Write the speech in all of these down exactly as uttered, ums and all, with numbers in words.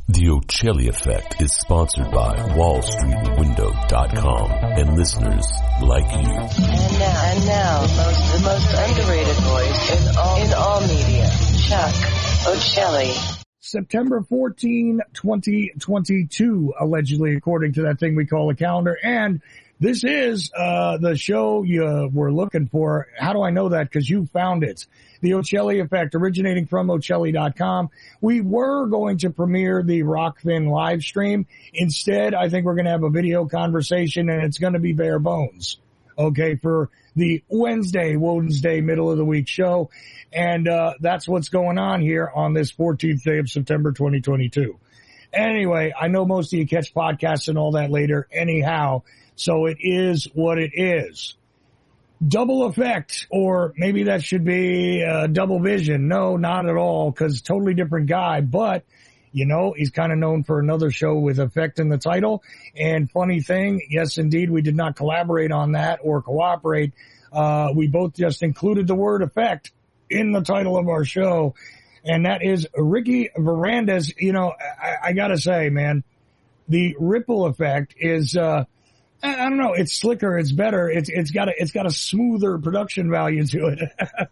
The Ocelli Effect is sponsored by Wall Street Window dot com and listeners like you. And now, and now, the most, the most underrated voice in all, in all media, Chuck Ocelli. September fourteenth, twenty twenty-two, allegedly, according to that thing we call a calendar. And this is uh the show you were looking for. How do I know that? Because you found it. The Ocelli Effect, originating from Ocelli dot com. We were going to premiere the Rockfin live stream. Instead, I think we're going to have a video conversation, and it's going to be bare bones, okay, for the Wednesday, Wednesday, middle of the week show. And uh that's what's going on here on this fourteenth day of September twenty twenty-two. Anyway, I know most of you catch podcasts and all that later anyhow, so it is what it is. Double effect, or maybe that should be uh, double vision. No, not at all, because totally different guy. But, you know, he's kind of known for another show with effect in the title. And funny thing, yes, indeed, we did not collaborate on that or cooperate. Uh, we both just included the word effect in the title of our show. And that is Ricky Varandas. You know, I, I got to say, man, the ripple effect is uh I don't know. It's slicker. It's better. It's, it's got a, it's got a smoother production value to it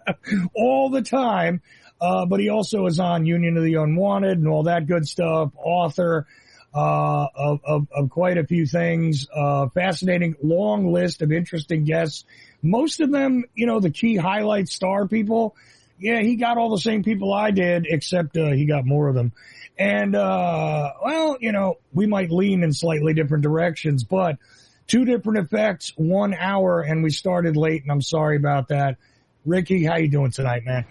all the time. Uh, but he also is on Union of the Unwanted and all that good stuff. Author, uh, of, of, of quite a few things. Uh, fascinating long list of interesting guests. Most of them, you know, the key highlight star people. Yeah, he got all the same people I did, except, uh, he got more of them. And, uh, well, you know, we might lean in slightly different directions, but two different effects, one hour, and we started late, and I'm sorry about that. Ricky, how you doing tonight, man?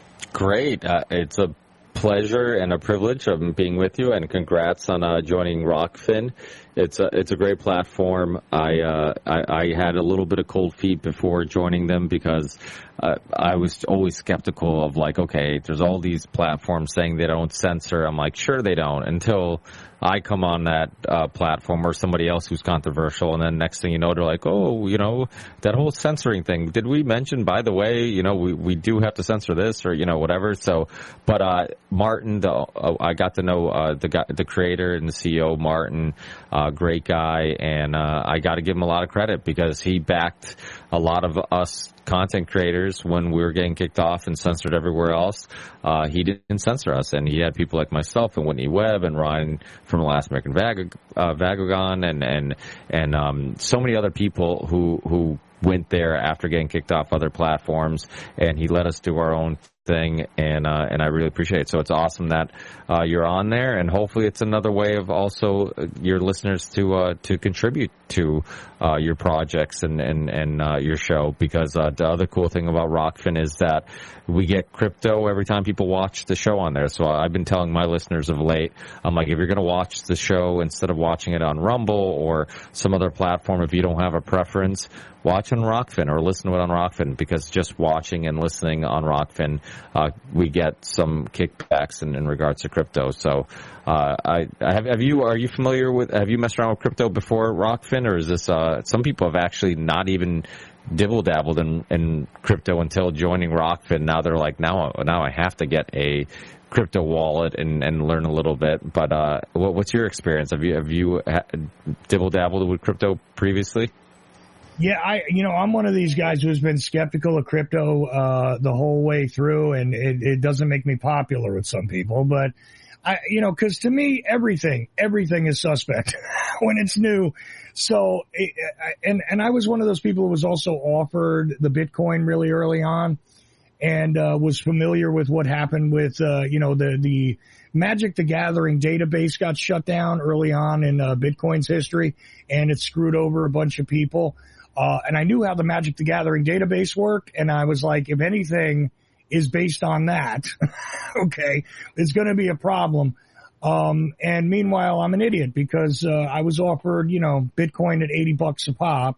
Great. Uh, it's a pleasure and a privilege of being with you, and congrats on uh, joining Rockfin. It's a it's a great platform. I, uh, I I had a little bit of cold feet before joining them because uh, I was always skeptical of, like, okay, there's all these platforms saying they don't censor. I'm like, sure they don't, until I come on that uh, platform or somebody else who's controversial, and then next thing you know, they're like, oh, you know, that whole censoring thing. Did we mention, by the way, you know, we, we do have to censor this, or, you know, whatever. So, but uh, Martin, the, uh, I got to know uh, the guy, the creator and the C E O, Martin, uh, great guy, and uh, I got to give him a lot of credit because he backed a lot of us content creators when we were getting kicked off and censored everywhere else. Uh, he didn't censor us, and he had people like myself and Whitney Webb and Ryan from Last American Vag- uh, Vagabond and and and um, so many other people who who went there after getting kicked off other platforms, and he let us do our own thing, and uh, and I really appreciate it. So it's awesome that uh, you're on there, and hopefully it's another way of also your listeners to uh, to contribute to uh, your projects and and and uh, your show. Because uh, the other cool thing about Rockfin is that we get crypto every time people watch the show on there. So I've been telling my listeners of late, I'm like, if you're going to watch the show, instead of watching it on Rumble or some other platform, if you don't have a preference, watch on Rockfin or listen to it on Rockfin, because just watching and listening on Rockfin, uh, we get some kickbacks in, in regards to crypto. So, uh, I, I have, have you, are you familiar with, have you messed around with crypto before Rockfin, or is this, uh, some people have actually not even dibble dabbled in, in crypto until joining Rockfin. Now they're like, now, now I have to get a crypto wallet and, and learn a little bit. But, uh, what, what's your experience? Have you, have you dibble dabbled with crypto previously? Yeah, I, you know, I'm one of these guys who's been skeptical of crypto, uh, the whole way through, and it, it doesn't make me popular with some people, but I, you know, cause to me, everything, everything is suspect when it's new. So, it, and, and I was one of those people who was also offered the Bitcoin really early on, and, uh, was familiar with what happened with, uh, you know, the, the Magic the Gathering database got shut down early on in, uh, Bitcoin's history, and it screwed over a bunch of people. Uh, and I knew how the Magic the Gathering database worked, and I was like, if anything is based on that, okay, it's going to be a problem. Um, and meanwhile, I'm an idiot because, uh, I was offered, you know, Bitcoin at eighty bucks a pop,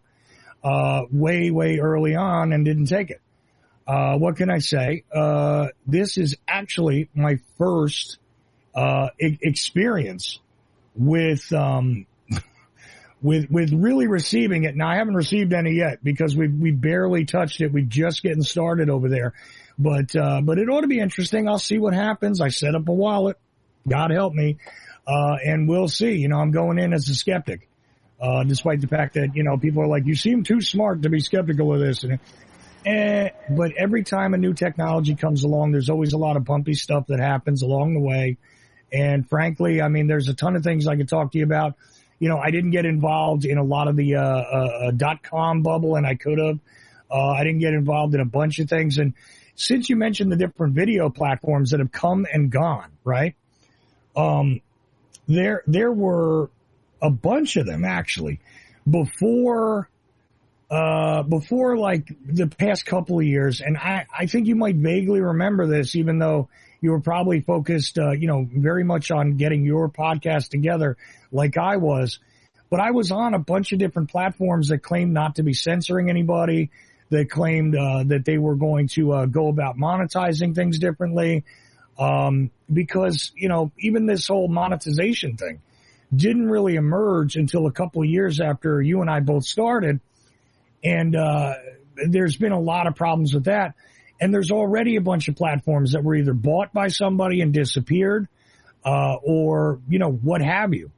uh, way, way early on and didn't take it. Uh, what can I say? Uh, this is actually my first, uh, e- experience with, um, with, with really receiving it. Now, I haven't received any yet because we, we barely touched it. We're just getting started over there. But, uh, but it ought to be interesting. I'll see what happens. I set up a wallet. God help me. Uh, and we'll see. You know, I'm going in as a skeptic, uh, despite the fact that, you know, people are like, you seem too smart to be skeptical of this. And, eh, but every time a new technology comes along, there's always a lot of bumpy stuff that happens along the way. And frankly, I mean, there's a ton of things I could talk to you about. You know, I didn't get involved in a lot of the, uh, uh, dot-com bubble, and I could have. Uh, I didn't get involved in a bunch of things. And since you mentioned the different video platforms that have come and gone, right? Um, There, there were a bunch of them actually before, uh, before like the past couple of years. And I, I think you might vaguely remember this, even though you were probably focused, uh, you know, very much on getting your podcast together like I was. But I was on a bunch of different platforms that claimed not to be censoring anybody, that claimed, uh, that they were going to, uh, go about monetizing things differently. Um, because, you know, even this whole monetization thing didn't really emerge until a couple of years after you and I both started. And, uh, there's been a lot of problems with that. And there's already a bunch of platforms that were either bought by somebody and disappeared, uh, or, you know, what have you.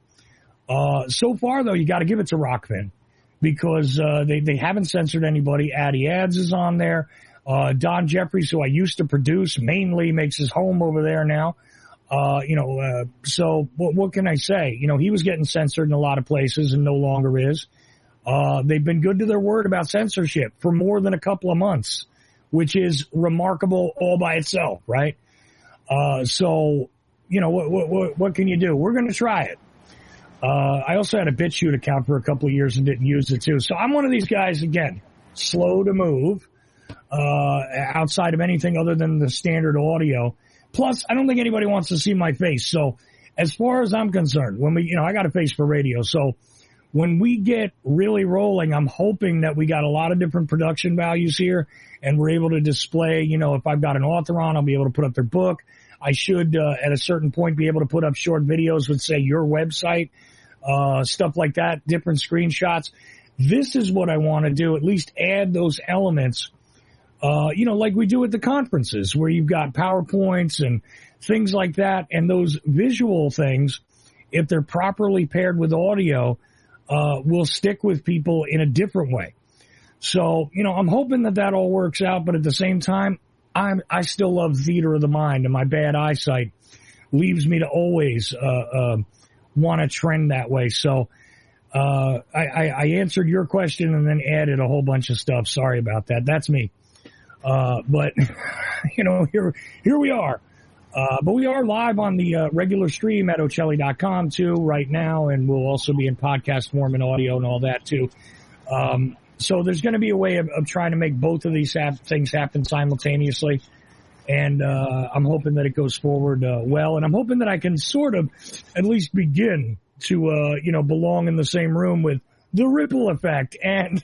Uh, so far though, you got to give it to Rockfin because, uh, they, they haven't censored anybody. Addy Ads is on there. Uh, Don Jeffries, who I used to produce, mainly makes his home over there now. Uh, you know, uh, so what, what can I say? You know, he was getting censored in a lot of places and no longer is. Uh, they've been good to their word about censorship for more than a couple of months, which is remarkable all by itself, right? Uh, so, you know, what, what, what can you do? We're going to try it. Uh, I also had a BitChute account for a couple of years and didn't use it too. So I'm one of these guys, again, slow to move. Uh, outside of anything other than the standard audio. Plus, I don't think anybody wants to see my face. So as far as I'm concerned, when we, you know, I got a face for radio. So when we get really rolling, I'm hoping that we got a lot of different production values here and we're able to display, you know, if I've got an author on, I'll be able to put up their book. I should, uh, at a certain point be able to put up short videos with, say, your website, uh, stuff like that, different screenshots. This is what I want to do, at least add those elements. Uh, you know, like we do at the conferences where you've got PowerPoints and things like that. And those visual things, if they're properly paired with audio, uh, will stick with people in a different way. So, you know, I'm hoping that that all works out. But at the same time, I'm, I still love theater of the mind, and my bad eyesight leaves me to always, uh, uh, want to trend that way. So, uh, I, I, I answered your question and then added a whole bunch of stuff. Sorry about that. That's me. Uh, but, you know, here, here we are. Uh, but we are live on the uh, regular stream at Ochelli dot com too right now. And we'll also be in podcast form and audio and all that too. Um, so there's going to be a way of, of trying to make both of these ha- things happen simultaneously. And, uh, I'm hoping that it goes forward, uh, well. And I'm hoping that I can sort of at least begin to, uh, you know, belong in the same room with The Ripple Effect and,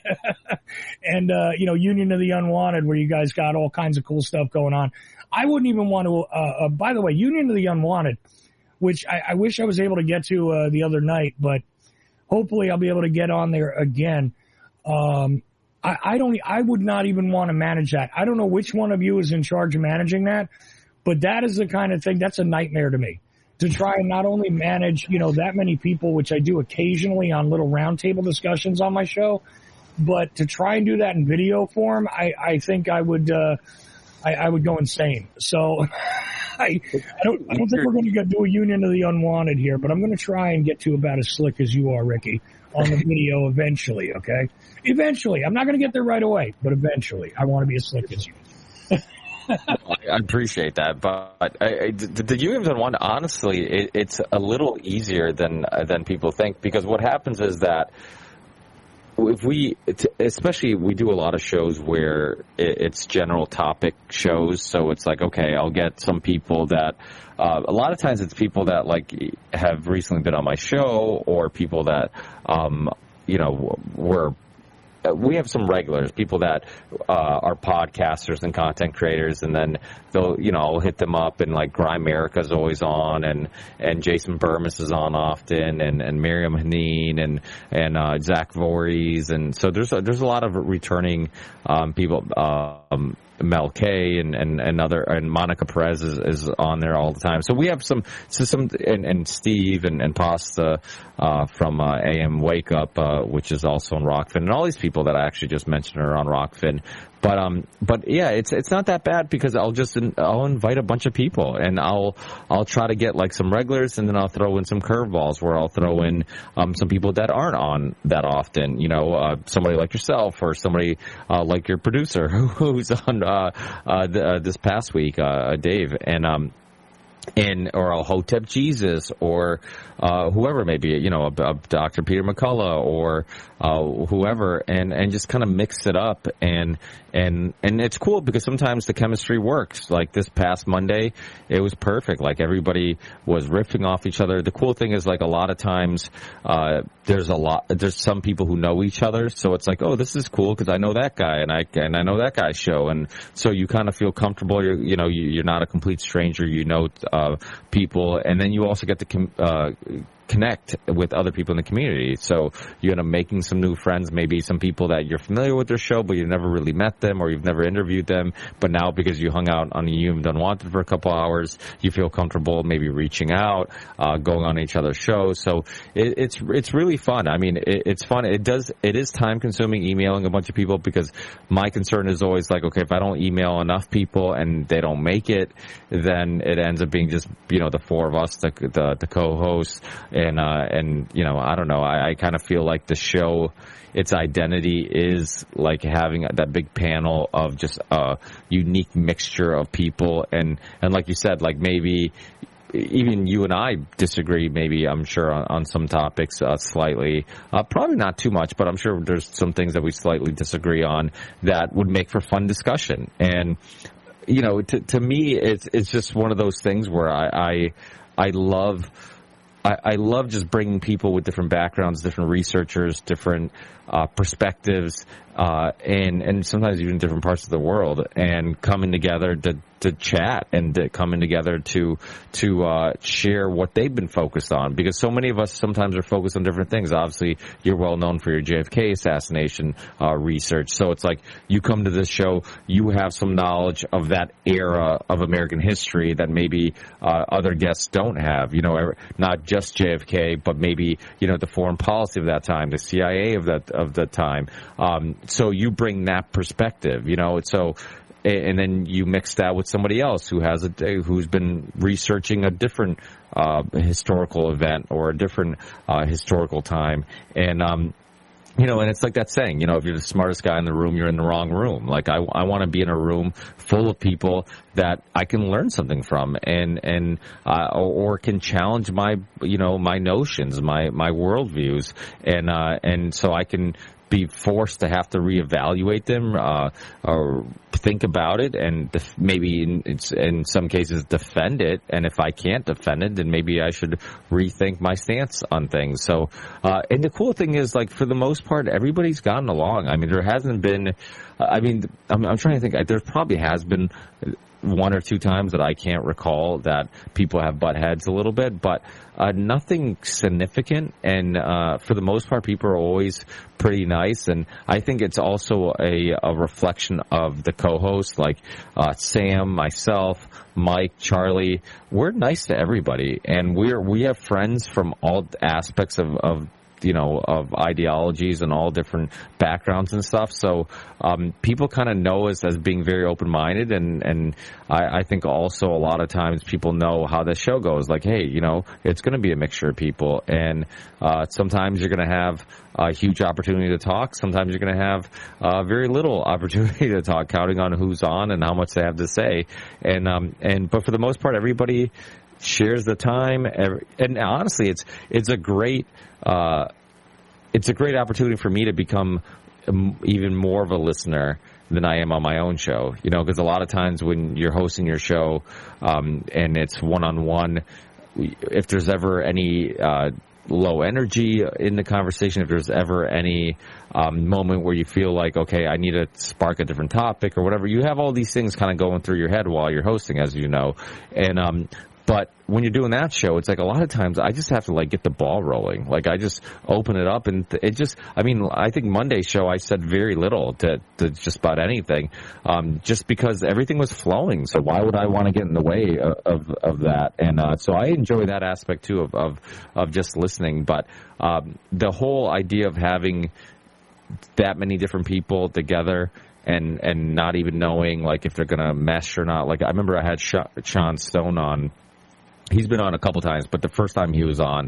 and, uh, you know, Union of the Unwanted, where you guys got all kinds of cool stuff going on. I wouldn't even want to, uh, uh by the way, Union of the Unwanted, which I, I wish I was able to get to, uh, the other night, but hopefully I'll be able to get on there again. Um, I, I don't, I would not even want to manage that. I don't know which one of you is in charge of managing that, but that is the kind of thing that's a nightmare to me. To try and not only manage, you know, that many people, which I do occasionally on little roundtable discussions on my show, but to try and do that in video form, I, I think I would, uh, I, I would go insane. So I, I don't, I don't think we're going to do a Union of the Unwanted here, but I'm going to try and get to about as slick as you are, Ricky, on the video eventually. Okay. Eventually. I'm not going to get there right away, but eventually I want to be as slick as you. I appreciate that, but I, I, the, the Union of the Unwanted, honestly, it, it's a little easier than uh, than people think, because what happens is that if we, especially we do a lot of shows where it's general topic shows, so it's like, okay, I'll get some people that, uh, a lot of times it's people that like have recently been on my show, or people that, um, you know, were, we have some regulars, people that uh, are podcasters and content creators, and then they'll, you know, I'll hit them up, and like Grime America's always on, and and Jason Burmis is on often, and and Miriam Haneen, and and uh, Zach Voorhees, and so there's a, there's a lot of returning um, people. Um, Mel K and, and, and other, and Monica Perez is, is on there all the time. So we have some, so some, and, and Steve and, and Pasta, uh, from, uh, A M Wake Up, uh, which is also on Rockfin, and all these people that I actually just mentioned are on Rockfin. But um, but yeah, it's it's not that bad because I'll just I'll invite a bunch of people and I'll I'll try to get like some regulars and then I'll throw in some curveballs where I'll throw in um some people that aren't on that often. You know, uh, somebody like yourself or somebody uh, like your producer who's on uh, uh, th- uh this past week, uh, Dave, and um. And or a Hotep Jesus or uh, whoever it may be, you know, a, a Doctor Peter McCullough or uh, whoever, and, and just kind of mix it up. And and and it's cool because sometimes the chemistry works. Like this past Monday, it was perfect. Like everybody was riffing off each other. The cool thing is like a lot of times uh, there's a lot there's some people who know each other, so it's like, oh, this is cool because I know that guy and I and I know that guy's show, and so you kind of feel comfortable. You're you know you, you're not a complete stranger. You know. Uh, people, and then you also get to com- uh, connect with other people in the community. So you end up making some new friends, maybe some people that you're familiar with their show, but you've never really met them or you've never interviewed them. But now because you hung out on You've Unwanted for a couple hours, you feel comfortable maybe reaching out, uh, going on each other's shows. So it, it's it's really fun. I mean, it, it's fun. It does it is time consuming emailing a bunch of people because my concern is always like, okay, if I don't email enough people and they don't make it, then it ends up being just, you know, the four of us, the the, the co-hosts. And, uh, and, you know, I don't know, I, I kind of feel like the show, its identity is like having that big panel of just a unique mixture of people. And, and like you said, like maybe even you and I disagree, maybe, I'm sure, on, on some topics, uh, slightly, uh, probably not too much, but I'm sure there's some things that we slightly disagree on that would make for fun discussion. And, you know, to, to me, it's, it's just one of those things where I, I, I love, I, I love just bringing people with different backgrounds, different researchers, different uh, perspectives, uh, and and sometimes even different parts of the world, and coming together to to chat and to coming together to to uh, share what they've been focused on. Because so many of us sometimes are focused on different things. Obviously, you're well known for your J F K assassination uh, research, so it's like you come to this show, you have some knowledge of that era of American history that maybe uh, other guests don't have. You know, not just J F K, but maybe, you know, the foreign policy of that time, the C I A of that of the time. Um, so you bring that perspective, you know, so. And then you mix that with somebody else who has a who's been researching a different uh, historical event or a different uh, historical time, and um, you know, and it's like that saying, you know, if you're the smartest guy in the room, you're in the wrong room. Like I, I want to be in a room full of people that I can learn something from, and and uh, or, or can challenge my, you know, my notions, my my worldviews, and uh, and so I can be forced to have to reevaluate them, uh, or think about it, and def- maybe in, it's, in some cases defend it. And if I can't defend it, then maybe I should rethink my stance on things. So, uh, and the cool thing is, like, for the most part, everybody's gotten along. I mean, there hasn't been, uh, I mean, I'm, I'm trying to think, there probably has been one or two times that I can't recall that people have butt heads a little bit, but uh, nothing significant. And uh, for the most part, people are always pretty nice. And I think it's also a, a reflection of the co-hosts, like uh, Sam, myself, Mike, Charlie. We're nice to everybody, and we're we have friends from all aspects of, of you know, of ideologies and all different backgrounds and stuff. So um, people kind of know us as being very open-minded, and, and I, I think also a lot of times people know how the show goes. Like, hey, you know, it's going to be a mixture of people, and uh, sometimes you're going to have a huge opportunity to talk. Sometimes you're going to have uh, very little opportunity to talk, counting on who's on and how much they have to say. And um, and but for the most part, everybody shares the time, and honestly, it's it's a great uh, it's a great opportunity for me to become even more of a listener than I am on my own show. You know, because a lot of times when you're hosting your show um, and it's one on one, if there's ever any uh, low energy in the conversation, if there's ever any um, moment where you feel like, okay, I need to spark a different topic or whatever, you have all these things kind of going through your head while you're hosting, as you know, and um, but when you're doing that show, it's like a lot of times I just have to like get the ball rolling. Like I just open it up and it just, I mean, I think Monday's show I said very little to, to just about anything, um, just because everything was flowing. So why would I want to get in the way of, of, of that? And, uh, so I enjoy that aspect too of, of, of just listening. But, um, the whole idea of having that many different people together and, and not even knowing like if they're going to mesh or not. Like I remember I had Sean Stone on. He's been on a couple times, but the first time he was on,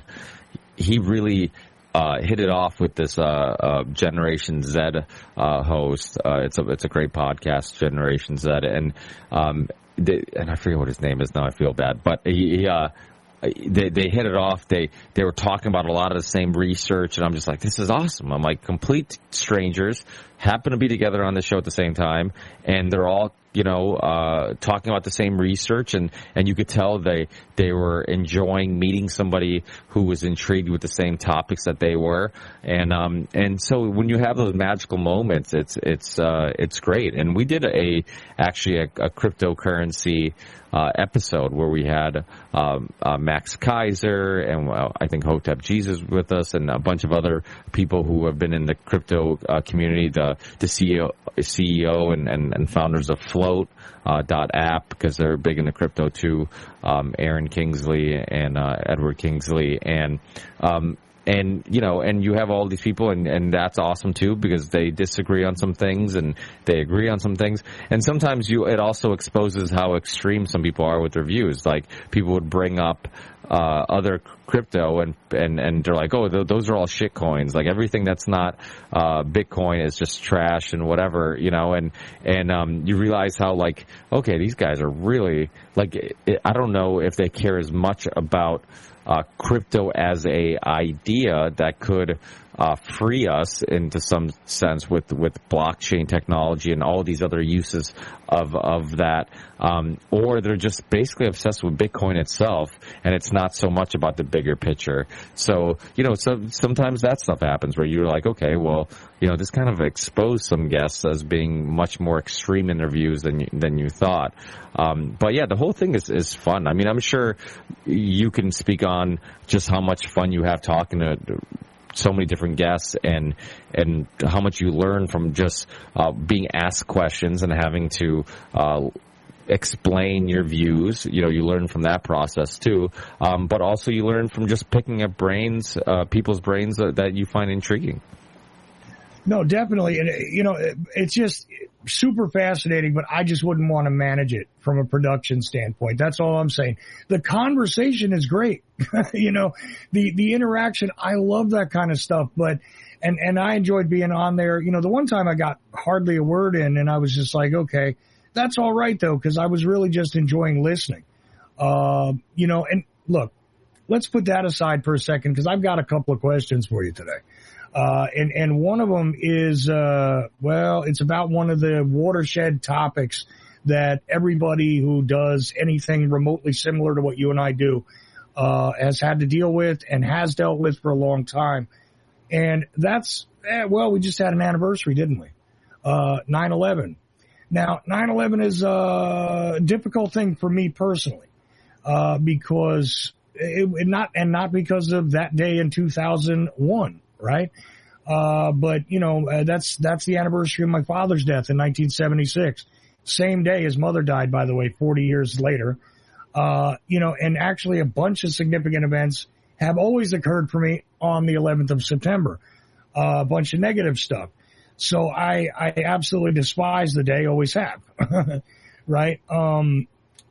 he really uh, hit it off with this uh, uh, Generation Z uh, host. Uh, it's a it's a great podcast, Generation Z, and um, they, and I forget what his name is now. I feel bad, but he. he uh, They they hit it off. They they were talking about a lot of the same research, and I'm just like, this is awesome. I'm like, complete strangers happen to be together on the show at the same time, and they're all, you know, uh, talking about the same research, and, and you could tell they they were enjoying meeting somebody who was intrigued with the same topics that they were, and um and so when you have those magical moments, it's it's uh it's great. And we did a actually a, a cryptocurrency uh, episode where we had um, uh, Max Kaiser and uh, I think Hotep Jesus with us, and a bunch of other people who have been in the crypto uh, community, the the C E O, C E O and, and, and founders of Float uh, dot app, because they're big into crypto too. Um, Aaron Kingsley and uh, Edward Kingsley, and um, and you know, and you have all these people, and, and that's awesome too, because they disagree on some things and they agree on some things, and sometimes you it also exposes how extreme some people are with their views. Like people would bring up uh, other crypto, and, and and they're like, oh, th- those are all shit coins. Like everything that's not uh, Bitcoin is just trash and whatever, you know. And and um, you realize how like, okay, these guys are really like, it, I don't know if they care as much about Uh, crypto as a idea that could uh, free us into some sense with with blockchain technology and all these other uses of of that, um, or they're just basically obsessed with Bitcoin itself, and it's not so much about the bigger picture. So you know, so sometimes that stuff happens where you're like, okay, well, you know, this kind of exposed some guests as being much more extreme in their views than you, than you thought. Um, but yeah, the whole thing is is fun. I mean, I'm sure you can speak on just how much fun you have talking to so many different guests, and and how much you learn from just uh, being asked questions and having to uh, explain your views. You know, you learn from that process too. Um, but also you learn from just picking up brains, uh, people's brains that, that you find intriguing. No, definitely. And, you know, it, it's just super fascinating, but I just wouldn't want to manage it from a production standpoint. That's all I'm saying. The conversation is great. You know, the, the interaction, I love that kind of stuff, but, and, and I enjoyed being on there. You know, the one time I got hardly a word in, and I was just like, okay, that's all right though, because I was really just enjoying listening. Uh, you know, and look, let's put that aside for a second, because I've got a couple of questions for you today. Uh, and, and one of them is, uh, well, it's about one of the watershed topics that everybody who does anything remotely similar to what you and I do, uh, has had to deal with and has dealt with for a long time. And that's, eh, well, we just had an anniversary, didn't we? Uh, nine eleven. Now, nine eleven is a difficult thing for me personally, uh, because it, it not, and not because of that day in two thousand one. Right. Uh, but you know, uh, that's, that's the anniversary of my father's death in nineteen seventy-six. Same day his mother died, by the way, forty years later. Uh, you know, and actually a bunch of significant events have always occurred for me on the eleventh of September. Uh, a bunch of negative stuff. So I, I absolutely despise the day, always have. Right. Um,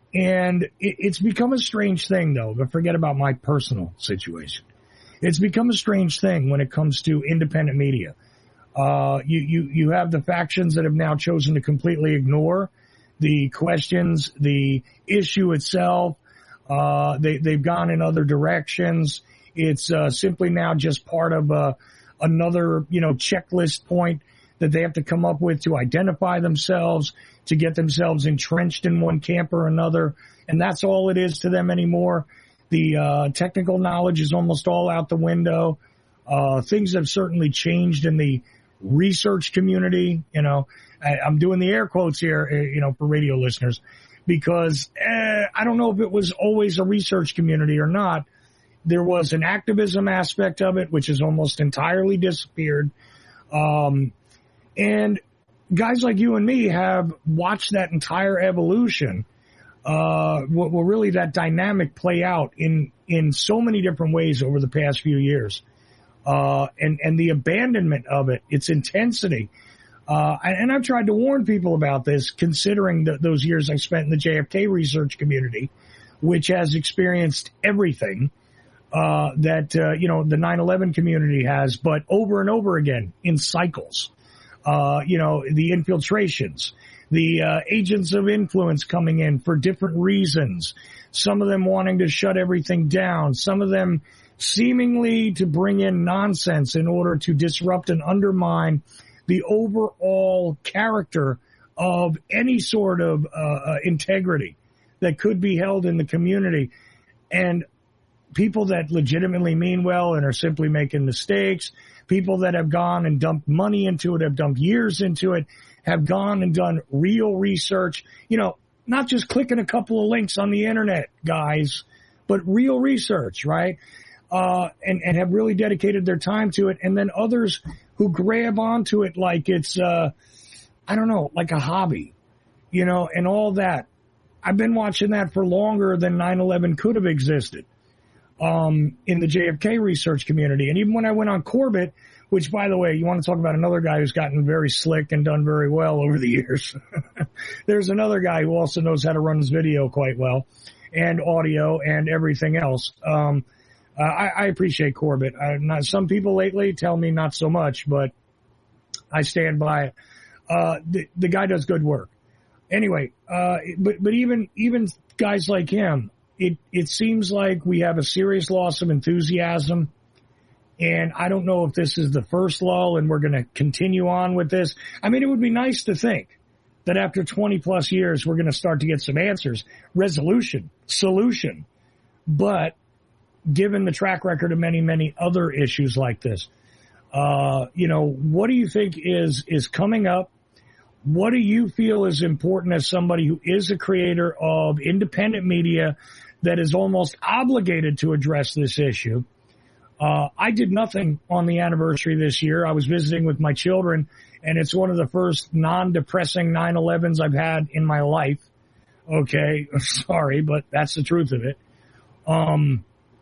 and it, it's become a strange thing though, but forget about my personal situation. It's become a strange thing when it comes to independent media. Uh, you, you, you have the factions that have now chosen to completely ignore the questions, the issue itself. Uh, they, they've gone in other directions. It's, uh, simply now just part of, uh, another, you know, checklist point that they have to come up with to identify themselves, to get themselves entrenched in one camp or another. And that's all it is to them anymore. The uh, technical knowledge is almost all out the window. Uh, things have certainly changed in the research community. You know, I, I'm doing the air quotes here, you know, for radio listeners, because eh, I don't know if it was always a research community or not. There was an activism aspect of it, which has almost entirely disappeared. Um, and guys like you and me have watched that entire evolution, uh, well, really that dynamic play out in, in so many different ways over the past few years. Uh, and, and the abandonment of it, its intensity. Uh, and I've tried to warn people about this, considering the, those years I spent in the J F K research community, which has experienced everything. Uh, that, uh, you know, the nine eleven community has, but over and over again in cycles. Uh, you know, the infiltrations, the, uh, agents of influence coming in for different reasons. Some of them wanting to shut everything down. Some of them seemingly to bring in nonsense in order to disrupt and undermine the overall character of any sort of, uh, integrity that could be held in the community. And people that legitimately mean well and are simply making mistakes, people that have gone and dumped money into it, have dumped years into it, have gone and done real research, you know, not just clicking a couple of links on the internet, guys, but real research, right? Uh, and, and have really dedicated their time to it. And then others who grab onto it like it's, uh, I don't know, like a hobby, you know, and all that. I've been watching that for longer than nine eleven could have existed. Um, in the J F K research community. And even when I went on Corbett, which, by the way, you want to talk about another guy who's gotten very slick and done very well over the years. There's another guy who also knows how to run his video quite well and audio and everything else. Um, uh, I, I appreciate Corbett. I, not, some people lately tell me not so much, but I stand by it. Uh, the, the guy does good work. Anyway, uh, but, but even, even guys like him, It it seems like we have a serious loss of enthusiasm, and I don't know if this is the first lull and we're going to continue on with this. I mean, it would be nice to think that after twenty plus years, we're going to start to get some answers, resolution, solution. But given the track record of many, many other issues like this, uh, you know, what do you think is is coming up? What do you feel is important as somebody who is a creator of independent media that is almost obligated to address this issue? Uh, I did nothing on the anniversary this year. I was visiting with my children, and it's one of the first non-depressing nine elevens I've had in my life. Okay, sorry, but that's the truth of it. Um,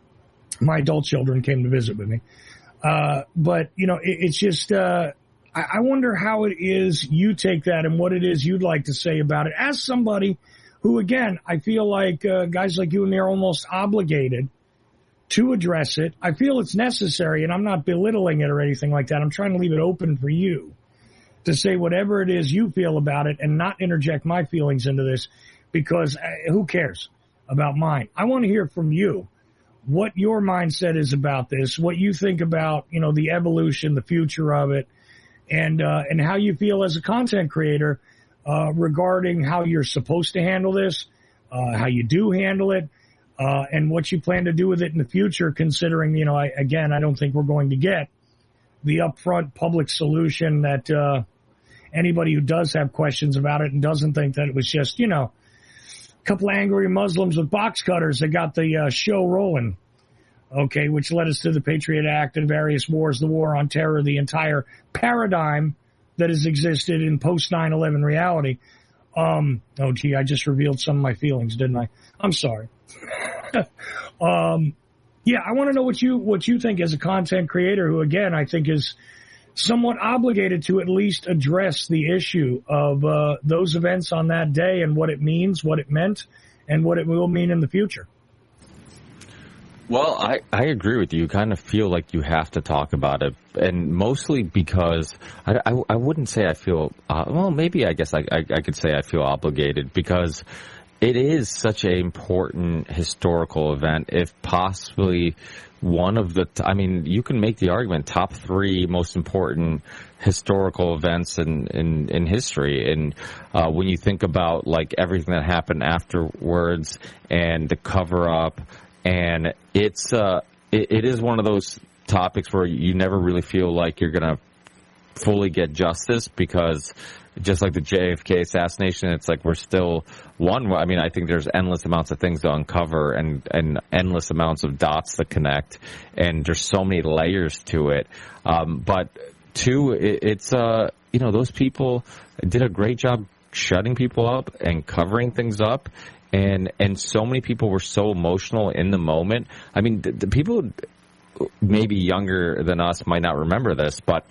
my adult children came to visit with me. Uh, but, you know, it, it's just, uh, I wonder how it is you take that and what it is you'd like to say about it as somebody who, again, I feel like uh, guys like you and me are almost obligated to address it. I feel it's necessary, and I'm not belittling it or anything like that. I'm trying to leave it open for you to say whatever it is you feel about it and not interject my feelings into this, because uh, who cares about mine? I want to hear from you what your mindset is about this, what you think about, you know, the evolution, the future of it, and uh, and how you feel as a content creator uh, regarding how you're supposed to handle this, uh, how you do handle it, uh, and what you plan to do with it in the future, considering, you know, I, again, I don't think we're going to get the upfront public solution that uh, anybody who does have questions about it and doesn't think that it was just, you know, a couple of angry Muslims with box cutters that got the uh, show rolling. Okay, which led us to the Patriot Act and various wars, the war on terror, the entire paradigm that has existed in post nine eleven reality. Um, oh, gee, I just revealed some of my feelings, didn't I? I'm sorry. um, yeah, I want to know what you what you think as a content creator who, again, I think is somewhat obligated to at least address the issue of uh, those events on that day and what it means, what it meant, and what it will mean in the future. Well, I, I agree with you. You kind of feel like you have to talk about it, and mostly because I, I, I wouldn't say I feel, uh, well, maybe I guess I, I, I could say I feel obligated, because it is such an important historical event, if possibly one of the, I mean, you can make the argument, top three most important historical events in, in, in history. And uh, when you think about, like, everything that happened afterwards and the cover-up, and it's uh, it, it is one of those topics where you never really feel like you're gonna fully get justice, because just like the J F K assassination, it's like we're still one. I mean, I think there's endless amounts of things to uncover and, and endless amounts of dots to connect, and there's so many layers to it. Um, but two, it, it's, uh, you know, those people did a great job shutting people up and covering things up. And, and so many people were so emotional in the moment. I mean, the, the people maybe younger than us might not remember this, but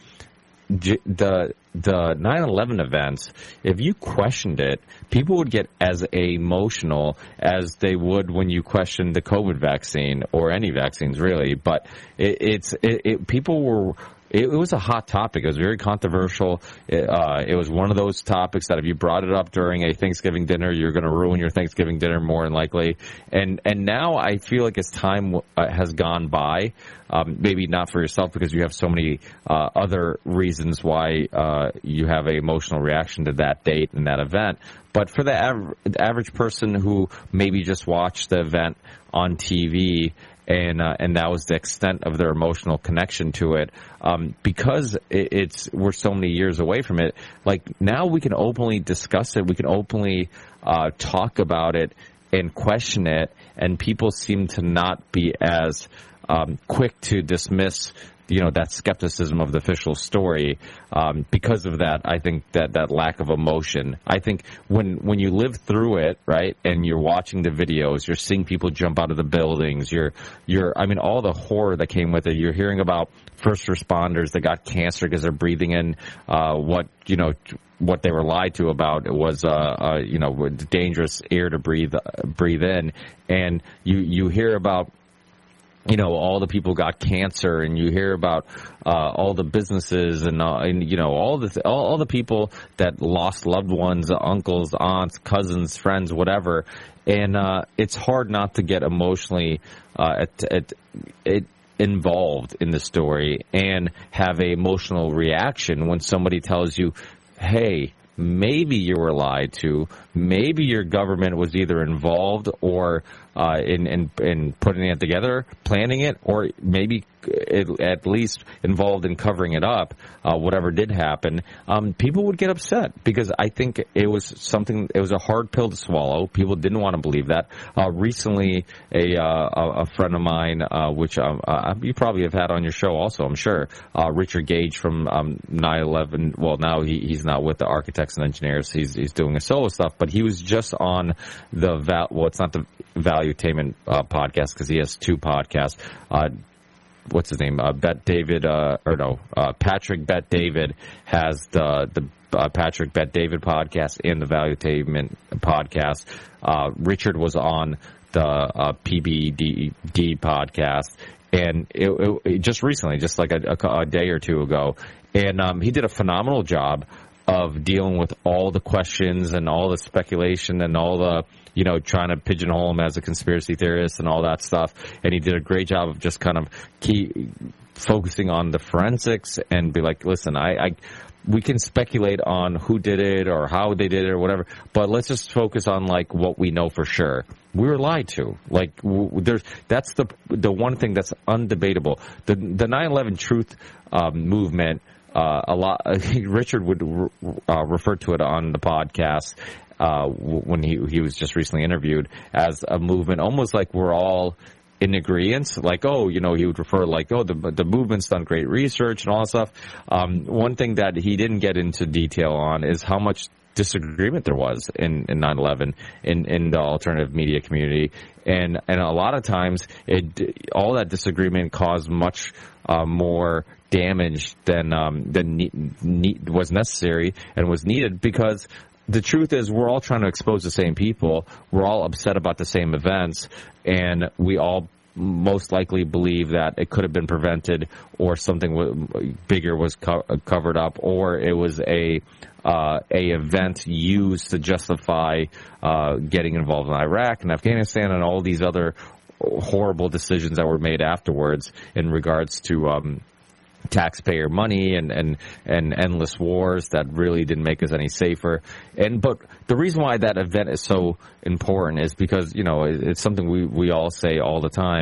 the the nine eleven events, if you questioned it, people would get as emotional as they would when you questioned the COVID vaccine or any vaccines, really. But it, it's it, it, people were. It, it was a hot topic. It was very controversial. It, uh, it was one of those topics that if you brought it up during a Thanksgiving dinner, you're going to ruin your Thanksgiving dinner more than likely. And and now I feel like as time uh, has gone by, um, maybe not for yourself because you have so many uh, other reasons why uh, you have an emotional reaction to that date and that event. But for the, av- the average person who maybe just watched the event on T V, and uh, and that was the extent of their emotional connection to it, um, because it, it's we're so many years away from it. Like now, we can openly discuss it. We can openly uh, talk about it and question it, and people seem to not be as um, quick to dismiss, you know, that skepticism of the official story. Um, because of that, I think that that lack of emotion. I think when when you live through it, right, and you're watching the videos, you're seeing people jump out of the buildings. You're you're, I mean, all the horror that came with it. You're hearing about first responders that got cancer because they're breathing in uh, what you know. What they were lied to about was, uh, uh, you know, dangerous air to breathe uh, breathe in, and you you hear about, you know, all the people got cancer, and you hear about uh, all the businesses and, uh, and you know, all the all, all the people that lost loved ones, uncles, aunts, cousins, friends, whatever, and uh, it's hard not to get emotionally uh, at, at, it. involved in the story and have an emotional reaction when somebody tells you, hey, maybe you were lied to, maybe your government was either involved or uh, in, in in putting it together, planning it, or maybe it, at least involved in covering it up, uh, whatever did happen. Um, people would get upset because I think it was something, it was a hard pill to swallow. People didn't want to believe that. Uh, recently, a, uh, a friend of mine, uh, which um, uh, you probably have had on your show also, I'm sure, uh, Richard Gage from um, nine eleven, well, now he, he's not with the Architects and Engineers, he's, he's doing a solo stuff, but he was just on the, val- well, it's not the Valuetainment uh, podcast because he has two podcasts. Uh, what's his name? Uh, Bet David, uh, or no, uh, Patrick Bet David has the the uh, Patrick Bet David podcast and the Valuetainment podcast. Uh, Richard was on the uh, P B D D podcast, and it, it, it just recently, just like a, a, a day or two ago, and um, he did a phenomenal job of dealing with all the questions and all the speculation and all the, you know, trying to pigeonhole him as a conspiracy theorist and all that stuff. And he did a great job of just kind of key focusing on the forensics and be like, listen, I, I we can speculate on who did it or how they did it or whatever, but let's just focus on like what we know for sure. We were lied to. Like w- there's that's the the one thing that's undebatable. The the nine eleven truth um, movement. Uh, a lot. Uh, Richard would uh, refer to it on the podcast uh, when he he was just recently interviewed as a movement, almost like we're all in agreement. Like, oh, you know, he would refer like, oh, the the movement's done great research and all that stuff. Um, one thing that he didn't get into detail on is how much disagreement there was in, in nine eleven in, in the alternative media community. And, and a lot of times it, all that disagreement caused much uh, more damage than, um, than ne- ne- was necessary and was needed, because the truth is we're all trying to expose the same people. We're all upset about the same events, and we all most likely believe that it could have been prevented, or something w- bigger was co- covered up, or it was a uh, a event used to justify uh, getting involved in Iraq and Afghanistan and all these other horrible decisions that were made afterwards in regards to um, taxpayer money and, and, and endless wars that really didn't make us any safer. And but the reason why that event is so important is because, you know, it's something we, we all say all the time.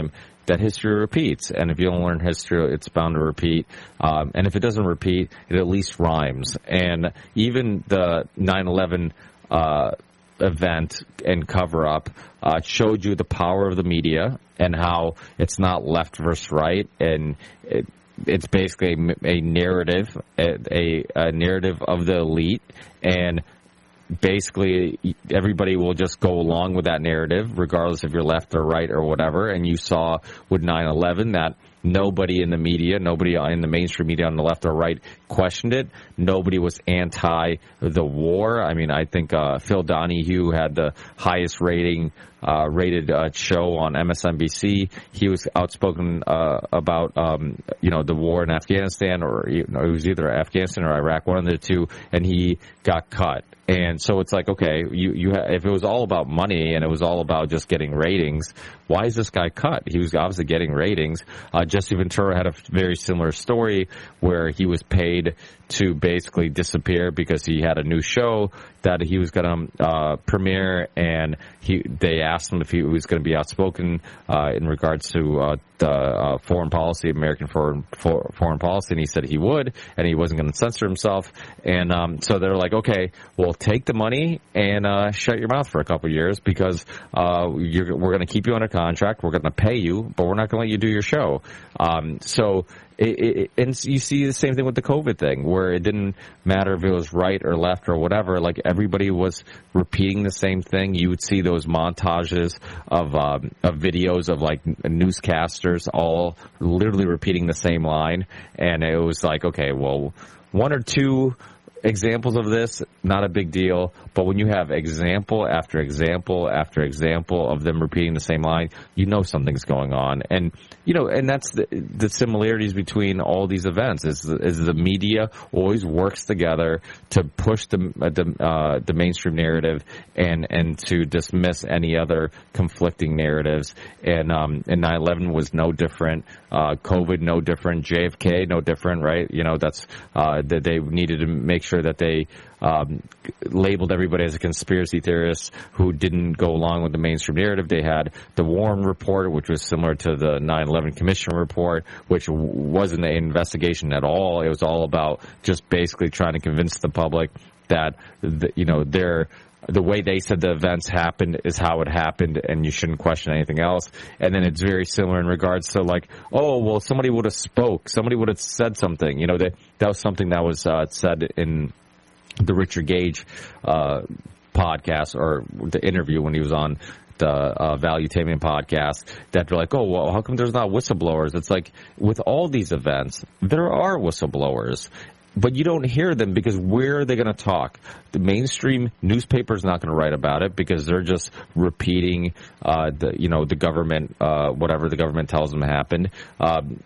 that history repeats. And if you don't learn history, it's bound to repeat. Um, and if it doesn't repeat, it at least rhymes. And even the nine eleven uh, event and cover-up uh, showed you the power of the media and how it's not left versus right, and it, it's basically a, a narrative, a, a narrative of the elite, and basically everybody will just go along with that narrative, regardless if you're left or right or whatever. And you saw with nine eleven that nobody in the media, nobody in the mainstream media on the left or right questioned it. Nobody was anti the war. I mean, I think uh, Phil Donahue had the highest rating uh, rated uh, show on M S N B C. He was outspoken uh, about um, you know the war in Afghanistan, or you know, it was either Afghanistan or Iraq, one of the two, and he got cut. And so it's like, okay, you, you ha- if it was all about money and it was all about just getting ratings, why is this guy cut? He was obviously getting ratings. Uh, Jesse Ventura had a very similar story where he was paid to basically disappear because he had a new show that he was going to uh, premiere, and he they asked him if he was going to be outspoken uh, in regards to uh, the uh, foreign policy, American foreign for, foreign policy, and he said he would, and he wasn't going to censor himself. And um, so they're like, okay, well, take the money and uh, shut your mouth for a couple of years because uh, you're, we're going to keep you under contract, we're going to pay you, but we're not going to let you do your show. Um, so. It, it, and you see the same thing with the COVID thing, where it didn't matter if it was right or left or whatever. Like, everybody was repeating the same thing. You would see those montages of um, of videos of like newscasters all literally repeating the same line, and it was like, okay, well, one or two examples of this, not a big deal. But when you have example after example after example of them repeating the same line, you know something's going on. And, you know, and that's the, the similarities between all these events is, is the media always works together to push the, the, uh, the mainstream narrative and, and to dismiss any other conflicting narratives. And, um, and nine eleven was no different. Uh, COVID, no different. J F K, no different, right? You know, that's, uh, that they needed to make sure that they, um, labeled everybody as a conspiracy theorist who didn't go along with the mainstream narrative. They had the Warren Report, which was similar to the nine eleven Commission Report, which wasn't an investigation at all. It was all about just basically trying to convince the public that, the, you know, they're, the way they said the events happened is how it happened, and you shouldn't question anything else. And then it's very similar in regards to like, oh, well, somebody would have spoke, somebody would have said something. You know, that that was something that was uh, said in the Richard Gage uh, podcast, or the interview when he was on the uh, Valuetainment podcast, that they're like, oh, well, how come there's not whistleblowers? It's like, with all these events, there are whistleblowers. But you don't hear them because where are they going to talk? The mainstream newspaper's not going to write about it because they're just repeating, uh, the, you know, the government, uh, whatever the government tells them happened. Um,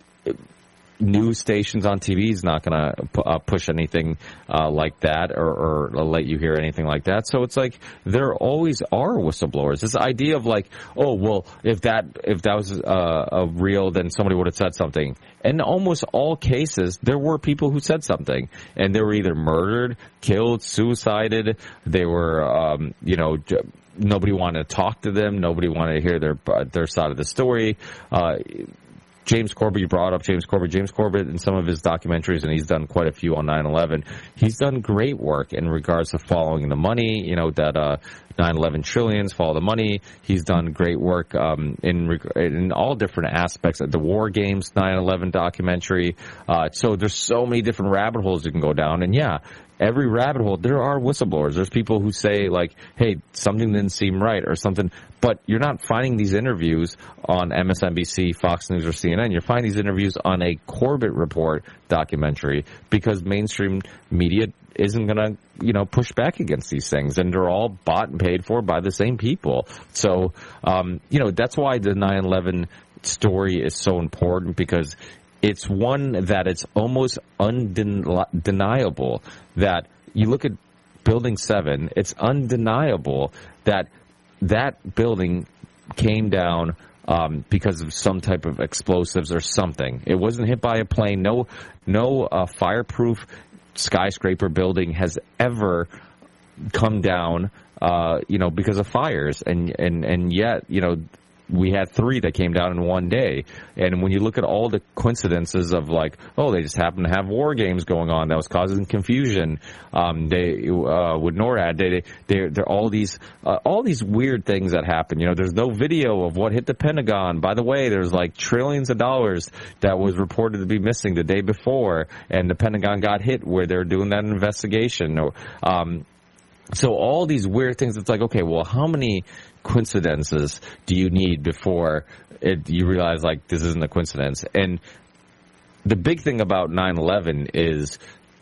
news stations on T V is not going to uh, push anything uh, like that, or, or let you hear anything like that. So it's like there always are whistleblowers. This idea of like, oh, well, if that if that was uh, a real, then somebody would have said something. In almost all cases, there were people who said something, and they were either murdered, killed, suicided. They were, um, you know. Nobody wanted to talk to them. Nobody wanted to hear their their side of the story. Uh, James Corbett, you brought up James Corbett. James Corbett, in some of his documentaries, and he's done quite a few on nine eleven, he's done great work in regards to following the money, you know, that uh, nine eleven trillions, follow the money. He's done great work um, in in all different aspects of the War Games nine eleven documentary. Uh, so there's so many different rabbit holes you can go down. And, yeah, every rabbit hole, there are whistleblowers. There's people who say, like, hey, something didn't seem right or something. But you're not finding these interviews on M S N B C, Fox News, or C N N. You're finding these interviews on a Corbett Report documentary because mainstream media isn't going to, you know, push back against these things. And they're all bought and paid for by the same people. So, um, you know, that's why the nine eleven story is so important, because it's one that it's almost undeniable that you look at Building seven, it's undeniable that that building came down um, because of some type of explosives or something. It wasn't hit by a plane. No, no uh, fireproof skyscraper building has ever come down, uh, you know, because of fires. And, and, and yet, you know, we had three that came down in one day. And when you look at all the coincidences of like, oh, they just happen to have war games going on that was causing confusion. Um, they, uh, with NORAD, they, they, they're all these, uh, all these weird things that happen. You know, there's no video of what hit the Pentagon. By the way, there's like trillions of dollars that was reported to be missing the day before, and the Pentagon got hit where they're doing that investigation. Um, so all these weird things, it's like, okay, well, how many coincidences do you need before it, you realize like this isn't a coincidence? And the big thing about nine eleven is,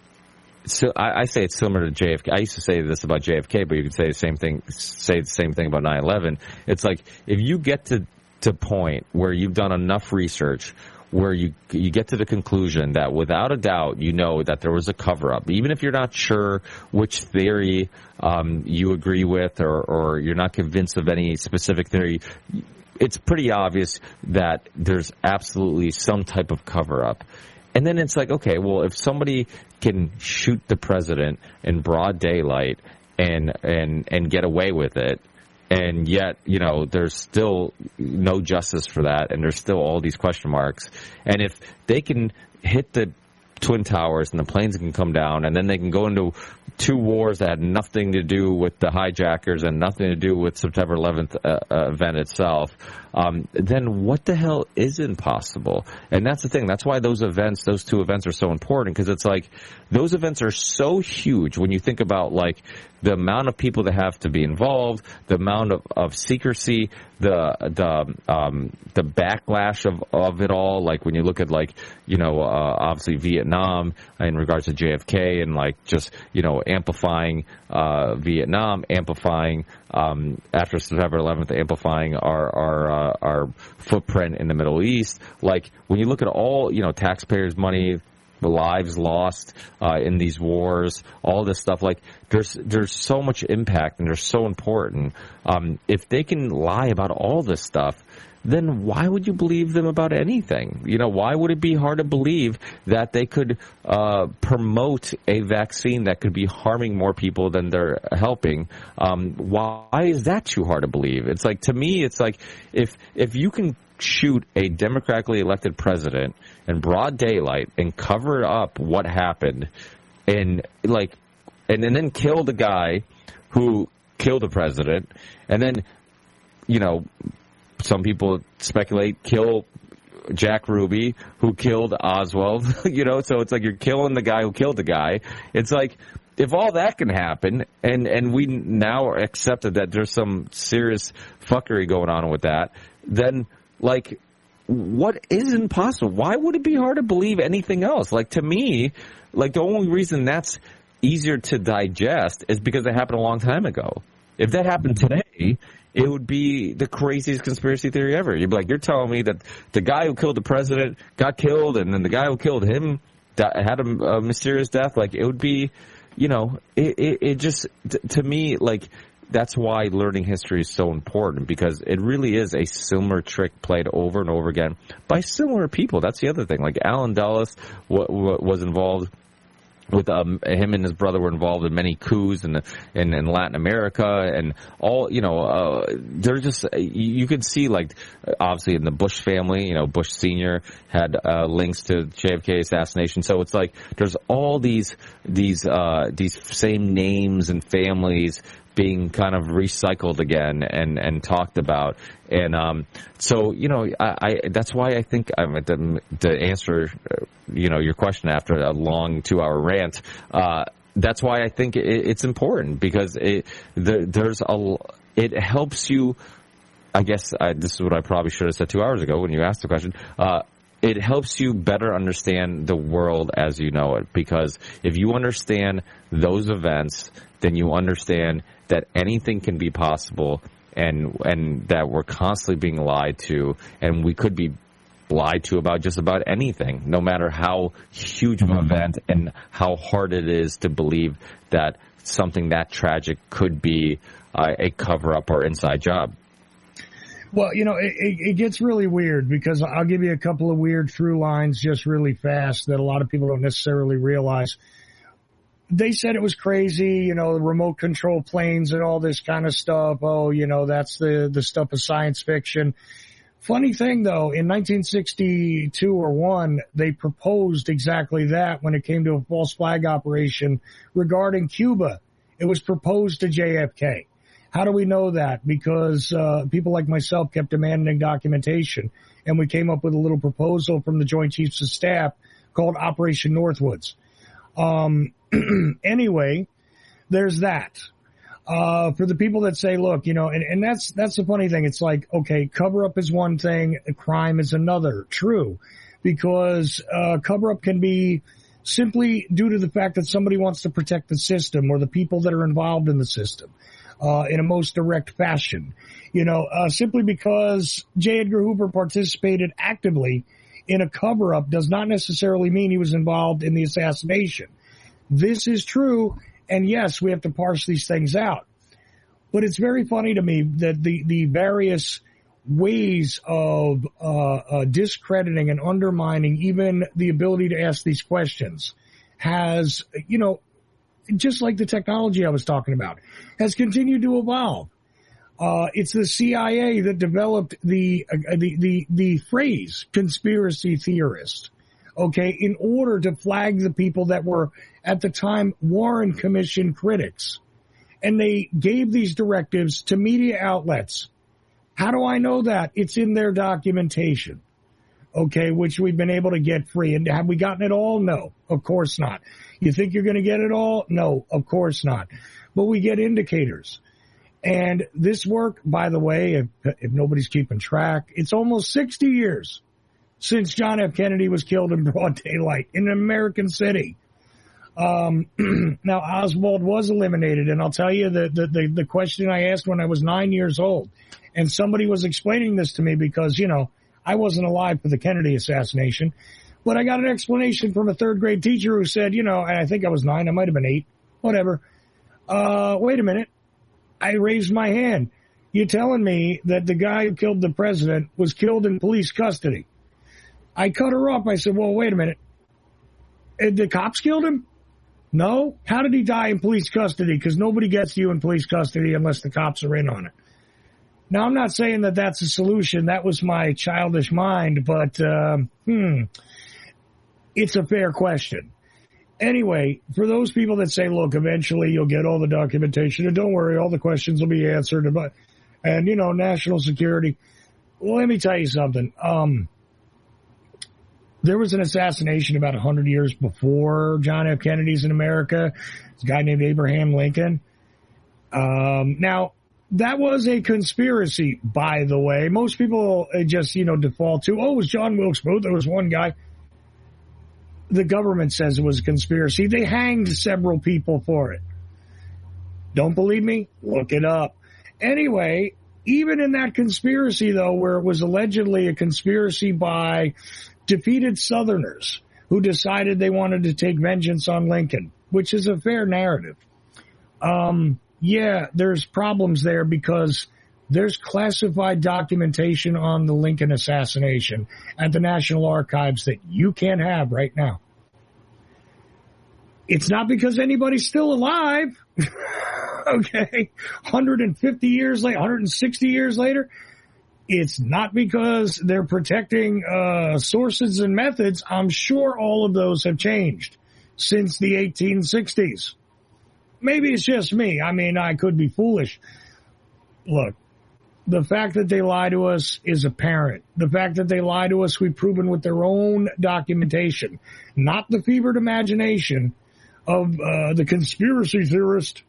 so I, I say it's similar to J F K. I used to say this about J F K, but you could say the same thing. Say the same thing about nine eleven. It's like if you get to to point where you've done enough research, where you you get to the conclusion that without a doubt you know that there was a cover-up, even if you're not sure which theory um, you agree with, or, or you're not convinced of any specific theory, it's pretty obvious that there's absolutely some type of cover-up. And then it's like, okay, well, if somebody can shoot the president in broad daylight and and and get away with it, and yet, you know, there's still no justice for that, and there's still all these question marks. And if they can hit the Twin Towers and the planes can come down, and then they can go into two wars that had nothing to do with the hijackers and nothing to do with September eleventh uh, uh, event itself, um, then what the hell isn't possible? And that's the thing. That's why those events, those two events are so important, because it's like those events are so huge when you think about like the amount of people that have to be involved, the amount of, of secrecy, the the um, the backlash of, of it all. Like when you look at like, you know, uh, obviously Vietnam in regards to J F K, and like just, you know, amplifying uh, Vietnam, amplifying um, after September eleventh, amplifying our our uh, our footprint in the Middle East. Like when you look at all, you know, taxpayers' money, the lives lost uh, in these wars, all this stuff, like there's there's so much impact, and they're so important. Um, if they can lie about all this stuff, then why would you believe them about anything? You know, why would it be hard to believe that they could uh, promote a vaccine that could be harming more people than they're helping? Um, why is that too hard to believe? It's like, to me, it's like if if you can shoot a democratically elected president in broad daylight and cover up what happened, and like, and, and then kill the guy who killed the president, and then, you know, some people speculate kill Jack Ruby who killed Oswald, you know, so it's like you're killing the guy who killed the guy. It's like, if all that can happen, and, and we now accepted that there's some serious fuckery going on with that, then like, what isn't possible? Why would it be hard to believe anything else? Like, to me, like the only reason that's easier to digest is because it happened a long time ago. If that happened today, it would be the craziest conspiracy theory ever. You'd be like, you're telling me that the guy who killed the president got killed, and then the guy who killed him had a, a mysterious death? Like, it would be, you know, it, it, it just, t- to me, like, that's why learning history is so important, because it really is a similar trick played over and over again by similar people. That's the other thing. Like, Alan Dulles w- w- was involved with um, him and his brother were involved in many coups in, the, in in Latin America, and all, you know, uh, they're just, you could see, like, obviously in the Bush family, you know, Bush Senior had uh, links to J F K assassination. So it's like there's all these these uh, these same names and families being kind of recycled again and, and talked about. And um, so, you know, I, I that's why I think I'm at the, to answer, uh, you know, your question after a long two-hour rant. Uh, that's why I think it, it's important, because it the, there's a it helps you. I guess I, this is what I probably should have said two hours ago when you asked the question. Uh, It helps you better understand the world as you know it, because if you understand those events, then you understand that anything can be possible, and and that we're constantly being lied to, and we could be lied to about just about anything, no matter how huge of an event and how hard it is to believe that something that tragic could be uh, a cover-up or inside job. Well, you know, it, it gets really weird, because I'll give you a couple of weird through lines just really fast that a lot of people don't necessarily realize. they said it was crazy, you know, the remote control planes and all this kind of stuff. Oh, you know, that's the, the stuff of science fiction. Funny thing, though, in nineteen sixty-two or one, they proposed exactly that when it came to a false flag operation regarding Cuba. It was proposed to J F K. How do we know that? Because uh, people like myself kept demanding documentation, and we came up with a little proposal from the Joint Chiefs of Staff called Operation Northwoods. Um, anyway, there's that. Uh, for the people that say, look, you know, and, and that's, that's the funny thing. It's like, okay, cover up is one thing, crime is another. True. Because, uh, cover up can be simply due to the fact that somebody wants to protect the system or the people that are involved in the system, uh, in a most direct fashion. You know, uh, simply because J. Edgar Hoover participated actively in a cover up does not necessarily mean he was involved in the assassination. This is true. And yes, we have to parse these things out. But it's very funny to me that the, the various ways of uh, uh, discrediting and undermining even the ability to ask these questions has, you know, just like the technology I was talking about, has continued to evolve. Uh, it's the C I A that developed the, uh, the, the, the phrase conspiracy theorist. Okay, in order to flag the people that were, at the time, Warren Commission critics. And they gave these directives to media outlets. How do I know that? It's in their documentation, okay, which we've been able to get free. And have we gotten it all? No, of course not. You think you're going to get it all? No, of course not. But we get indicators. And this work, by the way, if, if nobody's keeping track, it's almost sixty years since John F. Kennedy was killed in broad daylight in an American city. Um, now, Oswald was eliminated, and I'll tell you the, the, the, the question I asked when I was nine years old, and somebody was explaining this to me because, you know, I wasn't alive for the Kennedy assassination, but I got an explanation from a third grade teacher who said, you know, and I think I was nine, I might have been eight, whatever. Uh, wait a minute. I raised my hand. You're telling me that the guy who killed the president was killed in police custody. I cut her off. I said, well, wait a minute. The cops killed him? No. How did he die in police custody? Because nobody gets you in police custody unless the cops are in on it. Now, I'm not saying that that's a solution. That was my childish mind, but, um, hmm, it's a fair question. Anyway, for those people that say, look, eventually you'll get all the documentation, and don't worry, all the questions will be answered, but, and, you know, national security. Well, let me tell you something. Um, There was an assassination about one hundred years before John F. Kennedy's in America. It's a guy named Abraham Lincoln. Um, now, that was a conspiracy, by the way. Most people just, you know, default to, oh, it was John Wilkes Booth. There was one guy. The government says it was a conspiracy. They hanged several people for it. Don't believe me? Look it up. Anyway, even in that conspiracy, though, where it was allegedly a conspiracy by defeated Southerners who decided they wanted to take vengeance on Lincoln, which is a fair narrative. Um, yeah, there's problems there because there's classified documentation on the Lincoln assassination at the National Archives that you can't have right now. It's not because anybody's still alive. Okay. one hundred fifty years later, one hundred sixty years later. It's not because they're protecting uh, sources and methods. I'm sure all of those have changed since the eighteen sixties. Maybe it's just me. I mean, I could be foolish. Look, the fact that they lie to us is apparent. The fact that they lie to us, we've proven with their own documentation, not the fevered imagination of uh, the conspiracy theorist.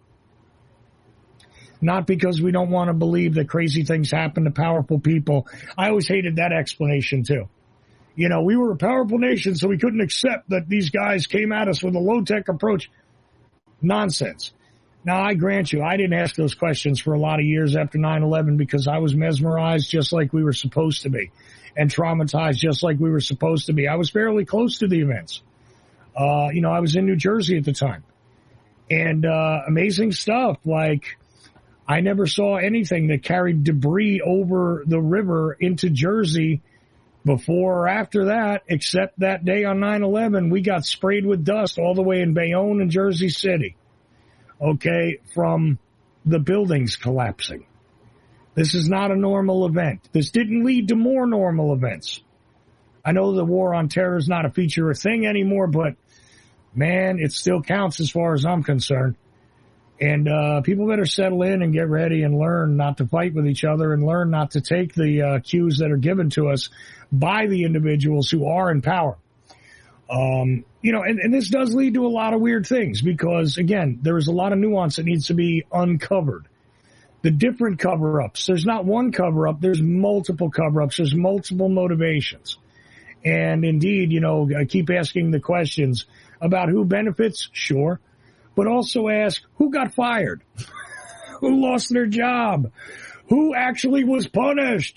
Not because we don't want to believe that crazy things happen to powerful people. I always hated that explanation, too. You know, we were a powerful nation, so we couldn't accept that these guys came at us with a low-tech approach. Nonsense. Now, I grant you, I didn't ask those questions for a lot of years after nine eleven because I was mesmerized just like we were supposed to be and traumatized just like we were supposed to be. I was fairly close to the events. Uh, you know, I was in New Jersey at the time. And uh, amazing stuff like I never saw anything that carried debris over the river into Jersey before or after that, except that day on nine eleven, we got sprayed with dust all the way in Bayonne and Jersey City, okay, from the buildings collapsing. This is not a normal event. This didn't lead to more normal events. I know the war on terror is not a feature or thing anymore, but, man, it still counts as far as I'm concerned. And uh people better settle in and get ready and learn not to fight with each other and learn not to take the uh, cues that are given to us by the individuals who are in power. Um, you know, and, and this does lead to a lot of weird things because, again, there is a lot of nuance that needs to be uncovered. The different cover-ups. There's not one cover-up. There's multiple cover-ups. There's multiple motivations. And indeed, you know, I keep asking the questions about who benefits, sure. But also ask, who got fired? Who lost their job? Who actually was punished?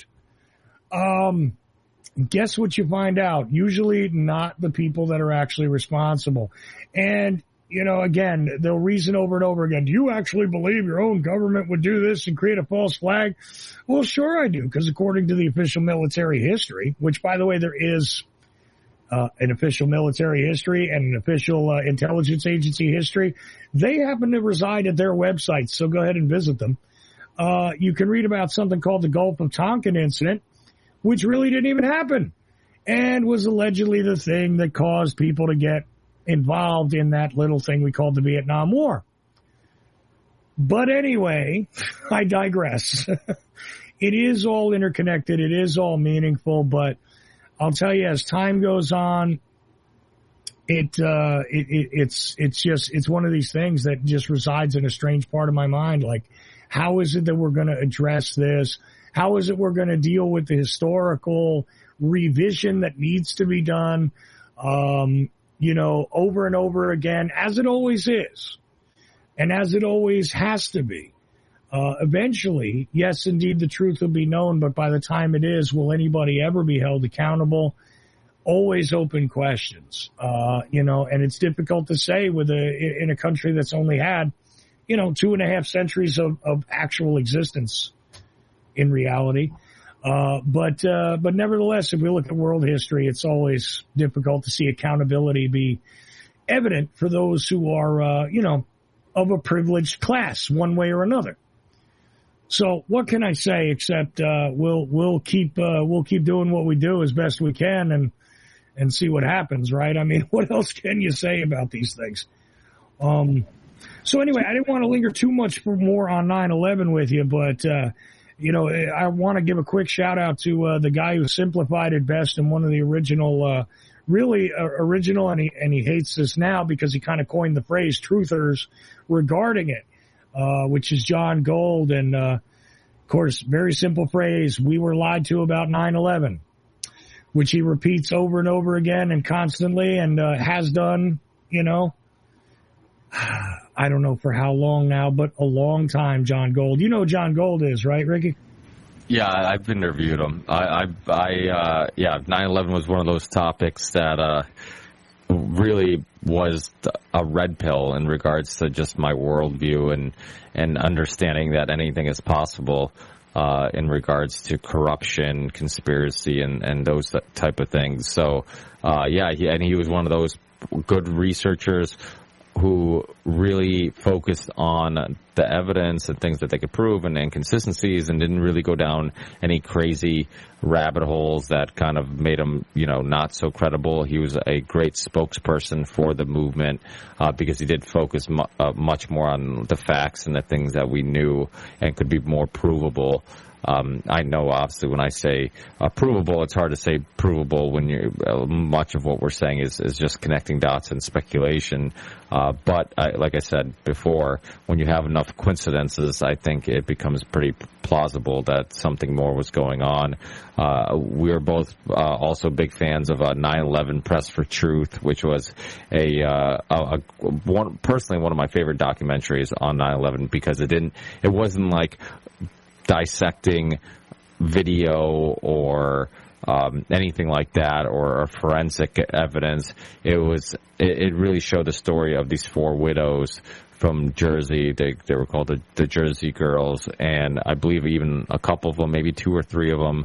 Um, guess what you find out? Usually not the people that are actually responsible. And, you know, again, they'll reason over and over again, do you actually believe your own government would do this and create a false flag? Well, sure I do, because according to the official military history, which, by the way, there is Uh, an official military history and an official uh, intelligence agency history. They happen to reside at their websites, so go ahead and visit them. Uh, you can read about something called the Gulf of Tonkin incident, which really didn't even happen and was allegedly the thing that caused people to get involved in that little thing we called the Vietnam War. But anyway, I digress. It is all interconnected. It is all meaningful, but I'll tell you, as time goes on, it, uh, it, it, it's, it's just, it's one of these things that just resides in a strange part of my mind. Like, how is it that we're going to address this? How is it we're going to deal with the historical revision that needs to be done, um, you know, over and over again, as it always is, and as it always has to be? Uh, eventually, yes, indeed, the truth will be known, but by the time it is, will anybody ever be held accountable? Always open questions, uh, you know, and it's difficult to say with a, in a country that's only had, you know, two and a half centuries of, of actual existence in reality. Uh, but, uh, but nevertheless, if we look at world history, it's always difficult to see accountability be evident for those who are, uh, you know, of a privileged class one way or another. So what can I say except uh, we'll we'll keep uh, we'll keep doing what we do as best we can and and see what happens, right? I mean, what else can you say about these things? Um, so anyway, I didn't want to linger too much for more on nine eleven with you, but uh, you know, I want to give a quick shout out to uh, the guy who simplified it best and one of the original, uh, really uh, original, and he and he hates this now because he kind of coined the phrase truthers regarding it. Uh, which is John Gold. And, uh, of course, very simple phrase, we were lied to about nine eleven, which he repeats over and over again and constantly and uh, has done, you know, I don't know for how long now, but a long time, John Gold. You know who John Gold is, right, Ricky? Yeah, I've interviewed him. I, I, I uh, yeah, nine eleven was one of those topics that, uh, really was a red pill in regards to just my worldview and, and understanding that anything is possible, uh, in regards to corruption, conspiracy, and, and those type of things. So, uh, yeah, he, and he was one of those good researchers who really focused on the evidence and things that they could prove and inconsistencies and didn't really go down any crazy rabbit holes that kind of made him, you know, not so credible. He was a great spokesperson for the movement uh, because he did focus mu- uh, much more on the facts and the things that we knew and could be more provable. Um, I know, obviously, when I say uh, provable, it's hard to say provable when you uh, much of what we're saying is, is just connecting dots and speculation. Uh, but I, like I said before, when you have enough coincidences, I think it becomes pretty plausible that something more was going on. Uh, we're both uh, also big fans of uh, nine eleven Press for Truth, which was a, uh, a, a one, personally one of my favorite documentaries on nine eleven because it didn't, it wasn't like dissecting video or um, anything like that or, or forensic evidence. It was it, it really showed the story of these four widows from Jersey. They they were called the, the Jersey Girls, and I believe even a couple of them, maybe two or three of them,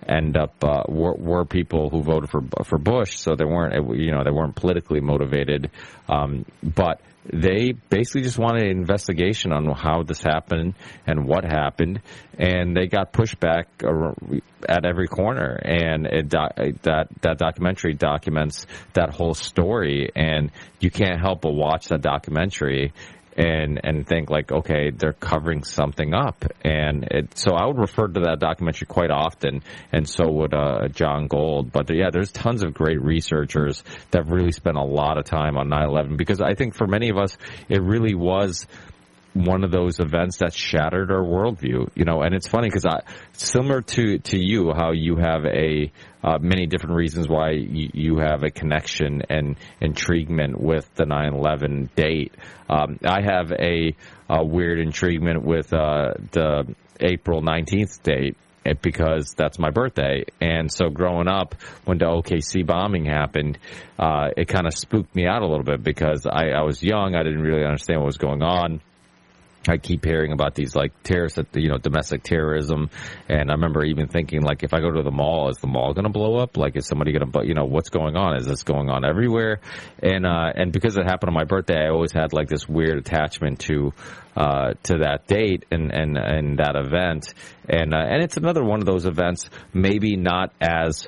end up uh, were, were people who voted for for Bush, so they weren't you know they weren't politically motivated, um, but they basically just wanted an investigation on how this happened and what happened, and they got pushback at every corner. And it do- that that documentary documents that whole story, and you can't help but watch that documentary and and think like, okay, they're covering something up. And it, so I would refer to that documentary quite often, and so would uh, John Gold. But yeah, there's tons of great researchers that really spent a lot of time on nine eleven, because I think for many of us, it really was one of those events that shattered our worldview, you know. And it's funny because I, similar to to you, how you have a uh, many different reasons why you, you have a connection and intriguement with the nine eleven date. Um, I have a, a weird intriguement with uh, the April nineteenth date, because that's my birthday. And so growing up, when the O K C bombing happened, uh, it kind of spooked me out a little bit, because I, I was young. I didn't really understand what was going on. I keep hearing about these, like, terrorists, you know, domestic terrorism. And I remember even thinking, like, if I go to the mall, is the mall going to blow up? Like, is somebody going to, you know, what's going on? Is this going on everywhere? And, uh, and because it happened on my birthday, I always had, like, this weird attachment to, uh, to that date and, and, and that event. And, uh, and it's another one of those events, maybe not as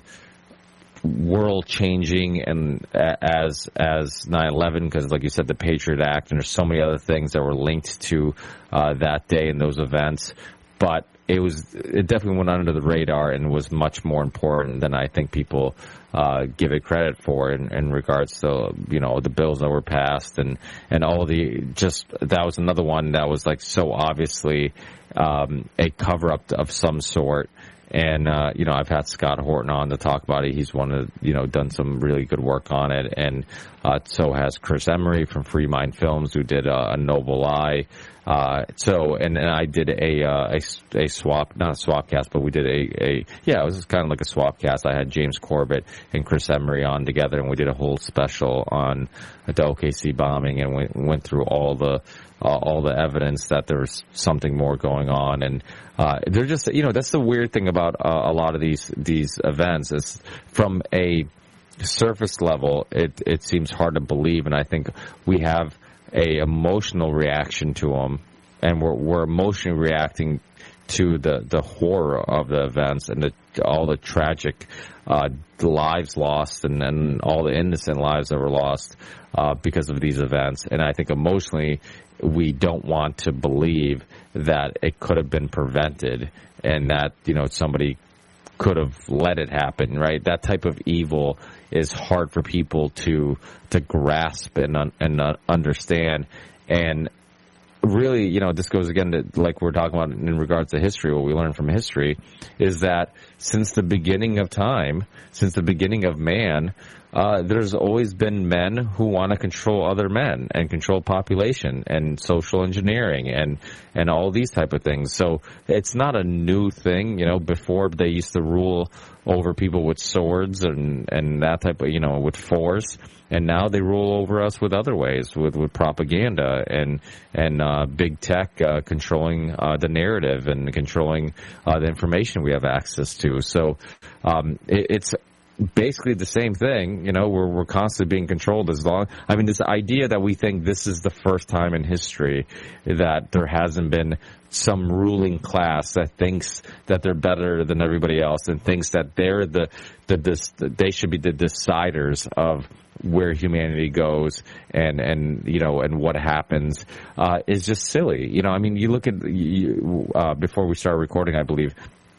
world changing and as as nine eleven, because like you said, the Patriot Act, and there's so many other things that were linked to uh, that day and those events, but it was it definitely went under the radar and was much more important than I think people uh, give it credit for in, in regards to, you know, the bills that were passed and and all the just that was another one that was like so obviously um, a cover up of some sort. And, uh, you know, I've had Scott Horton on to talk about it. He's one of, you know, done some really good work on it. And, uh, so has Chris Emery from Free Mind Films, who did uh, A Noble Lie. Uh, so, and, and I did a, uh, a, a swap, not a swap cast, but we did a, a, yeah, it was kind of like a swap cast. I had James Corbett and Chris Emery on together, and we did a whole special on the O K C bombing, and we went through all the, uh, all the evidence that there was something more going on. And, uh, they're just, you know, that's the weird thing about uh, a lot of these, these events is from a surface level, it, it seems hard to believe. And I think we have a emotional reaction to them, and we're, we're emotionally reacting to the, the horror of the events and the, all the tragic uh, lives lost and, and all the innocent lives that were lost uh, because of these events. And I think emotionally, we don't want to believe that it could have been prevented and that, you know, somebody could have let it happen, right? That type of evil is hard for people to to grasp and un, and uh, understand. And really, you know, this goes again to like we're talking about in regards to history. What we learn from history is that since the beginning of time, since the beginning of man, uh, there's always been men who want to control other men and control population and social engineering and, and all these type of things. So it's not a new thing. You know, before they used to rule over people with swords and, and that type of, you know, with force. And now they rule over us with other ways, with, with propaganda and and uh, big tech uh, controlling uh, the narrative and controlling uh, the information we have access to. So um, it, it's basically the same thing. You know, we're we're constantly being controlled as long. I mean, this idea that we think this is the first time in history that there hasn't been some ruling class that thinks that they're better than everybody else and thinks that they're the the this they should be the deciders of where humanity goes and, and, you know, and what happens, uh, is just silly. You know, I mean, you look at, you, uh, before we started recording, I believe,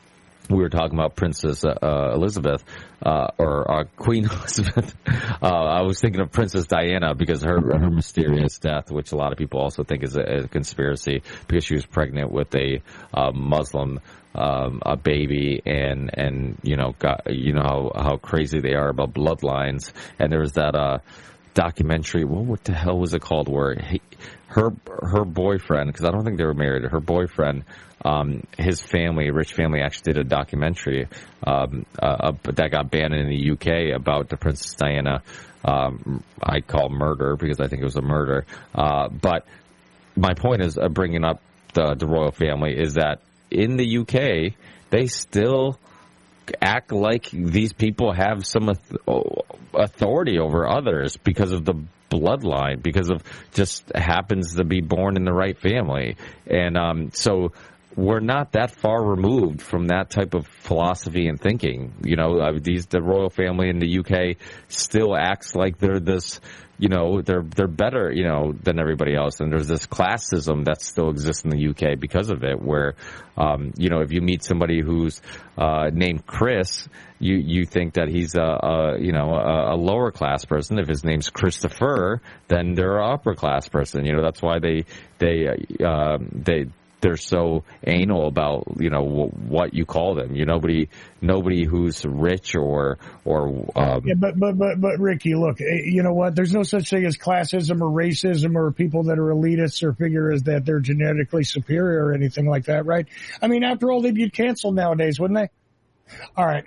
we were talking about Princess uh, Elizabeth, uh, or uh, Queen Elizabeth. Uh, I was thinking of Princess Diana because her her mysterious death, which a lot of people also think is a, a conspiracy, because she was pregnant with a uh, Muslim um, a baby, and and you know, got, you know how, how crazy they are about bloodlines. And there was that uh, documentary. Well, what the hell was it called? Where he, her her boyfriend, because I don't think they were married. Her boyfriend. Um, his family, rich family, actually did a documentary um, uh, that got banned in the U K about the Princess Diana. Um, I call murder because I think it was a murder. Uh, but my point is uh, bringing up the, the royal family is that in the U K, they still act like these people have some authority over others because of the bloodline, because of just happens to be born in the right family. And um, so we're not that far removed from that type of philosophy and thinking. You know, uh, these the royal family in the U K still acts like they're this, you know, they're they're better, you know, than everybody else. And there's this classism that still exists in the U K because of it, where, um, you know, if you meet somebody who's uh, named Chris, you you think that he's a, a you know a, a lower class person. If his name's Christopher, then they're an upper class person. You know, that's why they they uh, they. They're so anal about, you know, what you call them. You nobody, nobody who's rich or or. Um, yeah, but but but but Ricky, look, you know what? There's no such thing as classism or racism or people that are elitists or figure as that they're genetically superior or anything like that, right? I mean, after all, they'd get canceled nowadays, wouldn't they? All right.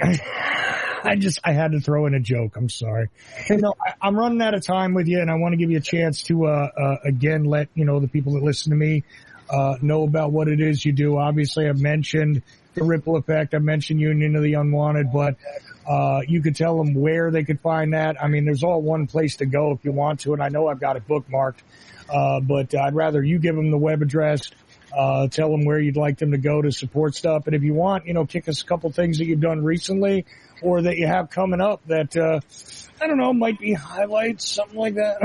I just, I had to throw in a joke. I'm sorry. You know, I, I'm running out of time with you, and I want to give you a chance to, uh, uh, again, let, you know, the people that listen to me, uh, know about what it is you do. Obviously, I've mentioned the Ripple Effect. I mentioned Union of the Unwanted, but, uh, you could tell them where they could find that. I mean, there's all one place to go if you want to, and I know I've got it bookmarked, uh, but I'd rather you give them the web address. Uh, tell them where you'd like them to go to support stuff. And if you want, you know, kick us a couple things that you've done recently or that you have coming up that, uh, I don't know, might be highlights, something like that.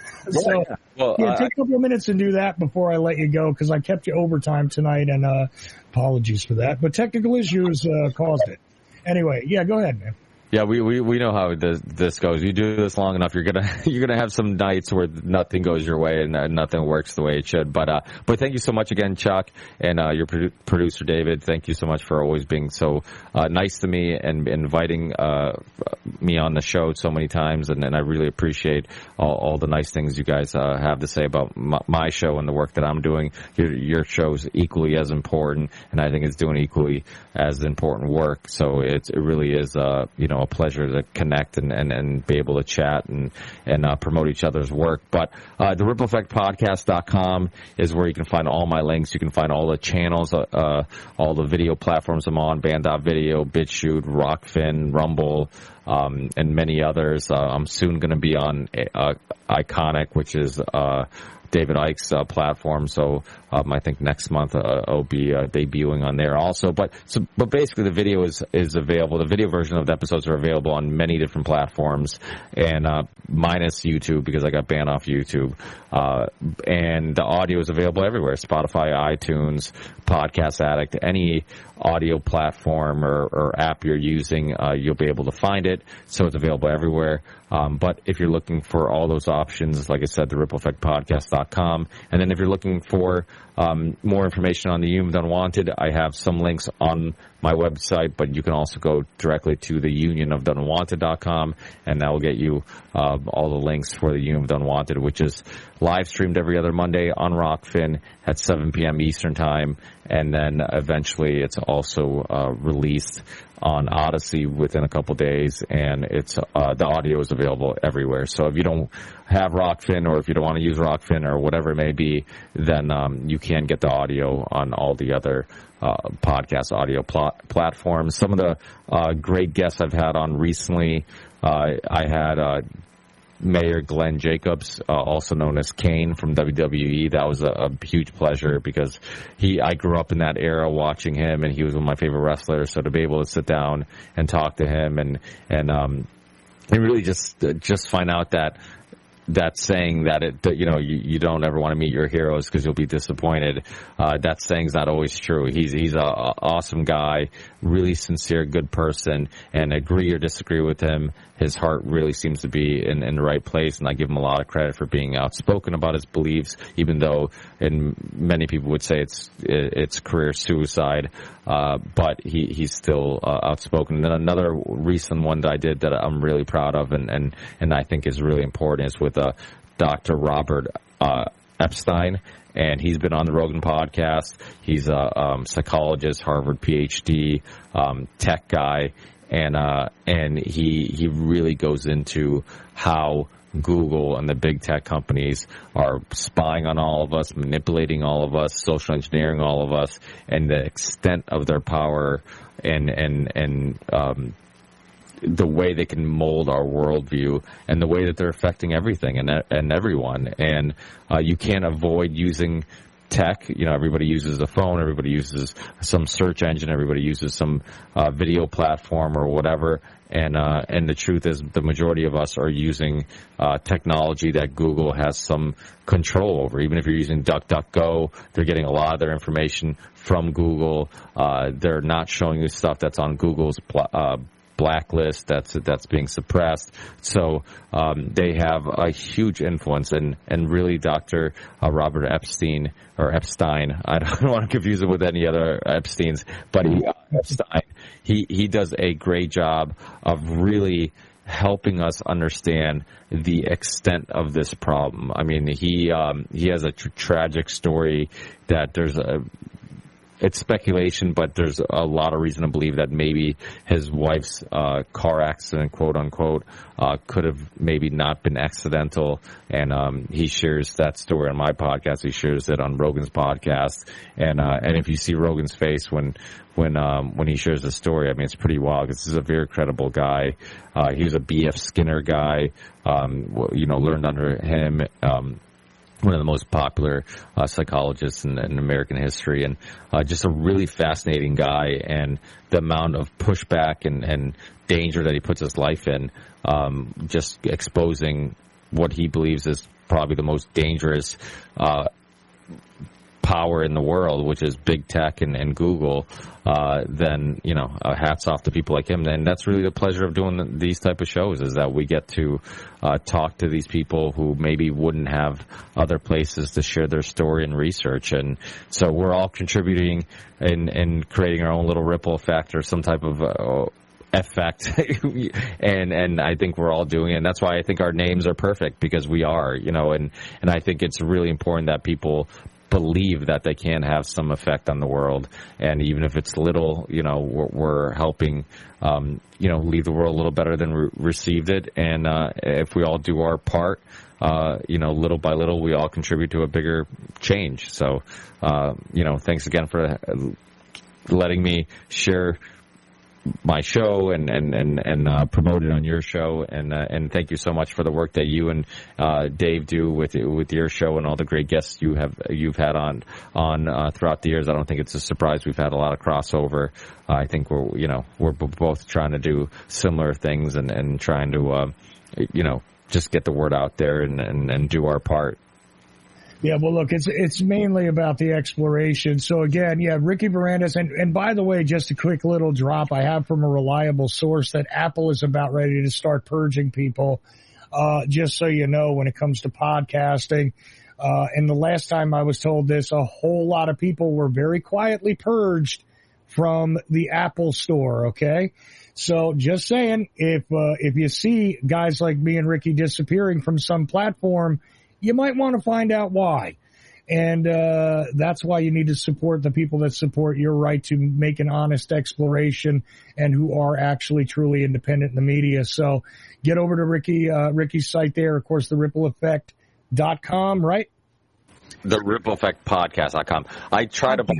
So, yeah, well, yeah, uh, take a couple of minutes and do that before I let you go, because I kept you overtime tonight, and, uh, apologies for that. But technical issues, uh, caused it. Anyway, yeah, go ahead, man. Yeah, we, we, we know how this, this goes. You do this long enough, you're gonna you're gonna have some nights where nothing goes your way and uh, nothing works the way it should. But uh, but thank you so much again, Chuck, and uh, your produ- producer David. Thank you so much for always being so uh, nice to me and inviting uh, me on the show so many times. And, and I really appreciate all, all the nice things you guys uh, have to say about my, my show and the work that I'm doing. Your, your show is equally as important, and I think it's doing equally as important work. So it's, it really is, uh, you know. a pleasure to connect and, and, and be able to chat and, and uh, promote each other's work. But uh, the ripple effect podcast dot com is where you can find all my links. You can find all the channels, uh, uh, all the video platforms I'm on, Band dot Video, BitChute, Rockfin, Rumble, um, and many others. Uh, I'm soon going to be on uh, Iconic, which is uh, David Icke's uh, platform. So um, I think next month uh, I'll be uh, debuting on there also. But so, but basically the video is is available. The video version of the episodes are available on many different platforms, and uh, minus YouTube because I got banned off YouTube. Uh, and the audio is available everywhere: Spotify, iTunes, Podcast Addict, any audio platform or, or app you're using, uh, you'll be able to find it. So it's available everywhere. Um, but if you're looking for all those options, like I said, the ripple effect podcast dot com. And then if you're looking for um, more information on the Union of the Unwanted, I have some links on my website, but you can also go directly to the union of the unwanted dot com, and that will get you uh, all the links for the Union of the Unwanted, which is live streamed every other Monday on Rockfin at seven p.m. Eastern Time, and then eventually it's also uh, released on Odyssey within a couple days, and it's uh, the audio is available everywhere. So if you don't have Rockfin, or if you don't want to use Rockfin, or whatever it may be, then um, you can get the audio on all the other uh, podcast audio pl- platforms. Some of the uh, great guests I've had on recently, uh, I had uh, Mayor Glenn Jacobs, uh, also known as Kane from W W E. That was a, a huge pleasure because he, I grew up in that era watching him, and he was one of my favorite wrestlers. So to be able to sit down and talk to him and, and, um, and really just, just find out that, that saying that it, that, you know, you, you don't ever want to meet your heroes because you'll be disappointed. Uh, that saying's not always true. He's, he's a, a awesome guy, really sincere, good person, and agree or disagree with him, his heart really seems to be in, in the right place, and I give him a lot of credit for being outspoken about his beliefs, even though, and many people would say it's, it's career suicide, uh, but he, he's still uh, outspoken. And then another recent one that I did that I'm really proud of, and, and, and I think is really important, is with uh, Doctor Robert uh, Epstein. And he's been on the Rogan podcast. He's a um, psychologist, Harvard P H D, um, tech guy, and uh, and he he really goes into how Google and the big tech companies are spying on all of us, manipulating all of us, social engineering all of us, and the extent of their power and and and um, the way they can mold our worldview and the way that they're affecting everything and and everyone. And uh, you can't avoid using tech. You know, everybody uses a phone, everybody uses some search engine, everybody uses some uh, video platform or whatever. And uh, and the truth is, the majority of us are using uh, technology that Google has some control over. Even if you're using DuckDuckGo, they're getting a lot of their information from Google. Uh, they're not showing you stuff that's on Google's pl- uh, blacklist that's that's being suppressed. So um, they have a huge influence, and and really, Doctor Uh, Robert Epstein or Epstein. I don't want to confuse it with any other Epsteins, but he, uh, Epstein. He he does a great job of really helping us understand the extent of this problem. I mean, he um, he has a tr- tragic story that there's a. It's speculation, but there's a lot of reason to believe that maybe his wife's uh, car accident, quote unquote, uh, could have maybe not been accidental. And um, he shares that story on my podcast. He shares it on Rogan's podcast. And uh, and if you see Rogan's face when when um, when he shares the story, I mean, it's pretty wild. This is a very credible guy. Uh, he was a B F Skinner guy. Um, you know, learned under him. Um, one of the most popular uh, psychologists in, in American history, and uh, just a really fascinating guy. And the amount of pushback and, and danger that he puts his life in, um, just exposing what he believes is probably the most dangerous uh, power in the world, which is big tech and, and Google, uh, then, you know, uh, hats off to people like him. And that's really the pleasure of doing the, these type of shows, is that we get to uh, talk to these people who maybe wouldn't have other places to share their story and research. And so we're all contributing and, and creating our own little ripple effect or some type of uh, effect. and and I think we're all doing it. And that's why I think our names are perfect, because we are, you know, and, and I think it's really important that people believe that they can have some effect on the world, and even if it's little, you know, we're, we're helping, um, you know, leave the world a little better than re- received it. And uh, if we all do our part, uh, you know, little by little, we all contribute to a bigger change. So, uh, you know, thanks again for letting me share my show and and and, and uh, promote it on your show, and uh, and thank you so much for the work that you and uh, Dave do with with your show and all the great guests you have you've had on on uh, throughout the years. I don't think it's a surprise we've had a lot of crossover. Uh, I think we're you know we're b- both trying to do similar things and and trying to uh, you know just get the word out there and, and and do our part. Yeah, well, look, it's it's mainly about the exploration. So, again, yeah, Ricky Varandas. And, and by the way, just a quick little drop I have from a reliable source that Apple is about ready to start purging people, uh, just so you know, when it comes to podcasting. Uh, and the last time I was told this, a whole lot of people were very quietly purged from the Apple store, okay? So just saying, if uh, if you see guys like me and Ricky disappearing from some platform, you might want to find out why. And uh that's why you need to support the people that support your right to make an honest exploration and who are actually truly independent in the media. So get over to Ricky, uh, Ricky's site there, of course, the ripple effect dot com, right? The Ripple Effect Podcast dot com. I try to buy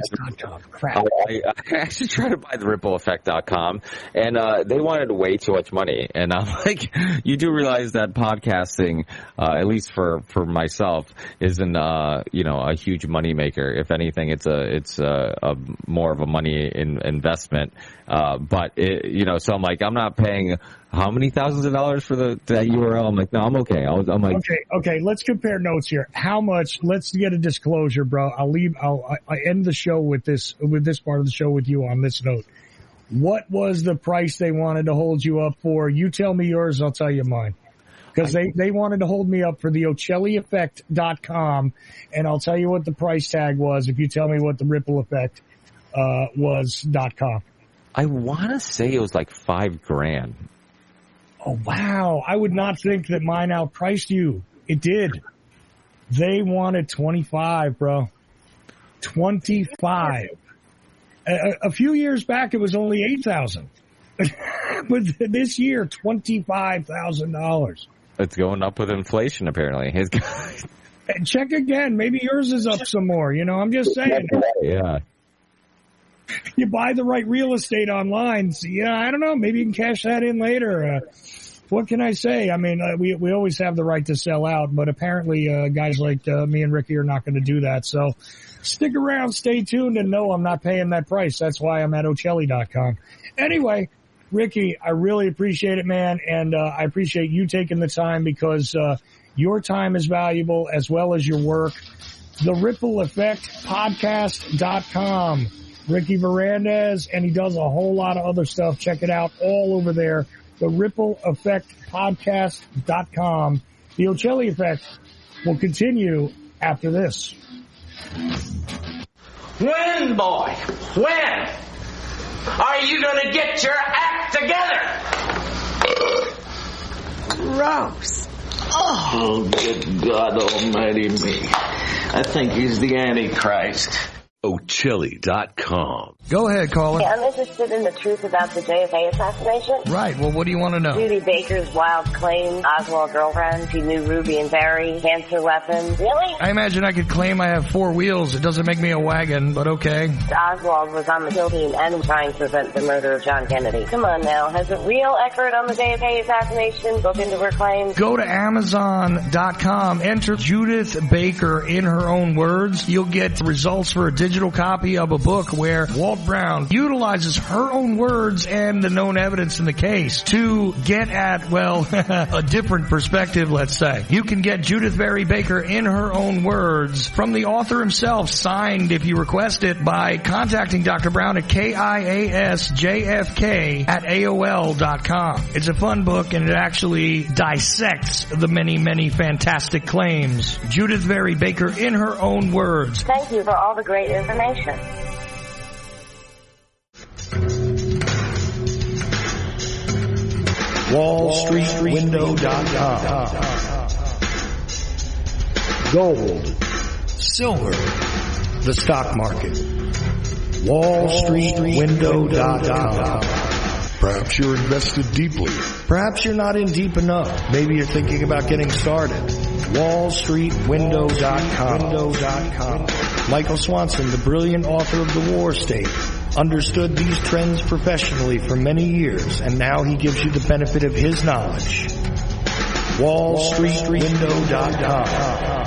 I, I, I actually try to buy the Ripple Effect dot com, and uh, they wanted way too much money. And I'm like, you do realize that podcasting, uh, at least for, for myself, isn't uh, you know a huge money maker. If anything, it's a it's a, a more of a money in, investment. Uh, but it, you know, so I'm like, I'm not paying how many thousands of dollars for the that U R L? I'm like, no, I'm okay. I was, I'm like, okay, okay. Let's compare notes here. How much? Let's get a disclosure, bro. I'll leave. I'll I end the show with this with this part of the show with you on this note. What was the price they wanted to hold you up for? You tell me yours. I'll tell you mine. Because they, they wanted to hold me up for the Ocelli Effect dot com, and I'll tell you what the price tag was if you tell me what the Ripple Effect uh, was dot com. I want to say it was like five grand. Oh, wow. I would not think that mine outpriced you. It did. They wanted twenty-five, bro. twenty-five. A, a few years back, it was only eight thousand. But this year, twenty-five thousand dollars. it's going up with inflation, apparently. His Check again. Maybe yours is up some more. You know, I'm just saying. Yeah. You buy the right real estate online. So, yeah, I don't know. Maybe you can cash that in later. Uh, what can I say? I mean, uh, we we always have the right to sell out, but apparently uh, guys like uh, me and Ricky are not going to do that. So stick around, stay tuned, and no, I'm not paying that price. That's why I'm at Ochelli dot com. Anyway, Ricky, I really appreciate it, man, and uh, I appreciate you taking the time because uh, your time is valuable as well as your work. The Ripple Effect Podcast dot com. Ricky Varandas, and he does a whole lot of other stuff. Check it out all over there. The Ripple Effect Podcast dot com. The Ochelli Effect will continue after this. When, boy? When are you going to get your act together? Gross. Oh, good God almighty me. I think he's the Antichrist. Ochelli dot com. Go ahead, caller. Yeah, I'm interested in the truth about the J F K assassination. Right. Well, what do you want to know? Judy Baker's wild claim, Oswald girlfriend, she knew Ruby and Barry, cancer weapons. Really? I imagine I could claim I have four wheels. It doesn't make me a wagon, but okay. Oswald was on the kill team and trying to prevent the murder of John Kennedy. Come on now. Has a real expert on the J F K assassination looked into her claims? Go to Amazon dot com. Enter Judith Baker in her own words. You'll get results for a digital copy of a book where Walt Brown utilizes her own words and the known evidence in the case to get at, well, a different perspective, let's say. You can get Judith Barry Baker in her own words from the author himself, signed if you request it by contacting Doctor Brown at K I A S J F K at A O L dot com. It's a fun book and it actually dissects the many, many fantastic claims. Judith Barry Baker in her own words. Thank you for all the great information. Wall Street Window dot com. Gold, silver, the stock market. Wall Street Window dot com. Perhaps you're invested deeply. Perhaps you're not in deep enough. Maybe you're thinking about getting started. Wall Street Window dot com. Michael Swanson, the brilliant author of The War State, understood these trends professionally for many years, and now he gives you the benefit of his knowledge. Wall Street Window dot com.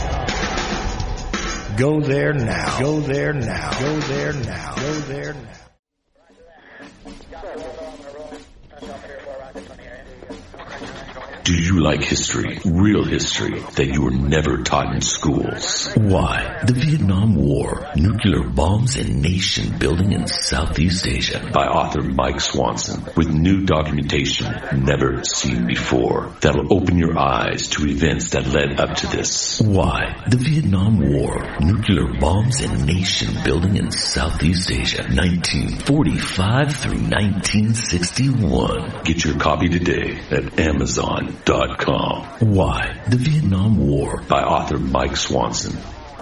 Go there now. Go there now. Go there now. Go there now. Do you like history, real history, that you were never taught in schools? Why? The Vietnam War, Nuclear Bombs and Nation Building in Southeast Asia by author Mike Swanson with new documentation never seen before that'll open your eyes to events that led up to this. Why? The Vietnam War, Nuclear Bombs and Nation Building in Southeast Asia, nineteen forty-five through nineteen sixty-one. Get your copy today at Amazon dot com. Why? The Vietnam War by author Mike Swanson.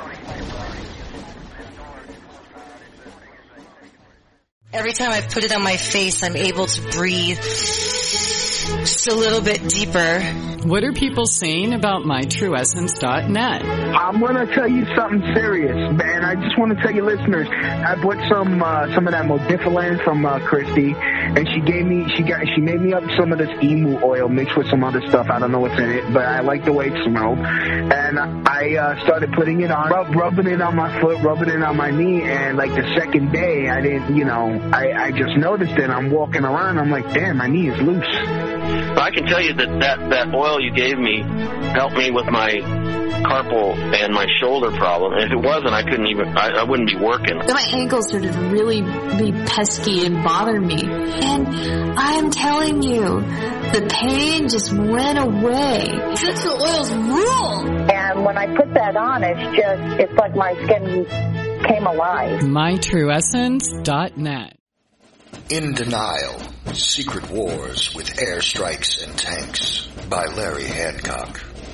Every time I put it on my face, I'm able to breathe just a little bit deeper. What are people saying about my true essence dot net? I'm going to tell you something serious, man. I just want to tell you listeners, I bought some uh, some of that Modifilan from uh, Christy, and she gave me, she got, she made me up some of this emu oil mixed with some other stuff. I don't know what's in it, but I like the way it smelled. And I uh, started putting it on, rub, rubbing it on my foot, rubbing it on my knee, and like the second day, I didn't, you know, I, I just noticed it. I'm walking around, I'm like, damn, my knee is loose. I can tell you that, that that oil you gave me helped me with my carpal and my shoulder problem. And if it wasn't, I couldn't even, I, I wouldn't be working. My ankles started to really be pesky and bother me. And I'm telling you, the pain just went away. Essential oils rule! And when I put that on, it's just, it's like my skin came alive. my true essence dot net. In Denial, Secret Wars with Airstrikes and Tanks by Larry Hancock.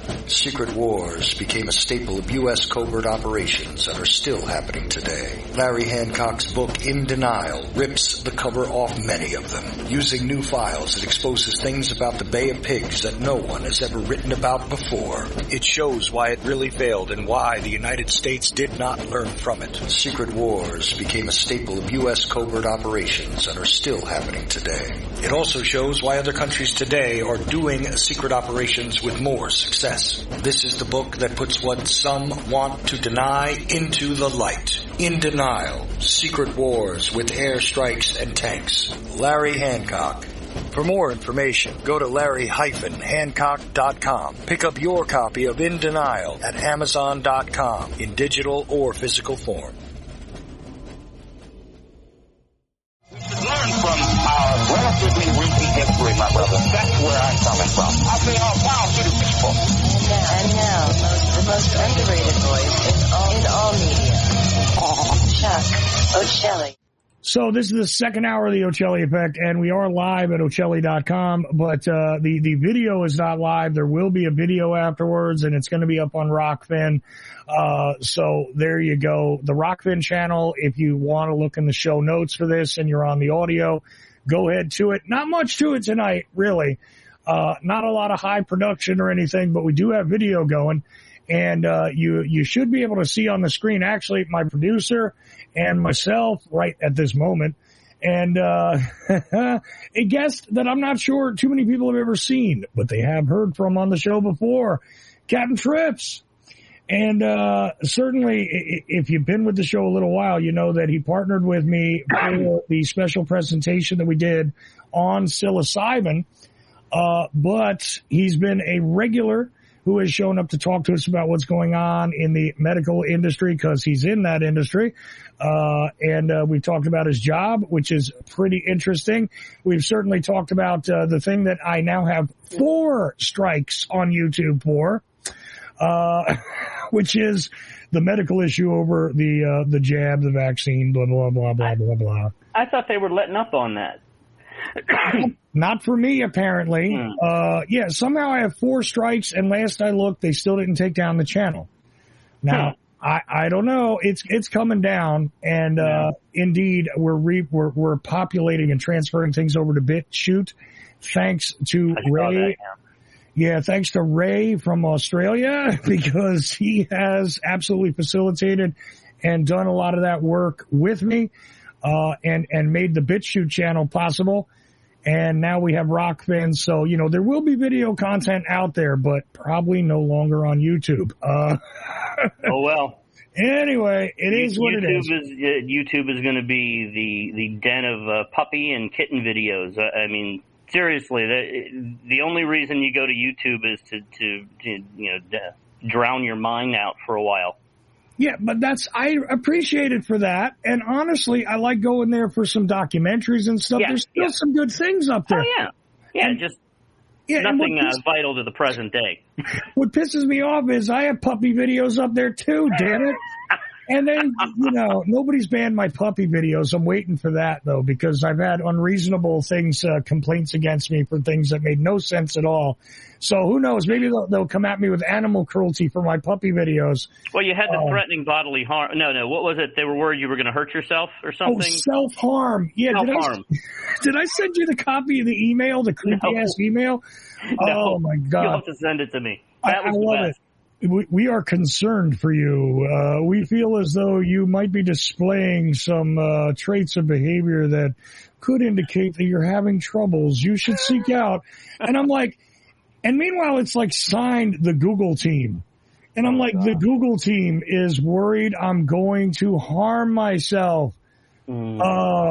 Secret wars became a staple of U S covert operations and are still happening today. Larry Hancock's book, In Denial, rips the cover off many of them. Using new files, it exposes things about the Bay of Pigs that no one has ever written about before. It shows why it really failed and why the United States did not learn from it. Secret wars became a staple of U S covert operations and are still happening today. It also shows why other countries today are doing secret operations with more success. This is the book that puts what some want to deny into the light. In Denial, Secret Wars with Airstrikes and Tanks. Larry Hancock. For more information, go to larry dash hancock dot com. Pick up your copy of In Denial at amazon dot com in digital or physical form. Learn from our relatively recent history, my brother. That's where I'm coming from. I say, oh, wow, to the people. And now, most, the most underrated voice in all, in all media, Chuck Ocelli. So this is the second hour of the Ocelli Effect, and we are live at Ocelli dot com, but uh, the, the video is not live. There will be a video afterwards, and it's going to be up on Rockfin. Uh, so there you go. The Rockfin channel, if you want to look in the show notes for this and you're on the audio, go ahead to it. Not much to it tonight, really. Uh, not a lot of high production or anything, but we do have video going. And, uh, you, you should be able to see on the screen, actually, my producer and myself right at this moment. And, uh, a guest that I'm not sure too many people have ever seen, but they have heard from on the show before, Captain Trips. And, uh, certainly if you've been with the show a little while, you know that he partnered with me for the special presentation that we did on psilocybin. Uh, but he's been a regular who has shown up to talk to us about what's going on in the medical industry because he's in that industry. Uh, and, uh, we've talked about his job, which is pretty interesting. We've certainly talked about, uh, the thing that I now have four strikes on YouTube for, uh, which is the medical issue over the, uh, the jab, the vaccine, blah, blah, blah, blah, blah, blah. I thought they were letting up on that. Not for me, apparently. Hmm. Uh, yeah, somehow I have four strikes, and last I looked, they still didn't take down the channel. Now, hmm. I, I don't know. It's, it's coming down, and, uh, yeah. indeed, we're, re, we're, we're populating and transferring things over to BitChute, thanks to Ray. That, yeah. yeah, thanks to Ray from Australia, because he has absolutely facilitated and done a lot of that work with me, uh, and, and made the BitChute channel possible. And now we have Rockfin, so, you know, there will be video content out there, but probably no longer on YouTube. Uh, oh, well. Anyway, it is YouTube what it is. is uh, YouTube is going to be the, the den of uh, puppy and kitten videos. Uh, I mean, seriously, the, the only reason you go to YouTube is to, to, to you know, d- drown your mind out for a while. Yeah, but that's, I appreciate it for that. And honestly, I like going there for some documentaries and stuff. Yeah, There's still yeah. some good things up there. Oh, yeah. Yeah, and, just yeah, nothing uh, vital to the present day. What pisses me off is I have puppy videos up there too, damn it. And then, you know, nobody's banned my puppy videos. I'm waiting for that, though, because I've had unreasonable things, uh, complaints against me for things that made no sense at all. So who knows? Maybe they'll, they'll come at me with animal cruelty for my puppy videos. Well, you had the uh, threatening bodily harm. No, no. What was it? They were worried you were going to hurt yourself or something? Oh, self-harm. Yeah. Self-harm. Did I, did I send you the copy of the email, the creepy-ass no. email? No. Oh, my God. You'll have to send it to me. That I, was I the love best. It. We, we are concerned for you. Uh, we feel as though you might be displaying some uh, traits of behavior that could indicate that you're having troubles. You should seek out. And I'm like, and meanwhile, it's like signed the Google team. And I'm like, the Google team is worried I'm going to harm myself. Mm.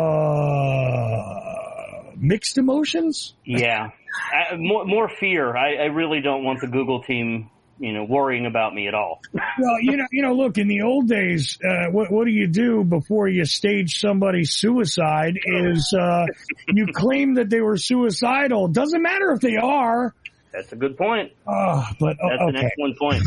Uh, mixed emotions? Yeah. I, more, more fear. I, I really don't want the Google team, you know, worrying about me at all. Well, you know, you know, look, in the old days, uh, what, what do you do before you stage somebody's suicide is, uh, you claim that they were suicidal. Doesn't matter if they are. That's a good point. Oh, but, oh, That's okay. an excellent point.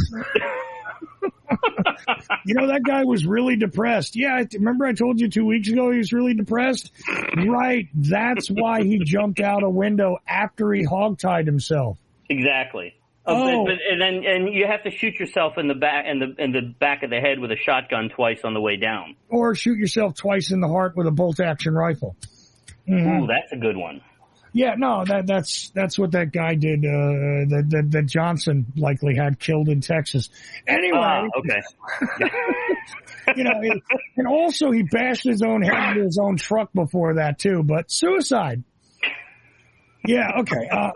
You know, that guy was really depressed. Yeah, I, remember I told you two weeks ago he was really depressed? Right. That's why he jumped out a window after he hogtied himself. Exactly. Oh. But, and then and you have to shoot yourself in the back in the in the back of the head with a shotgun twice on the way down. Or shoot yourself twice in the heart with a bolt-action rifle. Mm-hmm. Ooh, that's a good one. Yeah, no, that that's that's what that guy did. Uh, that, that that Johnson likely had killed in Texas. Anyway, ah, okay. You know, it, and also he bashed his own head into his own truck before that too. But suicide. Yeah. Okay. Uh,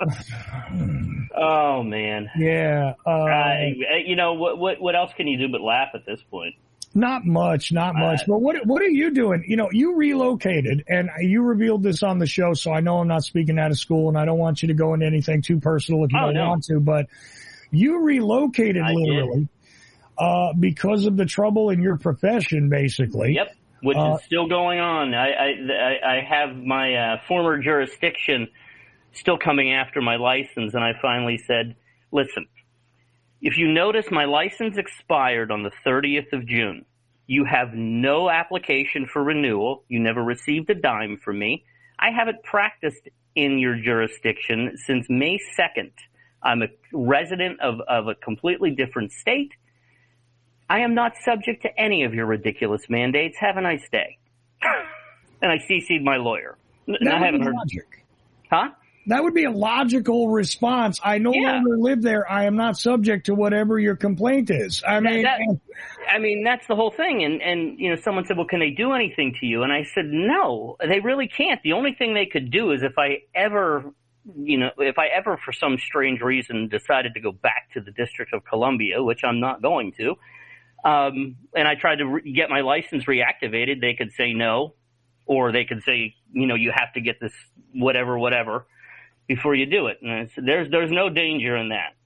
oh man. Yeah. Uh, uh, you know what? What what else can you do but laugh at this point? Not much, not much. Uh, but what what are you doing? You know, you relocated, and you revealed this on the show, so I know I'm not speaking out of school, and I don't want you to go into anything too personal if you oh, don't no. want to. But you relocated I literally uh, because of the trouble in your profession, basically. Yep, which uh, is still going on. I I, I have my uh, former jurisdiction still coming after my license, and I finally said, listen. If you notice, my license expired on the thirtieth of June. You have no application for renewal. You never received a dime from me. I haven't practiced in your jurisdiction since May second. I'm a resident of, of a completely different state. I am not subject to any of your ridiculous mandates. Have a nice day. And I C C'd my lawyer. That I would haven't be heard. logic. Huh? That would be a logical response. I no Yeah. longer live there. I am not subject to whatever your complaint is. I mean, that, that, I mean, that's the whole thing. And, and, you know, someone said, well, can they do anything to you? And I said, no, they really can't. The only thing they could do is if I ever, you know, if I ever, for some strange reason, decided to go back to the District of Columbia, which I'm not going to, um, and I tried to re- get my license reactivated, they could say no, or they could say, you know, you have to get this whatever, whatever. Before you do it. And I said, there's, there's no danger in that.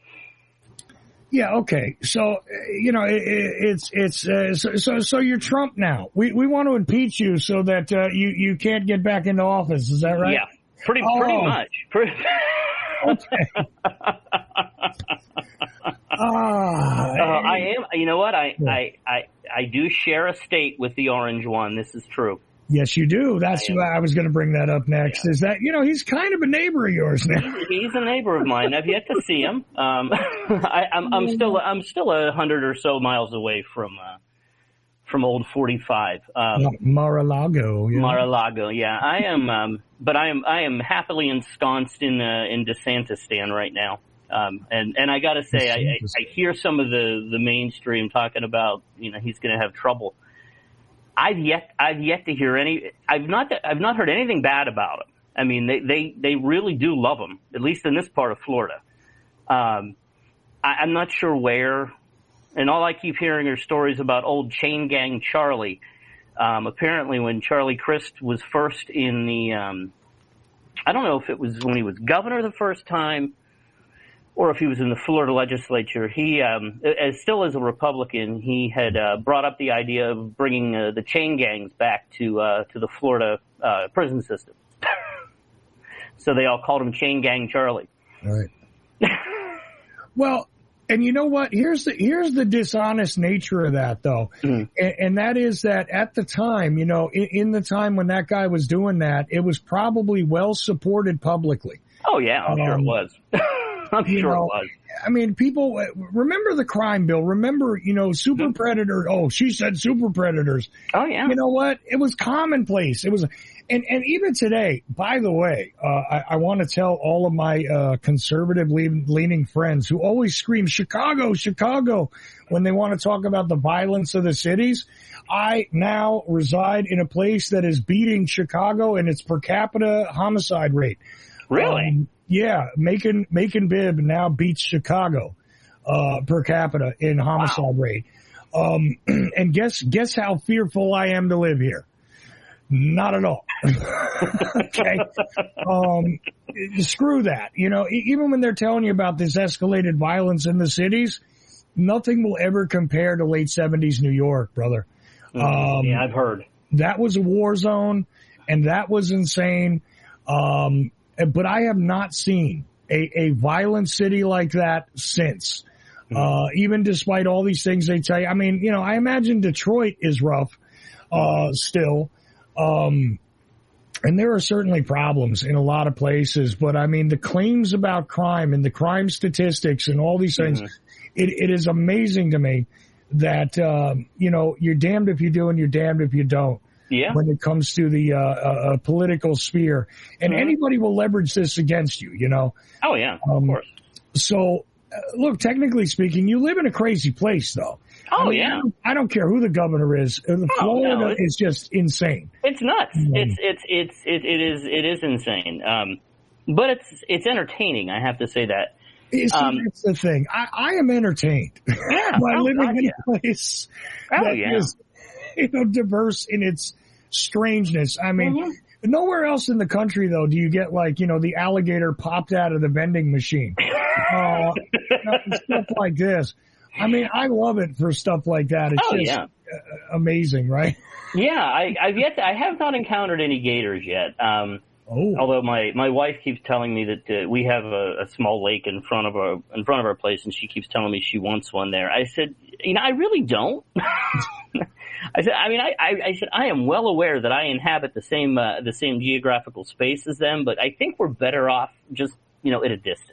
Yeah. Okay. So, you know, it, it's, it's, uh, so, so, so you're Trump now. We, we want to impeach you so that, uh, you, you can't get back into office. Is that right? Yeah. Pretty, oh. pretty much. Pretty okay. uh, uh, I am, you know what? I, yeah. I, I, I do share a state with the orange one. This is true. Yes, you do. That's I why I was going to bring that up next. Yeah. Is that, you know, he's kind of a neighbor of yours now. He's, he's a neighbor of mine. I've yet to see him. Um, I, I'm, I'm still, I'm still a hundred or so miles away from, uh, from Old forty-five. Um, Mar-a-Lago. Yeah. Mar-a-Lago. Yeah, I am. Um, but I am, I am happily ensconced in, uh, in DeSantistan right now. Um, and, and I got to say, I, I, I hear some of the, the mainstream talking about, you know, he's going to have trouble. I've yet, I've yet to hear any, I've not, I've not heard anything bad about him. I mean, they, they, they really do love him, at least in this part of Florida. Um, I, I'm not sure where, and all I keep hearing are stories about old Chain Gang Charlie. Um, apparently when Charlie Crist was first in the, um, I don't know if it was when he was governor the first time, or if he was in the Florida legislature, he, um, as still as a Republican, he had uh, brought up the idea of bringing uh, the chain gangs back to uh, to the Florida uh, prison system. So they all called him Chain Gang Charlie. All right. Well, and you know what? Here's the here's the dishonest nature of that, though, mm-hmm. and, and that is that at the time, you know, in, in the time when that guy was doing that, it was probably well supported publicly. Oh yeah, I'm um, sure it was. I'm sure know, it was. I mean, people remember the crime bill. Remember, you know, super mm-hmm. predator. Oh, she said super predators. Oh yeah. You know what? It was commonplace. It was, and and even today. By the way, uh, I, I want to tell all of my uh, conservative leaning friends who always scream Chicago, Chicago when they want to talk about the violence of the cities. I now reside in a place that is beating Chicago in its per capita homicide rate. Really? Um, Yeah, Macon, Macon Bibb now beats Chicago, uh, per capita in homicide wow. rate. Um, and guess, guess how fearful I am to live here? Not at all. Okay. Um, screw that. You know, even when they're telling you about this escalated violence in the cities, nothing will ever compare to late seventies New York, brother. Mm-hmm. Um, yeah, I've heard. That was a war zone and that was insane. Um, But I have not seen a, a violent city like that since, mm-hmm. uh, even despite all these things they tell you. I mean, you know, I imagine Detroit is rough, uh, still. Um, And there are certainly problems in a lot of places, but I mean, the claims about crime and the crime statistics and all these things, mm-hmm. it, it is amazing to me that, um, you know, you're damned if you do and you're damned if you don't. Yeah. When it comes to the, uh, uh political sphere, and mm-hmm. anybody will leverage this against you, you know? Oh yeah, um, of course. So, uh, look, technically speaking, you live in a crazy place though. Oh, I mean, yeah. I don't, I don't care who the governor is. Oh, Florida no, is just insane. It's nuts. Um, it's it's it's it, it is it is insane. Um, but it's it's entertaining. I have to say that. See, um, that's the thing. I, I am entertained yeah, by oh, living God, in yeah. a place oh, that yeah. is, you know, diverse in its strangeness. I mean, mm-hmm. nowhere else in the country though do you get like, you know, the alligator popped out of the vending machine. uh, stuff like this. I mean, I love it for stuff like that. It's oh, just yeah. uh, amazing, right? Yeah, I, I've yet to, I have not encountered any gators yet. Um, oh. Although my, my wife keeps telling me that uh, we have a, a small lake in front of our in front of our place, and she keeps telling me she wants one there. I said, you know, I really don't. I said, I mean, I, I, I said I am well aware that I inhabit the same uh, the same geographical space as them, but I think we're better off just, you know, at a distance.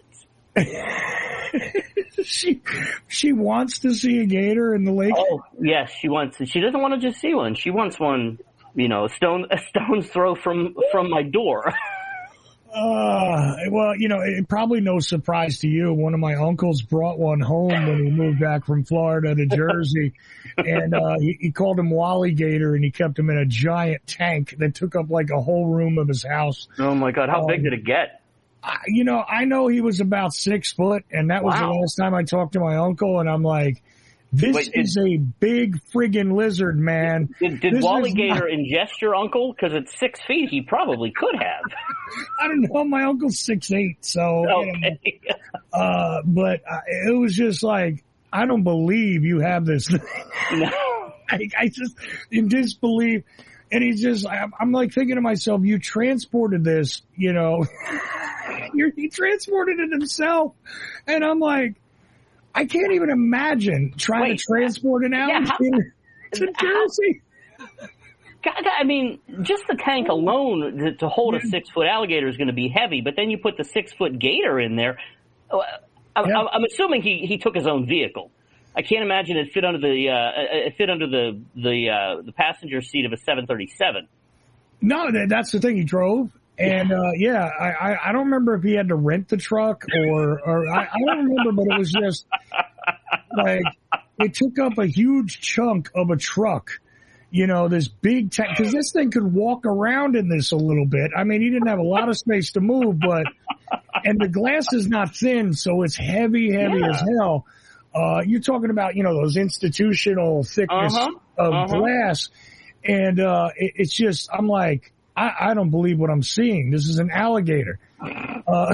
she she wants to see a gator in the lake. Oh yes, she wants. She doesn't want to just see one. She wants one, you know, a stone a stone's throw from from my door. uh, well, you know, it probably no surprise to you. One of my uncles brought one home when he moved back from Florida to Jersey, and uh, he, he called him Wally Gator, and he kept him in a giant tank that took up like a whole room of his house. Oh my God, how um, big did it get? I, you know, I know he was about six foot, and that was wow. the last time I talked to my uncle, and I'm like, this Wait, did, is a big friggin' lizard, man. Did, did this Wally Gator not... ingest your uncle? Because at six feet, he probably could have. I don't know. My uncle's six eight, so. Okay. You know, uh, but uh, it was just like, I don't believe you have this thing. No. I, I just, in disbelief. And he's just, I'm, I'm like thinking to myself, you transported this, you know. You're, he transported it himself. And I'm like, I can't even imagine trying Wait, to transport an alligator yeah, to Jersey. God, I mean, just the tank alone to, to hold a six-foot alligator is going to be heavy, but then you put the six-foot gator in there. I'm, Yeah. I'm assuming he, he took his own vehicle. I can't imagine it fit under the uh, it fit under the the uh, the passenger seat of a seven thirty-seven. No, that's the thing. He drove. And, uh, yeah, I, I, I don't remember if he had to rent the truck or, or I, I don't remember, but it was just like, it took up a huge chunk of a truck, you know, this big tank, cause this thing could walk around in this a little bit. I mean, he didn't have a lot of space to move, but, and the glass is not thin, so it's heavy, heavy yeah. as hell. Uh, you're talking about, you know, those institutional thickness uh-huh. of uh-huh. glass. And, uh, it, it's just, I'm like, I, I don't believe what I'm seeing. This is an alligator. Uh,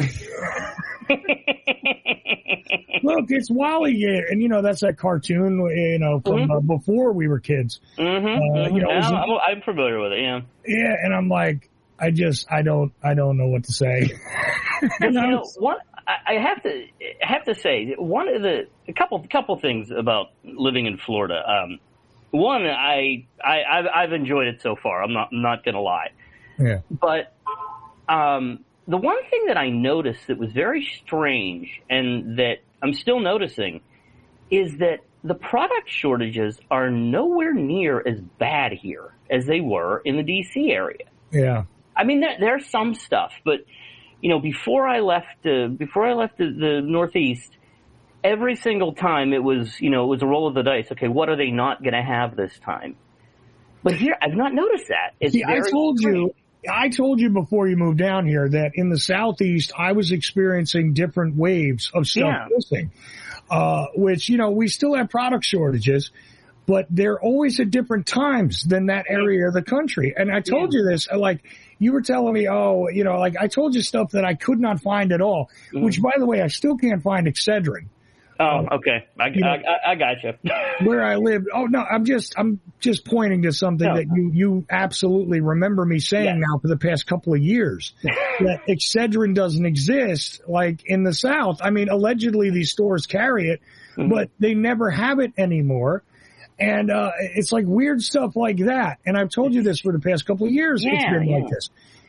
look, it's Wally Gator. And, you know, that's that cartoon, you know, from mm-hmm. uh, before we were kids. Mm-hmm. Uh, you know, yeah, it, I'm, I'm familiar with it, yeah. Yeah, and I'm like, I just, I don't, I don't know what to say. But, you know, one, I have to I have to say, one of the, a couple, couple things about living in Florida. Um, one, I, I, I've, I've enjoyed it so far. I'm not, I'm not going to lie. Yeah. But um, the one thing that I noticed that was very strange and that I'm still noticing is that the product shortages are nowhere near as bad here as they were in the D C area. Yeah. I mean, there, there's some stuff, but, you know, before I left, uh, before I left the, the Northeast, every single time it was, you know, it was a roll of the dice. Okay, what are they not going to have this time? But here, I've not noticed that. It's See, I told strange. you. I told you before you moved down here that in the Southeast, I was experiencing different waves of stuff Yeah. missing, uh, which, you know, we still have product shortages, but they're always at different times than that area of the country. And I told Yeah. you this, like, you were telling me, oh, you know, like I told you stuff that I could not find at all, Mm. which, by the way, I still can't find Excedrin. Oh, okay. I, You know, I, I got you. Where I live. Oh no, I'm just, I'm just pointing to something No. that you, you absolutely remember me saying Yes. now for the past couple of years that Excedrin doesn't exist like in the South. I mean, allegedly these stores carry it, Mm-hmm. but they never have it anymore. And, uh, it's like weird stuff like that. And I've told you this for the past couple of years. It's Yeah, been yeah. like this.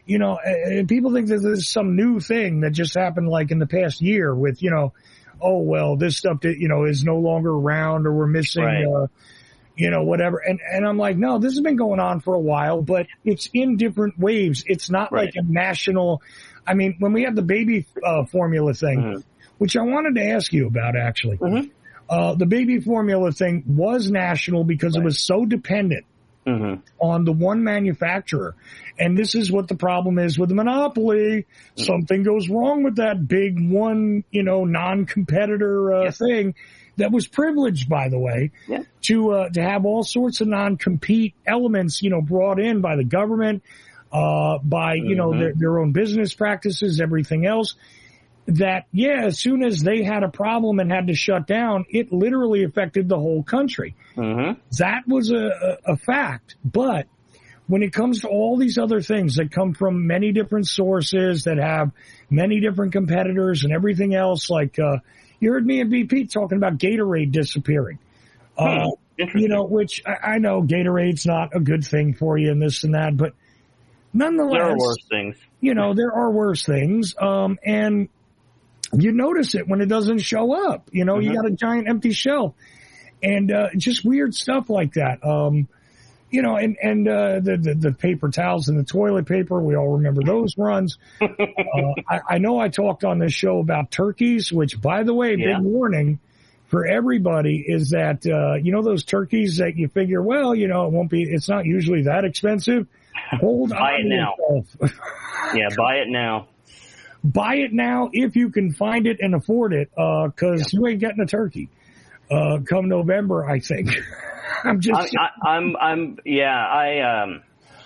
you know, and people think that this is some new thing that just happened like in the past year with, you know, oh, well, this stuff, that, you know, is no longer around or we're missing, right. uh, you know, whatever. And, and I'm like, no, this has been going on for a while, but it's in different waves. It's not right. like a national. I mean, when we had the baby uh, formula thing, mm-hmm. which I wanted to ask you about, actually, mm-hmm. uh, the baby formula thing was national because right. it was so dependent mm-hmm. on the one manufacturer. And this is what the problem is with the monopoly. Mm-hmm. Something goes wrong with that big one, you know, non-competitor uh, yes. thing that was privileged, by the way, yeah. to uh, to have all sorts of non-compete elements, you know, brought in by the government, uh, by, you mm-hmm. know, their, their own business practices, everything else. That, yeah, as soon as they had a problem and had to shut down, it literally affected the whole country. Mm-hmm. That was a, a, a fact. But when it comes to all these other things that come from many different sources that have many different competitors and everything else, like uh, you heard me and B P talking about Gatorade disappearing. Hmm. Uh, you know, which I, I know Gatorade's not a good thing for you and this and that, but nonetheless, there are worse things. You know, there are worse things. Um, and you notice it when it doesn't show up. You know, mm-hmm. you got a giant empty shelf and uh, just weird stuff like that. Um, you know, and, and uh, the, the, the paper towels and the toilet paper, we all remember those runs. uh, I, I know I talked on this show about turkeys, which, by the way, yeah. big warning for everybody is that, uh, you know, those turkeys that you figure, well, you know, it won't be, it's not usually that expensive. Hold buy on it now. yeah, buy it now. Buy it now if you can find it and afford it, uh, cause yeah. you ain't getting a turkey, uh, come November, I think. I'm just, I, I, I'm, I'm, yeah, I, um,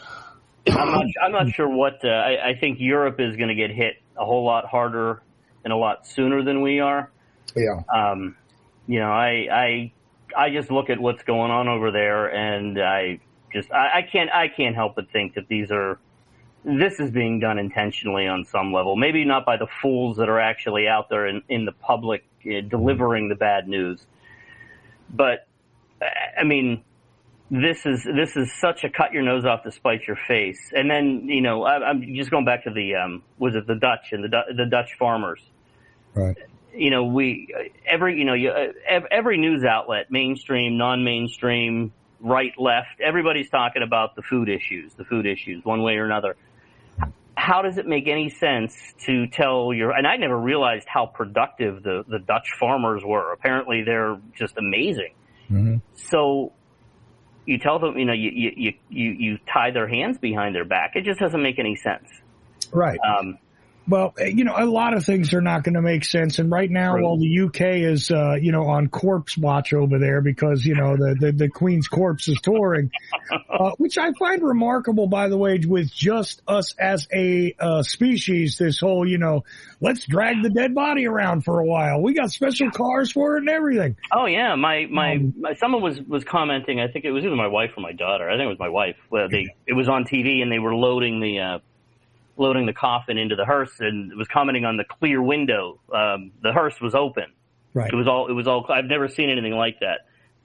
I'm not, I'm not sure what, uh, I, I think Europe is going to get hit a whole lot harder and a lot sooner than we are. Yeah. Um, you know, I, I, I just look at what's going on over there and I just, I, I can't, I can't help but think that these are, this is being done intentionally on some level. Maybe not by the fools that are actually out there in, in the public uh, delivering the bad news. But, I mean, this is this is such a cut your nose off to spite your face. And then, you know, I, I'm just going back to the, um, was it the Dutch and the, the Dutch farmers? Right. You know, we, every, you know, you, every news outlet, mainstream, non-mainstream, right, left, everybody's talking about the food issues, the food issues, one way or another. How does it make any sense to tell your, and I never realized how productive the, the Dutch farmers were. Apparently they're just amazing. Mm-hmm. So you tell them, you know, you, you, you, you tie their hands behind their back. It just doesn't make any sense. Right. Um, Well, you know, a lot of things are not going to make sense. And right now, right. while the U K is, uh, you know, on corpse watch over there because, you know, the, the, the Queen's corpse is touring, uh, which I find remarkable, by the way, with just us as a uh, species, this whole, you know, let's drag the dead body around for a while. We got special cars for it and everything. Oh, yeah. My, my, um, my someone was, was commenting, I think it was either my wife or my daughter. I think it was my wife. Well, they, it was on T V and they were loading the, uh, loading the coffin into the hearse and was commenting on the clear window. Um, the hearse was open. Right. It was all, it was all, I've never seen anything like that.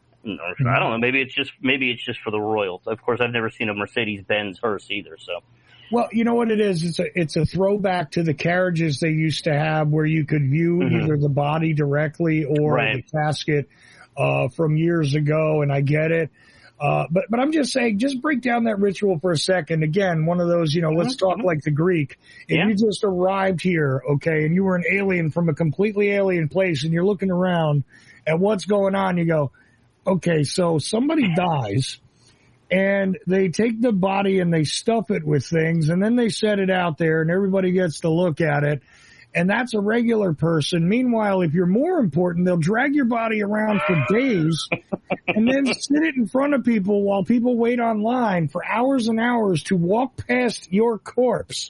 I don't know. Maybe it's just, maybe it's just for the royals. Of course, I've never seen a Mercedes-Benz hearse either. So. Well, you know what it is? It's a, it's a throwback to the carriages they used to have where you could view mm-hmm. either the body directly or right. the casket, uh, from years ago. And I get it. Uh, but, but I'm just saying, just break down that ritual for a second. Again, one of those, you know, let's talk like the Greek. If yeah. you just arrived here, okay, and you were an alien from a completely alien place and you're looking around at what's going on, you go, okay, so somebody dies and they take the body and they stuff it with things and then they set it out there and everybody gets to look at it. And that's a regular person. Meanwhile, if you're more important, they'll drag your body around for days and then sit it in front of people while people wait online for hours and hours to walk past your corpse.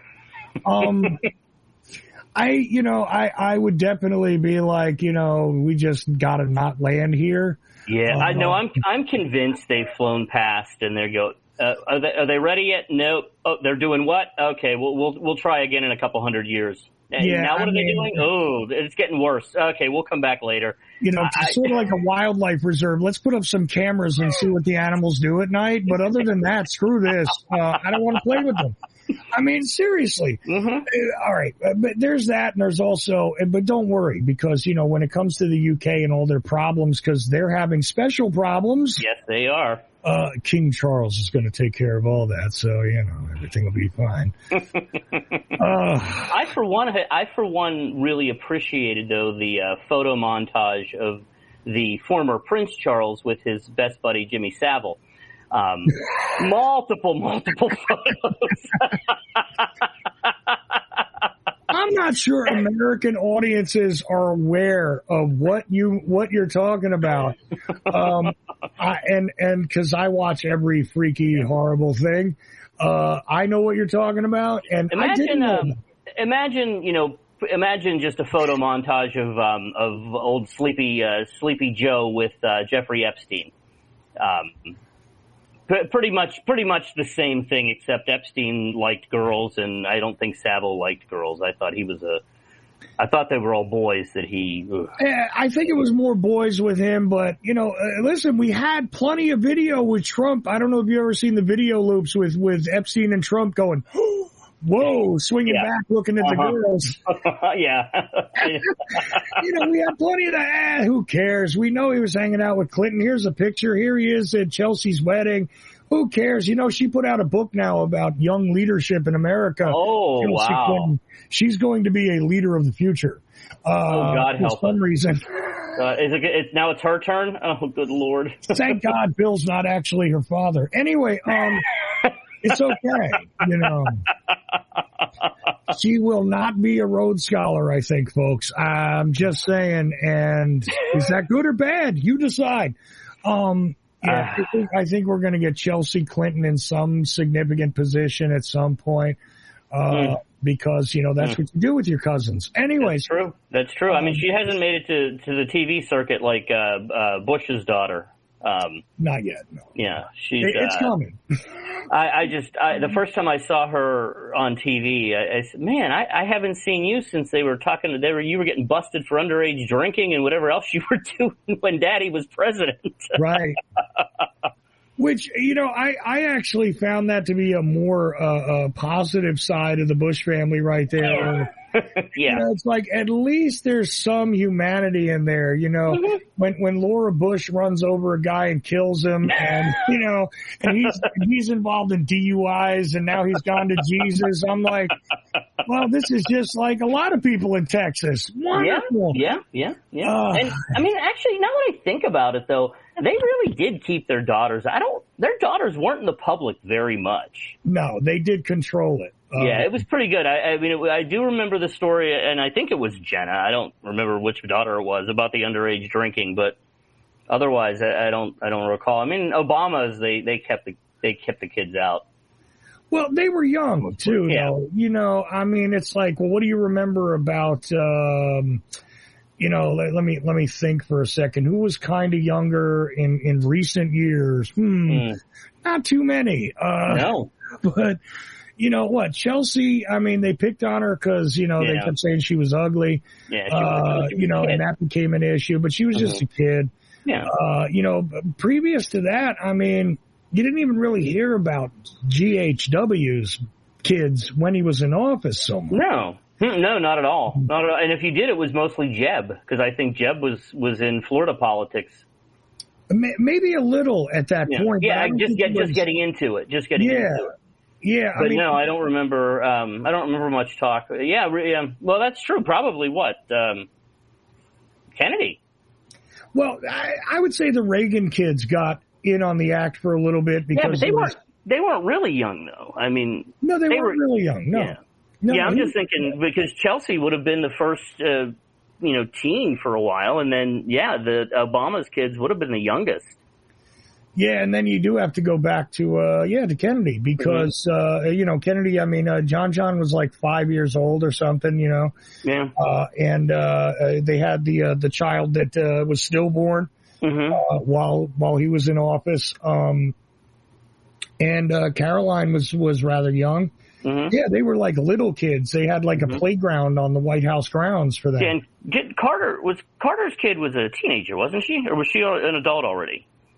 Um, I, you know, I, I would definitely be like, you know, we just gotta not land here. Yeah, uh, I know. I'm, I'm convinced they've flown past and they go, uh, are they, are they ready yet? No. Oh, they're doing what? Okay, we'll, we'll, we'll try again in a couple hundred years. Yeah, now what I are mean, they doing? Oh, it's getting worse. Okay, we'll come back later. You know, it's I, sort of like a wildlife reserve. Let's put up some cameras and see what the animals do at night. But other than that, screw this. Uh, I don't want to play with them. I mean, seriously. Mm-hmm. All right. But there's that, and there's also, but don't worry, because, you know, when it comes to the U K and all their problems, because they're having special problems. Yes, they are. Uh, King Charles is going to take care of all that, so, you know, everything will be fine. uh, I, for one, I, for one, really appreciated, though, the uh, photo montage of the former Prince Charles with his best buddy, Jimmy Savile. Um, multiple, multiple photos. I'm not sure American audiences are aware of what you what you're talking about, um, I, and and because I watch every freaky horrible thing, uh, I know what you're talking about, and imagine, I didn't know. Um, imagine, you know, imagine just a photo montage of um, of old Sleepy uh, Sleepy Joe with uh, Jeffrey Epstein. Um, Pretty much, pretty much the same thing, except Epstein liked girls, and I don't think Savile liked girls. I thought he was a, I thought they were all boys that he. Ugh. I think it was more boys with him, but you know, uh, listen, we had plenty of video with Trump. I don't know if you ever seen the video loops with with Epstein and Trump going, whoa, swinging yeah. back, looking at uh-huh. the girls. yeah. You know, we had plenty of that. Ah, who cares? We know he was hanging out with Clinton. Here's a picture. Here he is at Chelsea's wedding. Who cares? You know, she put out a book now about young leadership in America. Oh, Chelsea wow. Clinton. She's going to be a leader of the future. Uh, oh, God help us. For some reason. Uh, is it, it's, now it's her turn? Oh, good Lord. Thank God Bill's not actually her father. Anyway, um, it's okay, you know. She will not be a Rhodes Scholar, I think, folks. I'm just saying, and is that good or bad? You decide. Um, yeah, I think, I think we're going to get Chelsea Clinton in some significant position at some point, uh, mm. because, you know, that's mm. what you do with your cousins. Anyways. That's true. That's true. I mean, she hasn't made it to, to the T V circuit like, uh, uh, Bush's daughter. Um, Not yet, no. Yeah, she's. It, it's uh, coming. I, I just I, the first time I saw her on T V, I, I said, "Man, I, I haven't seen you since they were talking. They were you were getting busted for underage drinking and whatever else you were doing when Daddy was president." Right. Which, you know, I, I actually found that to be a more uh, uh, positive side of the Bush family right there. Yeah. You know, it's like at least there's some humanity in there, you know, mm-hmm. when, when Laura Bush runs over a guy and kills him and, you know, and he's, he's involved in D U Is and now he's gone to Jesus. I'm like, well, this is just like a lot of people in Texas. Wonderful. Yeah, yeah, yeah. yeah. Uh, and I mean, actually, now that I think about it, though, they really did keep their daughters. I don't, their daughters weren't in the public very much. No, they did control it. Uh, yeah, it was pretty good. I, I mean, it, I do remember the story, and I think it was Jenna. I don't remember which daughter it was about the underage drinking, but otherwise, I, I don't, I don't recall. I mean, Obama's they, they kept the, they kept the kids out. Well, they were young too, yeah. though. You know, I mean, it's like, well, what do you remember about? Um, you know, let, let me let me think for a second. Who was kind of younger in in recent years? Hmm, mm. Not too many. Uh, no, but. You know what, Chelsea, I mean, they picked on her because, you know, yeah. they kept saying she was ugly. Yeah, she was, uh, she was you know, and that became an issue, but she was uh-huh. just a kid. Yeah. Uh, you know, previous to that, I mean, you didn't even really hear about G H W's kids when he was in office so much. No. No, not at all. Not at all. And if you did, it was mostly Jeb, because I think Jeb was, was in Florida politics. Maybe a little at that yeah. point. Yeah, just get, was... just getting into it. Just getting yeah. into it. Yeah, but I mean, no, I don't remember. Um, I don't remember much talk. Yeah, yeah. Well, that's true. Probably what um, Kennedy. Well, I, I would say the Reagan kids got in on the act for a little bit because yeah, but they was, weren't. They weren't really young, though. I mean, no, they, they weren't were really young. No, yeah. no yeah I'm he, just thinking because Chelsea would have been the first, uh, you know, teen for a while, and then yeah, the Obama's kids would have been the youngest. Yeah, and then you do have to go back to, uh, yeah, to Kennedy because, mm-hmm. uh, you know, Kennedy, I mean, uh, John John was like five years old or something, you know. Yeah. Uh, and, uh, they had the, uh, the child that, uh, was stillborn, mm-hmm. uh, while, while he was in office. Um, and, uh, Caroline was, was rather young. Mm-hmm. Yeah, they were like little kids. They had like mm-hmm. a playground on the White House grounds for them. Yeah, and did Carter, was, Carter's kid was a teenager, wasn't she? Or was she an adult already?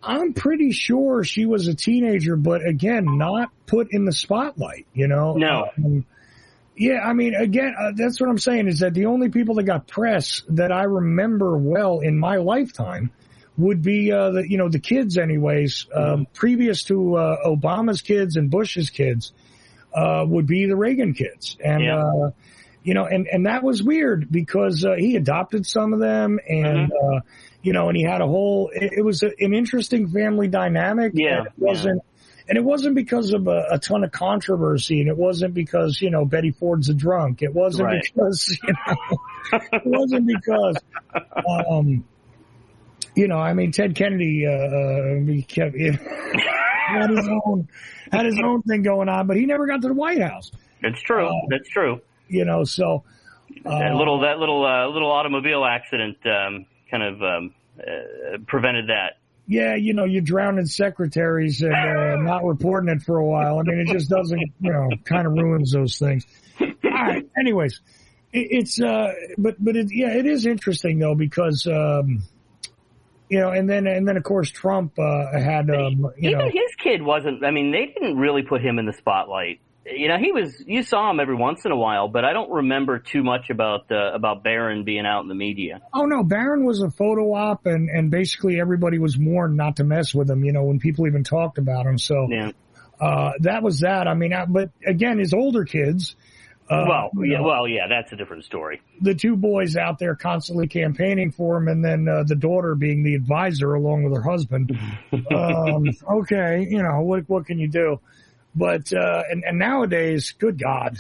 I'm pretty sure she was a teenager, but again, not put in the spotlight, you know? No. Um, yeah, I mean, again, uh, that's what I'm saying is that the only people that got press that I remember well in my lifetime would be, uh, the, you know, the kids anyways, um, mm-hmm. previous to, uh, Obama's kids and Bush's kids, uh, would be the Reagan kids. And, yeah. uh, you know, and, and that was weird because, uh, he adopted some of them and, mm-hmm. uh, you know, and he had a whole, it, it was a, an interesting family dynamic. Yeah. And it wasn't, yeah. and it wasn't because of a, a ton of controversy, and it wasn't because, you know, Betty Ford's a drunk. It wasn't right. because, you know, it wasn't because, um, you know, I mean, Ted Kennedy, uh, he kept, you know, had his own, had his own thing going on, but he never got to the White House. That's true. Uh, That's true. You know, so, uh, that little, that little, uh, little automobile accident, um, kind of, um, uh, prevented that. Yeah, you know, you drown in secretaries and uh, not reporting it for a while. I mean, it just doesn't, you know, kind of ruins those things. All right. Anyways, it, it's, uh, but, but it, yeah, it is interesting though, because, um, you know, and then, and then of course Trump, uh, had, um, you Even know. his kid wasn't, I mean, they didn't really put him in the spotlight. You know, he was, you saw him every once in a while, but I don't remember too much about, uh, about Barron being out in the media. Oh no, Barron was a photo op and, and basically everybody was warned not to mess with him, you know, when people even talked about him. So, yeah. uh, that was that. I mean, I, but again, his older kids, uh, well, yeah, know, well, yeah, that's a different story. The two boys out there constantly campaigning for him, and then, uh, the daughter being the advisor along with her husband. um, okay, you know, what, what can you do? But, uh, and, and nowadays, good God.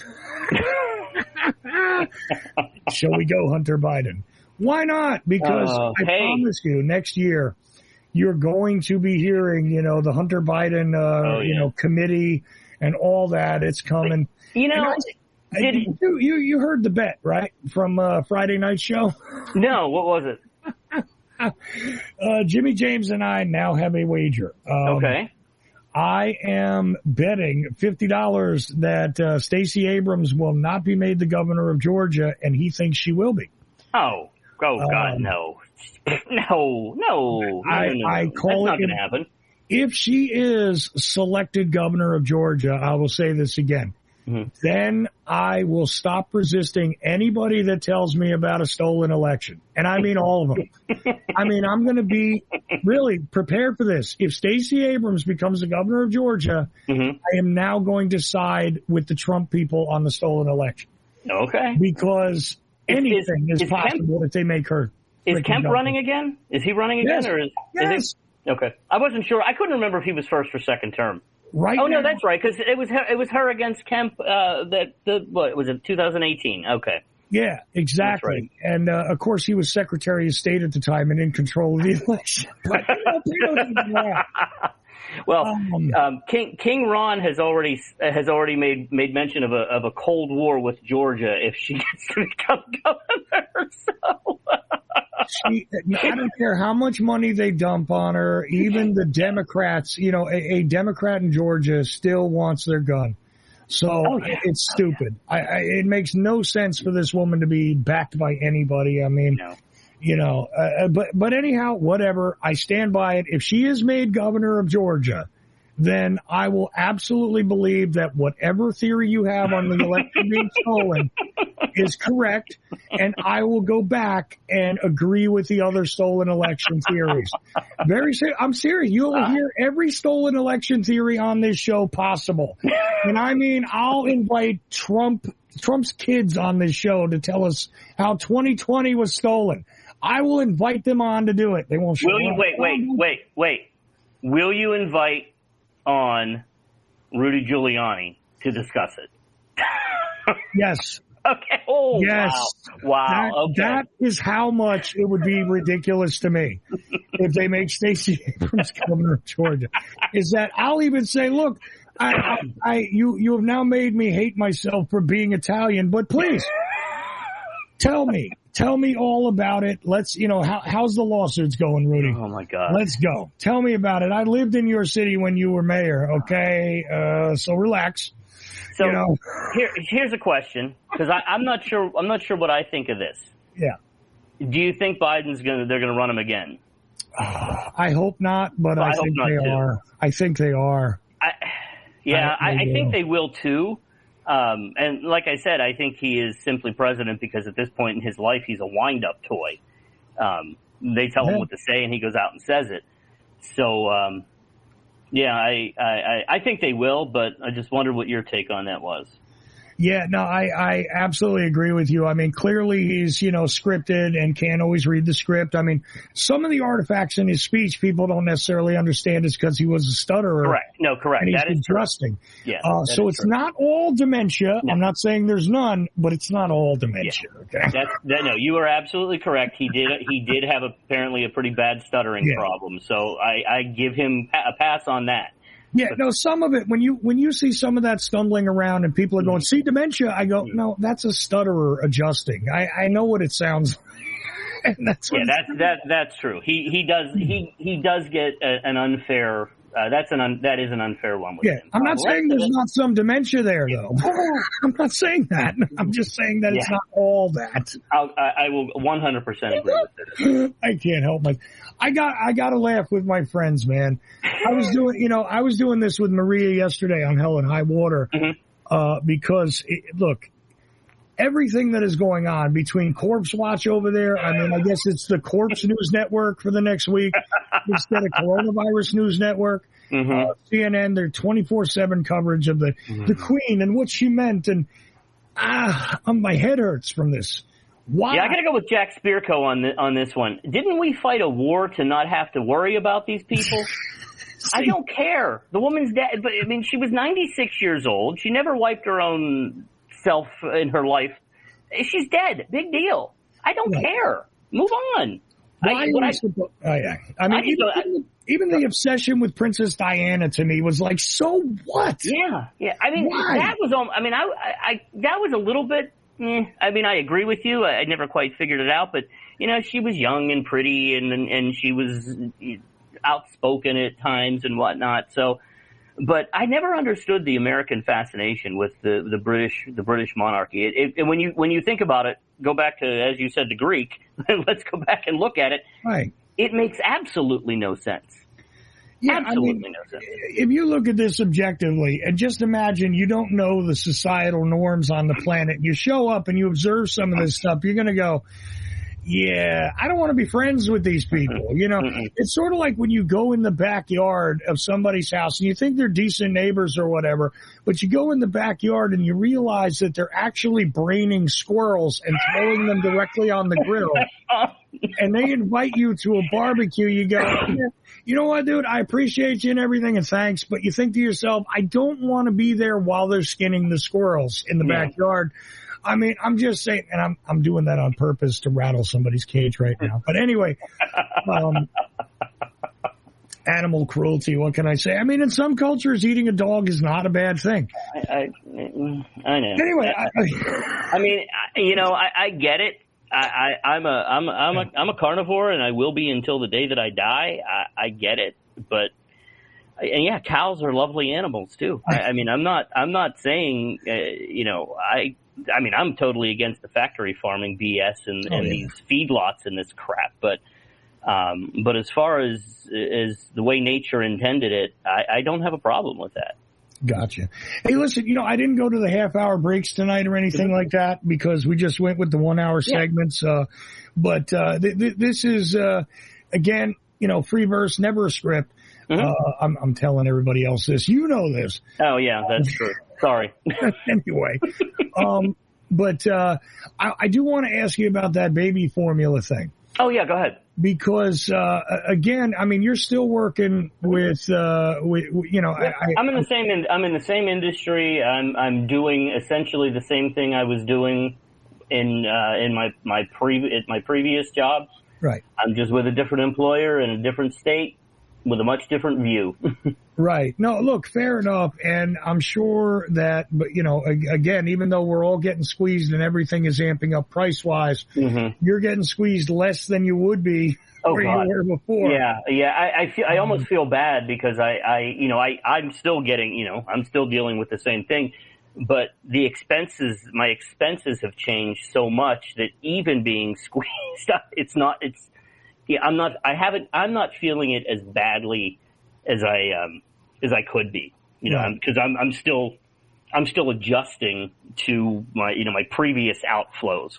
Shall we go Hunter Biden? Why not? Because uh, I hey. promise you, next year, you're going to be hearing, you know, the Hunter Biden, uh, oh, yeah. you know, committee and all that. It's coming. You know, I, did, I, you, you, you heard the bet, right? From, uh, Friday night show? No, what was it? uh, Jimmy James and I now have a wager. Um, okay. I am betting fifty dollars that uh, Stacey Abrams will not be made the governor of Georgia, and he thinks she will be. Oh, oh God, um, no. No, no. I, no, no, I no. call That's it. not going to happen. If she is selected governor of Georgia, I will say this again. Mm-hmm. Then I will stop resisting anybody that tells me about a stolen election. And I mean all of them. I mean, I'm going to be really prepared for this. If Stacey Abrams becomes the governor of Georgia, mm-hmm. I am now going to side with the Trump people on the stolen election. Okay. Because anything is, is, is possible Kemp, if they make her. Is Kemp governor. running again? Is he running again? Yes. Or is, yes. Is he, okay. I wasn't sure. I couldn't remember if he was first or second term. Right oh now, no, that's right, because it was her, it was her against Kemp. Uh, that the what was it, twenty eighteen? Okay. Yeah, exactly. Right. And uh, of course, he was Secretary of State at the time and in control of the election. But, you know, well, um, um, King King Ron has already has already made made mention of a of a Cold War with Georgia if she gets to become governor. So. She, I don't care how much money they dump on her. Even the Democrats, you know, a, a Democrat in Georgia still wants their gun. So oh, yeah. it's stupid. I, I, it makes no sense for this woman to be backed by anybody. I mean, no. you know, uh, but, but anyhow, whatever. I stand by it. If she is made governor of Georgia, then I will absolutely believe that whatever theory you have on the election being stolen is correct, and I will go back and agree with the other stolen election theories. Very serious. I'm serious. You'll hear every stolen election theory on this show possible. And I mean, I'll invite Trump, Trump's kids on this show to tell us how twenty twenty was stolen. I will invite them on to do it. They won't show Will you, up. wait, wait, wait, wait. Will you invite on Rudy Giuliani to discuss it? Yes. Okay. Oh, yes. Wow. wow. That, okay. that is how much it would be ridiculous to me if they make Stacey Abrams governor of Georgia. Is that I'll even say, look, I, I, I, you, you have now made me hate myself for being Italian, but please tell me, tell me all about it. Let's, you know, how, how's the lawsuits going, Rudy? Oh my God. Let's go. Tell me about it. I lived in your city when you were mayor. Okay. Uh, so relax. So you know. here, here's a question, because I'm not sure. I'm not sure what I think of this. Yeah. Do you think Biden's gonna? They're gonna run him again? I hope not, but well, I, I think they too. are. I think they are. I, yeah, I, I, I think they will too. Um, and like I said, I think he is simply president because at this point in his life, he's a wind-up toy. Um, they tell yeah. him what to say, and he goes out and says it. So, um, yeah, I, I, I think they will, but I just wondered what your take on that was. Yeah, no, I, I absolutely agree with you. I mean, clearly he's, you know, scripted and can't always read the script. I mean, some of the artifacts in his speech people don't necessarily understand is because he was a stutterer. Correct. No, correct. And he's that is adjusting. Yeah. Uh, so it's true. not all dementia. No. I'm not saying there's none, but it's not all dementia. Yeah. Okay. That's, that, no, you are absolutely correct. He did, he did have apparently a pretty bad stuttering yeah. problem. So I, I give him a pass on that. Yeah, no, some of it, when you, when you see some of that stumbling around and people are going, see dementia, I go, no, that's a stutterer adjusting. I, I know what it sounds like. And that's what yeah, that's, that, that's true. He, he does, he, he does get a, an unfair, uh, that's an, un, that is an unfair one. With yeah, him. I'm not uh, saying there's not some dementia there though. I'm not saying that. I'm just saying that yeah. it's not all that. I'll, I, I will one hundred percent agree with it. I can't help myself. I got, I got to laugh with my friends, man. I was doing, you know, I was doing this with Maria yesterday on Hell and High Water, mm-hmm. uh, because it, look, everything that is going on between Corpse Watch over there. I mean, I guess it's the Corpse News Network for the next week instead of Coronavirus News Network. Mm-hmm. Uh, C N N, their twenty-four seven coverage of the, mm-hmm. the Queen and what she meant. And ah, my head hurts from this. Why? Yeah, I got to go with Jack Spirko on the, on this one. Didn't we fight a war to not have to worry about these people? I don't care. The woman's dead. But I mean, she was ninety-six years old. She never wiped her own self in her life. She's dead. Big deal. I don't right. care. Move on. Why I, I, I, suppo- oh, yeah. I mean, I even, go, even the obsession with Princess Diana to me was like, so what? Yeah, yeah. I mean, Why? that was. I mean, I, I, that was a little bit. Eh, I mean, I agree with you. I, I never quite figured it out, but you know, she was young and pretty, and and, and she was outspoken at times and whatnot. So, but I never understood the American fascination with the the British the British monarchy. It, it, and when you when you think about it, go back to, as you said, the Greek. Let's go back and look at it. Right. It makes absolutely no sense. Yeah, absolutely I mean, no sense. If you look at this objectively, and just imagine you don't know the societal norms on the planet, you show up and you observe some of this stuff, you're going to go, yeah, I don't want to be friends with these people. You know, it's sort of like when you go in the backyard of somebody's house and you think they're decent neighbors or whatever, but you go in the backyard and you realize that they're actually braining squirrels and throwing them directly on the grill. And they invite you to a barbecue. You go, you know what, dude, I appreciate you and everything and thanks, but you think to yourself, I don't want to be there while they're skinning the squirrels in the yeah. backyard. I mean, I'm just saying, and I'm I'm doing that on purpose to rattle somebody's cage right now. But anyway, um, animal cruelty, what can I say? I mean, in some cultures, eating a dog is not a bad thing. I, I, I know. Anyway, I, I, I mean, I, you know, I, I get it. I, I, I'm a I'm I'm a I'm a carnivore, and I will be until the day that I die. I, I get it, but and yeah, cows are lovely animals too. I, I mean, I'm not I'm not saying uh, you know I. I mean, I'm totally against the factory farming B S and, oh, and yeah. these feedlots and this crap. But, um, but as far as, as the way nature intended it, I, I don't have a problem with that. Gotcha. Hey, listen, you know, I didn't go to the half hour breaks tonight or anything like that because we just went with the one hour Yeah. segments. Uh, but, uh, th- th- this is, uh, again, you know, free verse, never a script. Mm-hmm. Uh, I'm, I'm telling everybody else this. You know this. Oh, yeah, that's true. Sorry. Anyway, um, but uh, I, I do want to ask you about that baby formula thing. Oh, yeah, go ahead. Because, uh, again, I mean, you're still working with, uh, with, you know, I, I, I'm in the same, in, I'm in the same industry. I'm, I'm doing essentially the same thing I was doing in, uh, in my, my pre, at my previous job. Right. I'm just with a different employer in a different state with a much different view. Right. No, look, fair enough. And I'm sure that, but you know, again, even though we're all getting squeezed and everything is amping up price wise, mm-hmm. you're getting squeezed less than you would be oh, where God. you were before. Yeah. Yeah. I, I feel, I almost feel bad because I, I, you know, I, I'm still getting, you know, I'm still dealing with the same thing, but the expenses, my expenses have changed so much that even being squeezed, it's not, it's, yeah, I'm not. I haven't. I'm not feeling it as badly as I um, as I could be. You know, because I'm, I'm I'm still I'm still adjusting to my you know my previous outflows.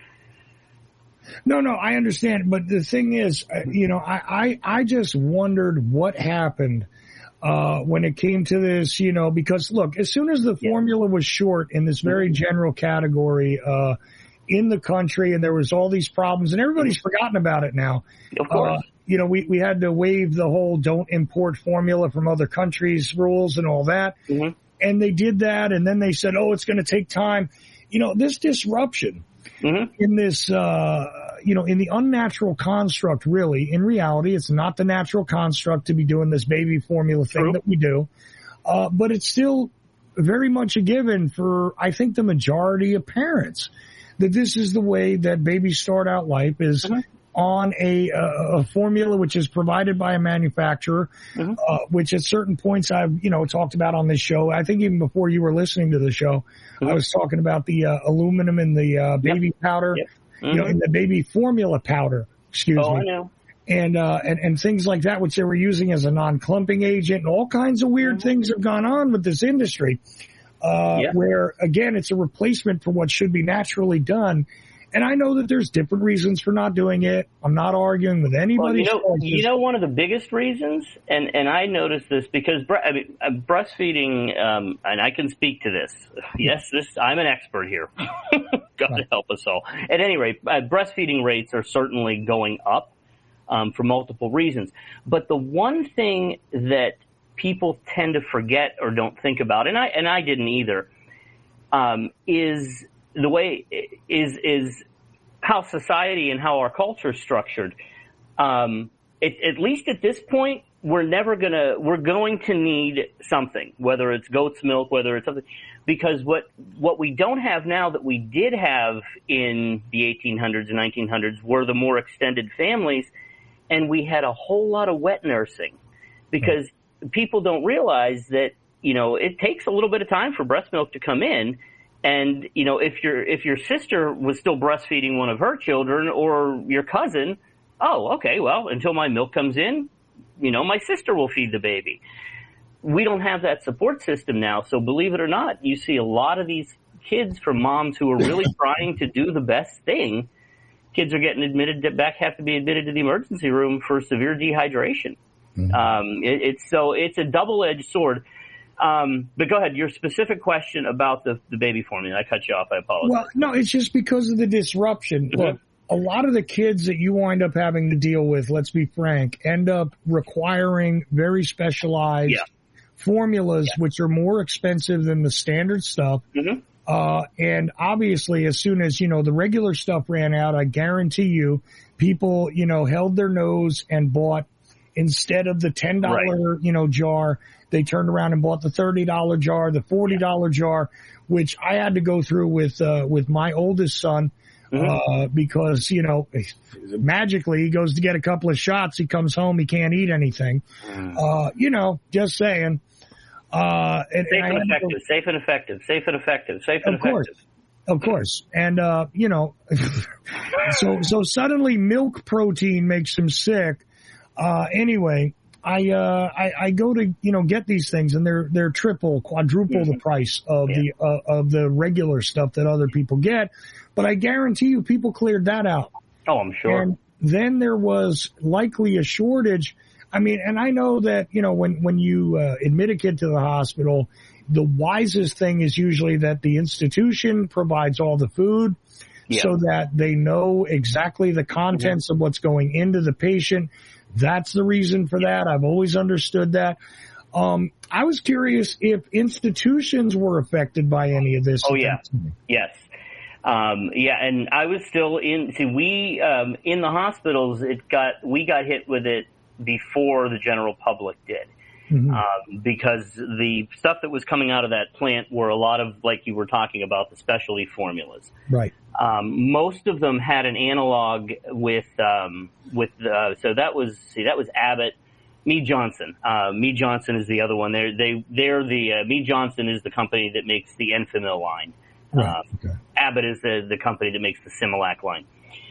No, no, I understand. But the thing is, uh, you know, I, I, I just wondered what happened, uh, when it came to this, you know, because look, as soon as the yeah. formula was short in this very general category, uh, in the country, and there was all these problems, and everybody's forgotten about it now. Of course. Uh, you know, we, we had to waive the whole don't import formula from other countries rules and all that. Mm-hmm. And they did that, and then they said, oh, it's going to take time. You know, this disruption mm-hmm. in this, uh, you know, in the unnatural construct, really, in reality, it's not the natural construct to be doing this baby formula thing True. that we do. Uh, but it's still very much a given for, I think, the majority of parents that this is the way that babies start out life is mm-hmm. on a, uh, a formula which is provided by a manufacturer, mm-hmm. uh, which at certain points I've, you know, talked about on this show. I think even before you were listening to the show, mm-hmm. I was talking about the uh, aluminum in the uh, baby yep. powder, yep. mm-hmm. you know, in the baby formula powder, excuse oh, me. I know. And, uh, and, and things like that, which they were using as a non-clumping agent, and all kinds of weird mm-hmm. things have gone on with this industry. Uh, yeah. where again, it's a replacement for what should be naturally done. And I know that there's different reasons for not doing it. I'm not arguing with anybody. Well, you know, you know, one of the biggest reasons, and, and I noticed this because bre- I mean, uh, breastfeeding, um, and I can speak to this. Yes, this, I'm an expert here. God right. help us all. At any rate, uh, breastfeeding rates are certainly going up, um, for multiple reasons. But the one thing that people tend to forget or don't think about, and I and I didn't either, um, is the way is is how society and how our culture is structured. Um, it, at least at this point, we're never gonna we're going to need something, whether it's goat's milk, whether it's something, because what what we don't have now that we did have in the eighteen hundreds and nineteen hundreds were the more extended families, and we had a whole lot of wet nursing because. People don't realize that, you know, it takes a little bit of time for breast milk to come in. And, you know, if your, if your sister was still breastfeeding one of her children or your cousin, oh, okay, well, until my milk comes in, you know, my sister will feed the baby. We don't have that support system now. So believe it or not, you see a lot of these kids from moms who are really trying to do the best thing. Kids are getting admitted to back, have to be admitted to the emergency room for severe dehydration. Mm-hmm. Um, it, it's so it's a double-edged sword. Um, but go ahead. Your specific question about the, the baby formula. I cut you off. I apologize. Well, no, it's just because of the disruption. Mm-hmm. Look, a lot of the kids that you wind up having to deal with, let's be frank, end up requiring very specialized yeah. formulas, yeah. which are more expensive than the standard stuff. Mm-hmm. Uh, and obviously, as soon as, you know, the regular stuff ran out, I guarantee you, people, you know, held their nose and bought. Instead of the ten dollar, right. you know, jar, they turned around and bought the thirty dollar jar, the forty dollar yeah. jar, which I had to go through with, uh, with my oldest son, mm-hmm. uh, because, you know, magically he goes to get a couple of shots. He comes home. He can't eat anything. Mm. Uh, you know, just saying. Uh, and, safe and, and effective, go, safe and effective, safe and effective, safe and of effective. Course. Of course. And, uh, you know, so, so suddenly milk protein makes him sick. Uh, anyway, I, uh, I, I go to, you know, get these things and they're, they're triple, quadruple mm-hmm. the price of yeah. the, uh, of the regular stuff that other people get. But I guarantee you people cleared that out. Oh, I'm sure. And then there was likely a shortage. I mean, and I know that, you know, when, when you, uh, admit a kid to the hospital, the wisest thing is usually that the institution provides all the food yeah. so that they know exactly the contents mm-hmm. of what's going into the patient. That's the reason for that. I've always understood that. Um, I was curious if institutions were affected by any of this. Oh, yeah. Yes. Um, yeah. And I was still in, see, we, um, in the hospitals, it got, we got hit with it before the general public did. Mm-hmm. Um, because the stuff that was coming out of that plant were a lot of, like you were talking about, the specialty formulas. Right. Um, most of them had an analog with, um, with, uh, so that was, see, that was Abbott. Mead Johnson. Uh, Mead Johnson is the other one. They're, they, they're the, uh, Mead Johnson is the company that makes the Enfamil line. Right. Uh, okay. Abbott is the, the company that makes the Similac line.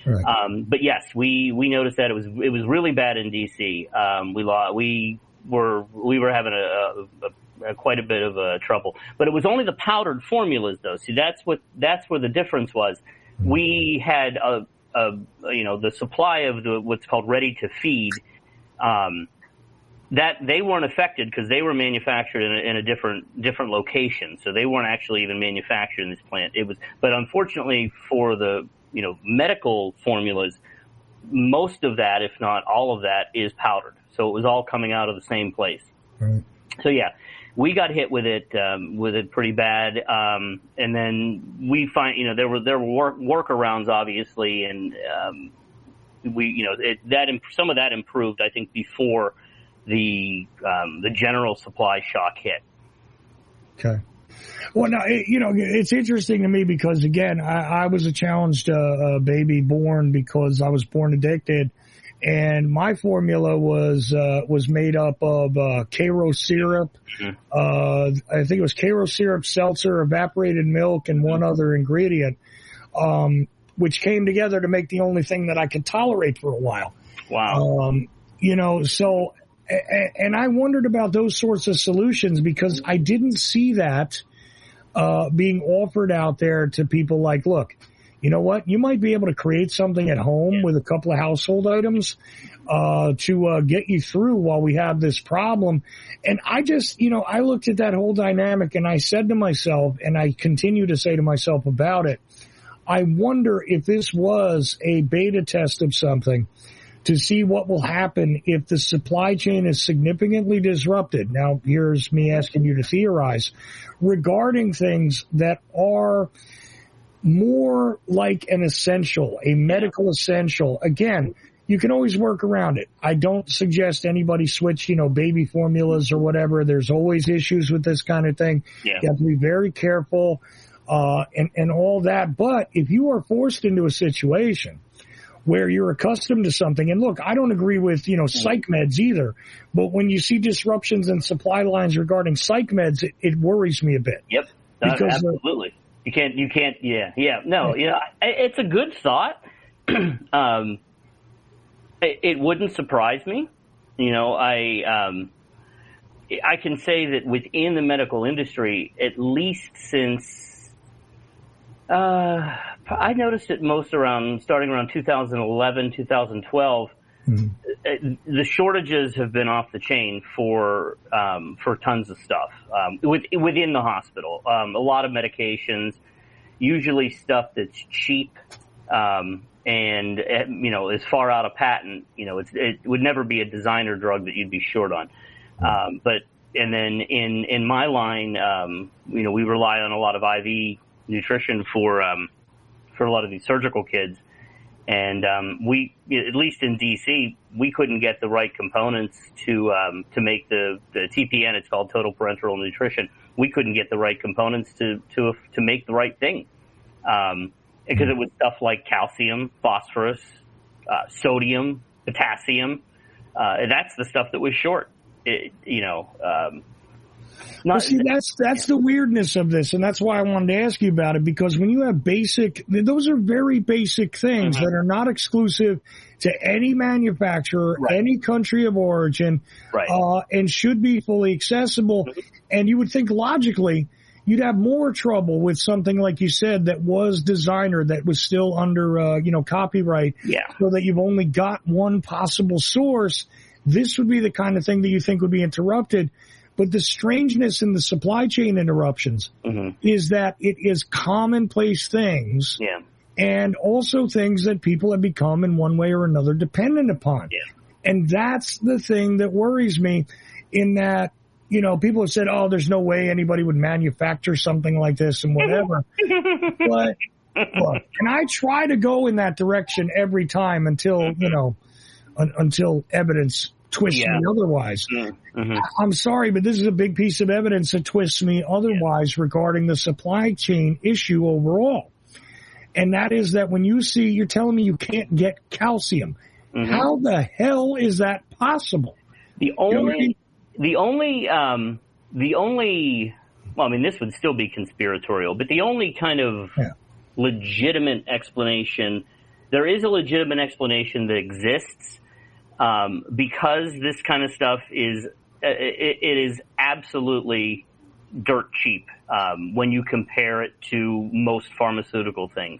Right. Um, but yes, we, we noticed that it was it was really bad in D C. Um, we lost, we were we were having a, a, a quite a bit of uh, trouble. But it was only the powdered formulas, though. See, that's what that's where the difference was. We had a, a you know the supply of the what's called ready to feed. Um, that they weren't affected because they were manufactured in a, in a different different location, so they weren't actually even manufactured in this plant. It was, but unfortunately for the you know medical formulas, most of that, if not all of that, is powdered. So it was all coming out of the same place. Right. So yeah, we got hit with it um, with it pretty bad, um, and then we find you know there were there were work, workarounds obviously, and um, we you know it, that some of that improved I think before the um, the general supply shock hit. Okay. Well, now, it, you know, it's interesting to me because, again, I, I was a challenged uh, uh, baby born because I was born addicted, and my formula was uh, was made up of uh, Karo syrup. Mm-hmm. Uh, I think it was Karo syrup, seltzer, evaporated milk, and one other ingredient, um, which came together to make the only thing that I could tolerate for a while. Wow. Um, you know, so... And I wondered about those sorts of solutions because I didn't see that uh, being offered out there to people like, look, you know what? You might be able to create something at home with a couple of household items uh, to uh, get you through while we have this problem. And I just, you know, I looked at that whole dynamic and I said to myself, and I continue to say to myself about it, I wonder if this was a beta test of something to see what will happen if the supply chain is significantly disrupted. Now, here's me asking you to theorize regarding things that are more like an essential, a medical essential. Again, you can always work around it. I don't suggest anybody switch, you know, baby formulas or whatever. There's always issues with this kind of thing. Yeah. You have to be very careful, uh, and, and all that. But if you are forced into a situation where you're accustomed to something. And look, I don't agree with, you know, psych meds either, but when you see disruptions in supply lines regarding psych meds, it, it worries me a bit. Yep. Because, absolutely. Uh, you can't, you can't, yeah, yeah, no, you know, it's a good thought. um, it, it wouldn't surprise me. You know, I, um, I can say that within the medical industry, at least since, uh, I noticed it most around, starting around two thousand eleven, two thousand twelve. Mm-hmm. The shortages have been off the chain for um, for tons of stuff um, with, within the hospital. Um, a lot of medications, usually stuff that's cheap um, and you know is far out of patent. You know, it's, it would never be a designer drug that you'd be short on. Um, but and then in in my line, um, you know, we rely on a lot of I V nutrition for um, for a lot of these surgical kids. And um, we, at least in D C, we couldn't get the right components to um, to make the, the T P N. It's called Total Parenteral Nutrition. We couldn't get the right components to to to make the right thing, um, because it was stuff like calcium, phosphorus, uh, sodium, potassium. Uh, and that's the stuff that was short. It, you know. Um, Not, well, see, that's that's the weirdness of this, and that's why I wanted to ask you about it, because when you have basic, those are very basic things mm-hmm. that are not exclusive to any manufacturer, right. any country of origin, right. uh, and should be fully accessible. Mm-hmm. And you would think logically you'd have more trouble with something like you said that was designer, that was still under, uh, you know, copyright, yeah. so that you've only got one possible source. This would be the kind of thing that you think would be interrupted. But the strangeness in the supply chain interruptions mm-hmm. is that it is commonplace things yeah. and also things that people have become in one way or another dependent upon. Yeah. And that's the thing that worries me, in that, you know, people have said, oh, there's no way anybody would manufacture something like this and whatever. But look, and I try to go in that direction every time until, you know, un- until evidence twists yeah. me otherwise. Mm-hmm. I'm sorry, but this is a big piece of evidence that twists me otherwise yeah. regarding the supply chain issue overall. And that is that when you see, you're telling me you can't get calcium. Mm-hmm. How the hell is that possible? The only, you know I mean? the only, um, the only, well, I mean, this would still be conspiratorial, but the only kind of yeah. legitimate explanation there is a legitimate explanation that exists um, because this kind of stuff is it, it is absolutely dirt cheap um, when you compare it to most pharmaceutical things.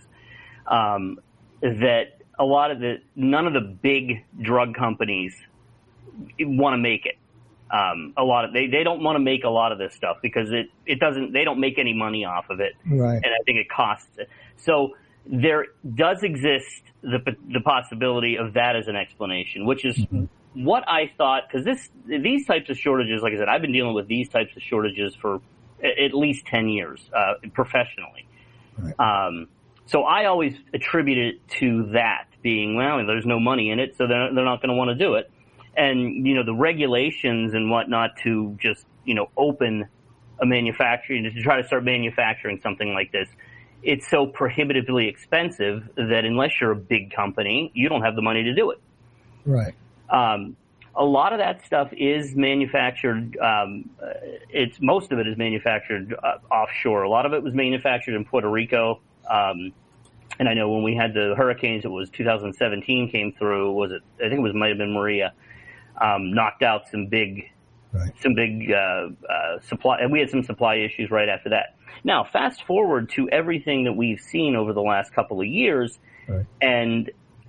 Um, that a lot of the none of the big drug companies want to make it. Um, a lot of they, they don't want to make a lot of this stuff because it, it doesn't they don't make any money off of it, right. And I think it costs it. So there does exist the the possibility of that as an explanation, which is mm-hmm. what I thought, because this these types of shortages, like I said, I've been dealing with these types of shortages for at least ten years uh, professionally. Right. Um, so I always attribute it to that being, well, there's no money in it, so they're they're not going to want to do it. And, you know, the regulations and whatnot to just, you know, open a manufacturing, to try to start manufacturing something like this, it's so prohibitively expensive that unless you're a big company, you don't have the money to do it. Right. Um, a lot of that stuff is manufactured, um, it's, most of it is manufactured uh, offshore. A lot of it was manufactured in Puerto Rico. Um, and I know when we had the hurricanes, it was two thousand seventeen came through, was it, I think it was, might have been Maria. Um, knocked out some big, right. some big uh, uh, supply, and we had some supply issues right after that. Now, fast forward to everything that we've seen over the last couple of years, right. and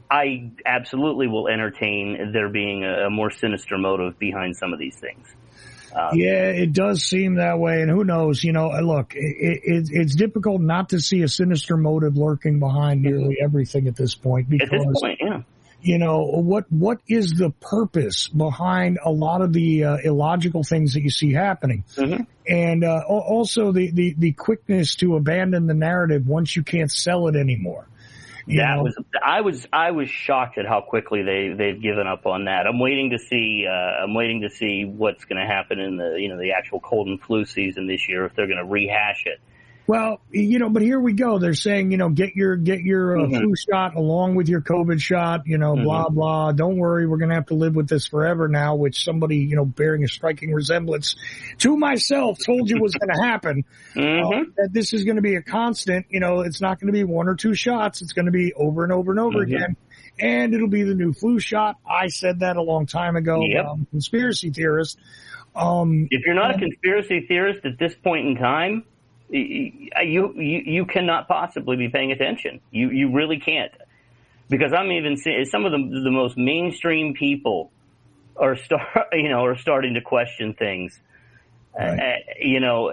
I absolutely will entertain there being a, a more sinister motive behind some of these things. Um, yeah, it does seem that way, and who knows? You know, look, it, it, it's difficult not to see a sinister motive lurking behind nearly everything at this point. Because, at this point, yeah. You know, what what is the purpose behind a lot of the uh, illogical things that you see happening? Mm-hmm. And uh, also the, the, the quickness to abandon the narrative once you can't sell it anymore. You that know? was I was I was shocked at how quickly they they've given up on that. I'm waiting to see uh, I'm waiting to see what's going to happen in the you know the actual cold and flu season this year, if they're going to rehash it. Well, you know, but here we go. They're saying, you know, get your get your uh, mm-hmm. flu shot along with your COVID shot, you know, mm-hmm. blah, blah. Don't worry, we're going to have to live with this forever now, which somebody, you know, bearing a striking resemblance to myself told you was going to happen. Mm-hmm. Uh, that this is going to be a constant. You know, it's not going to be one or two shots. It's going to be over and over and over mm-hmm. again. And it'll be the new flu shot. I said that a long time ago. Yep. Um, conspiracy theorist. Um, if you're not a conspiracy theorist at this point in time, You, you you cannot possibly be paying attention. You you really can't, because I'm even seeing some of the the most mainstream people are start you know are starting to question things. Right. Uh, you know,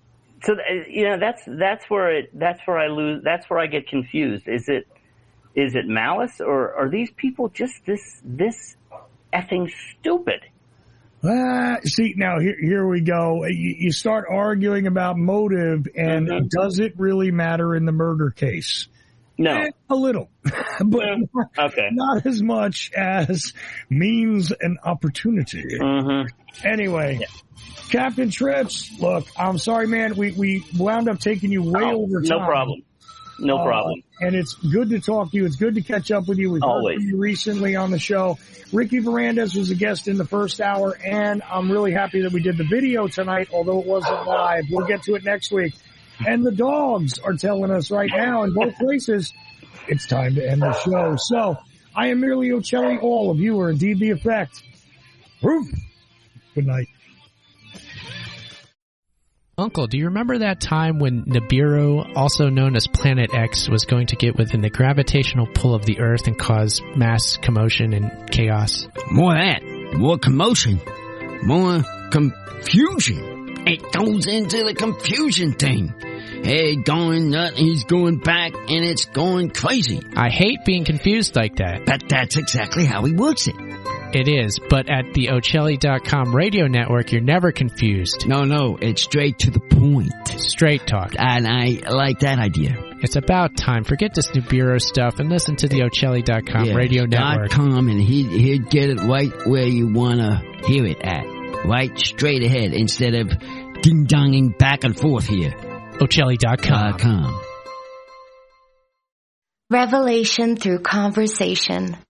so you know that's that's where it that's where I lose. That's where I get confused. Is it is it malice, or are these people just this this effing stupid? Uh, see, now here, here we go. You, you start arguing about motive, and mm-hmm. does it really matter in the murder case? No. Eh, a little, but okay. not as much as means and opportunity. Mm-hmm. Anyway, yeah. Captain Trips, look, I'm sorry, man. We, we wound up taking you way oh, over time. No problem. No uh, problem. And it's good to talk to you. It's good to catch up with you. We've Always. heard from you recently on the show. Ricky Varandas was a guest in the first hour, and I'm really happy that we did the video tonight, although it wasn't live. We'll get to it next week. And the dogs are telling us right now in both places it's time to end the show. So I am Merely Ocelli. All of you are indeed the effect. Proof. Good night. Uncle, do you remember that time when Nibiru, also known as Planet X, was going to get within the gravitational pull of the Earth and cause mass commotion and chaos? More of that. More commotion. More confusion. It goes into the confusion thing. Hey, going nut, he's going back, and it's going crazy. I hate being confused like that. But that's exactly how he works it. It is, but at the Ocelli dot com radio network, you're never confused. No, no, it's straight to the point. Straight talk. And I like that idea. It's about time. Forget this Nibiru stuff and listen to the Ocelli dot com yeah, radio network. .com, and he, he'd get it right where you want to hear it at. Right straight ahead, instead of ding-donging back and forth here. Ocelli dot com. .com. Revelation through conversation.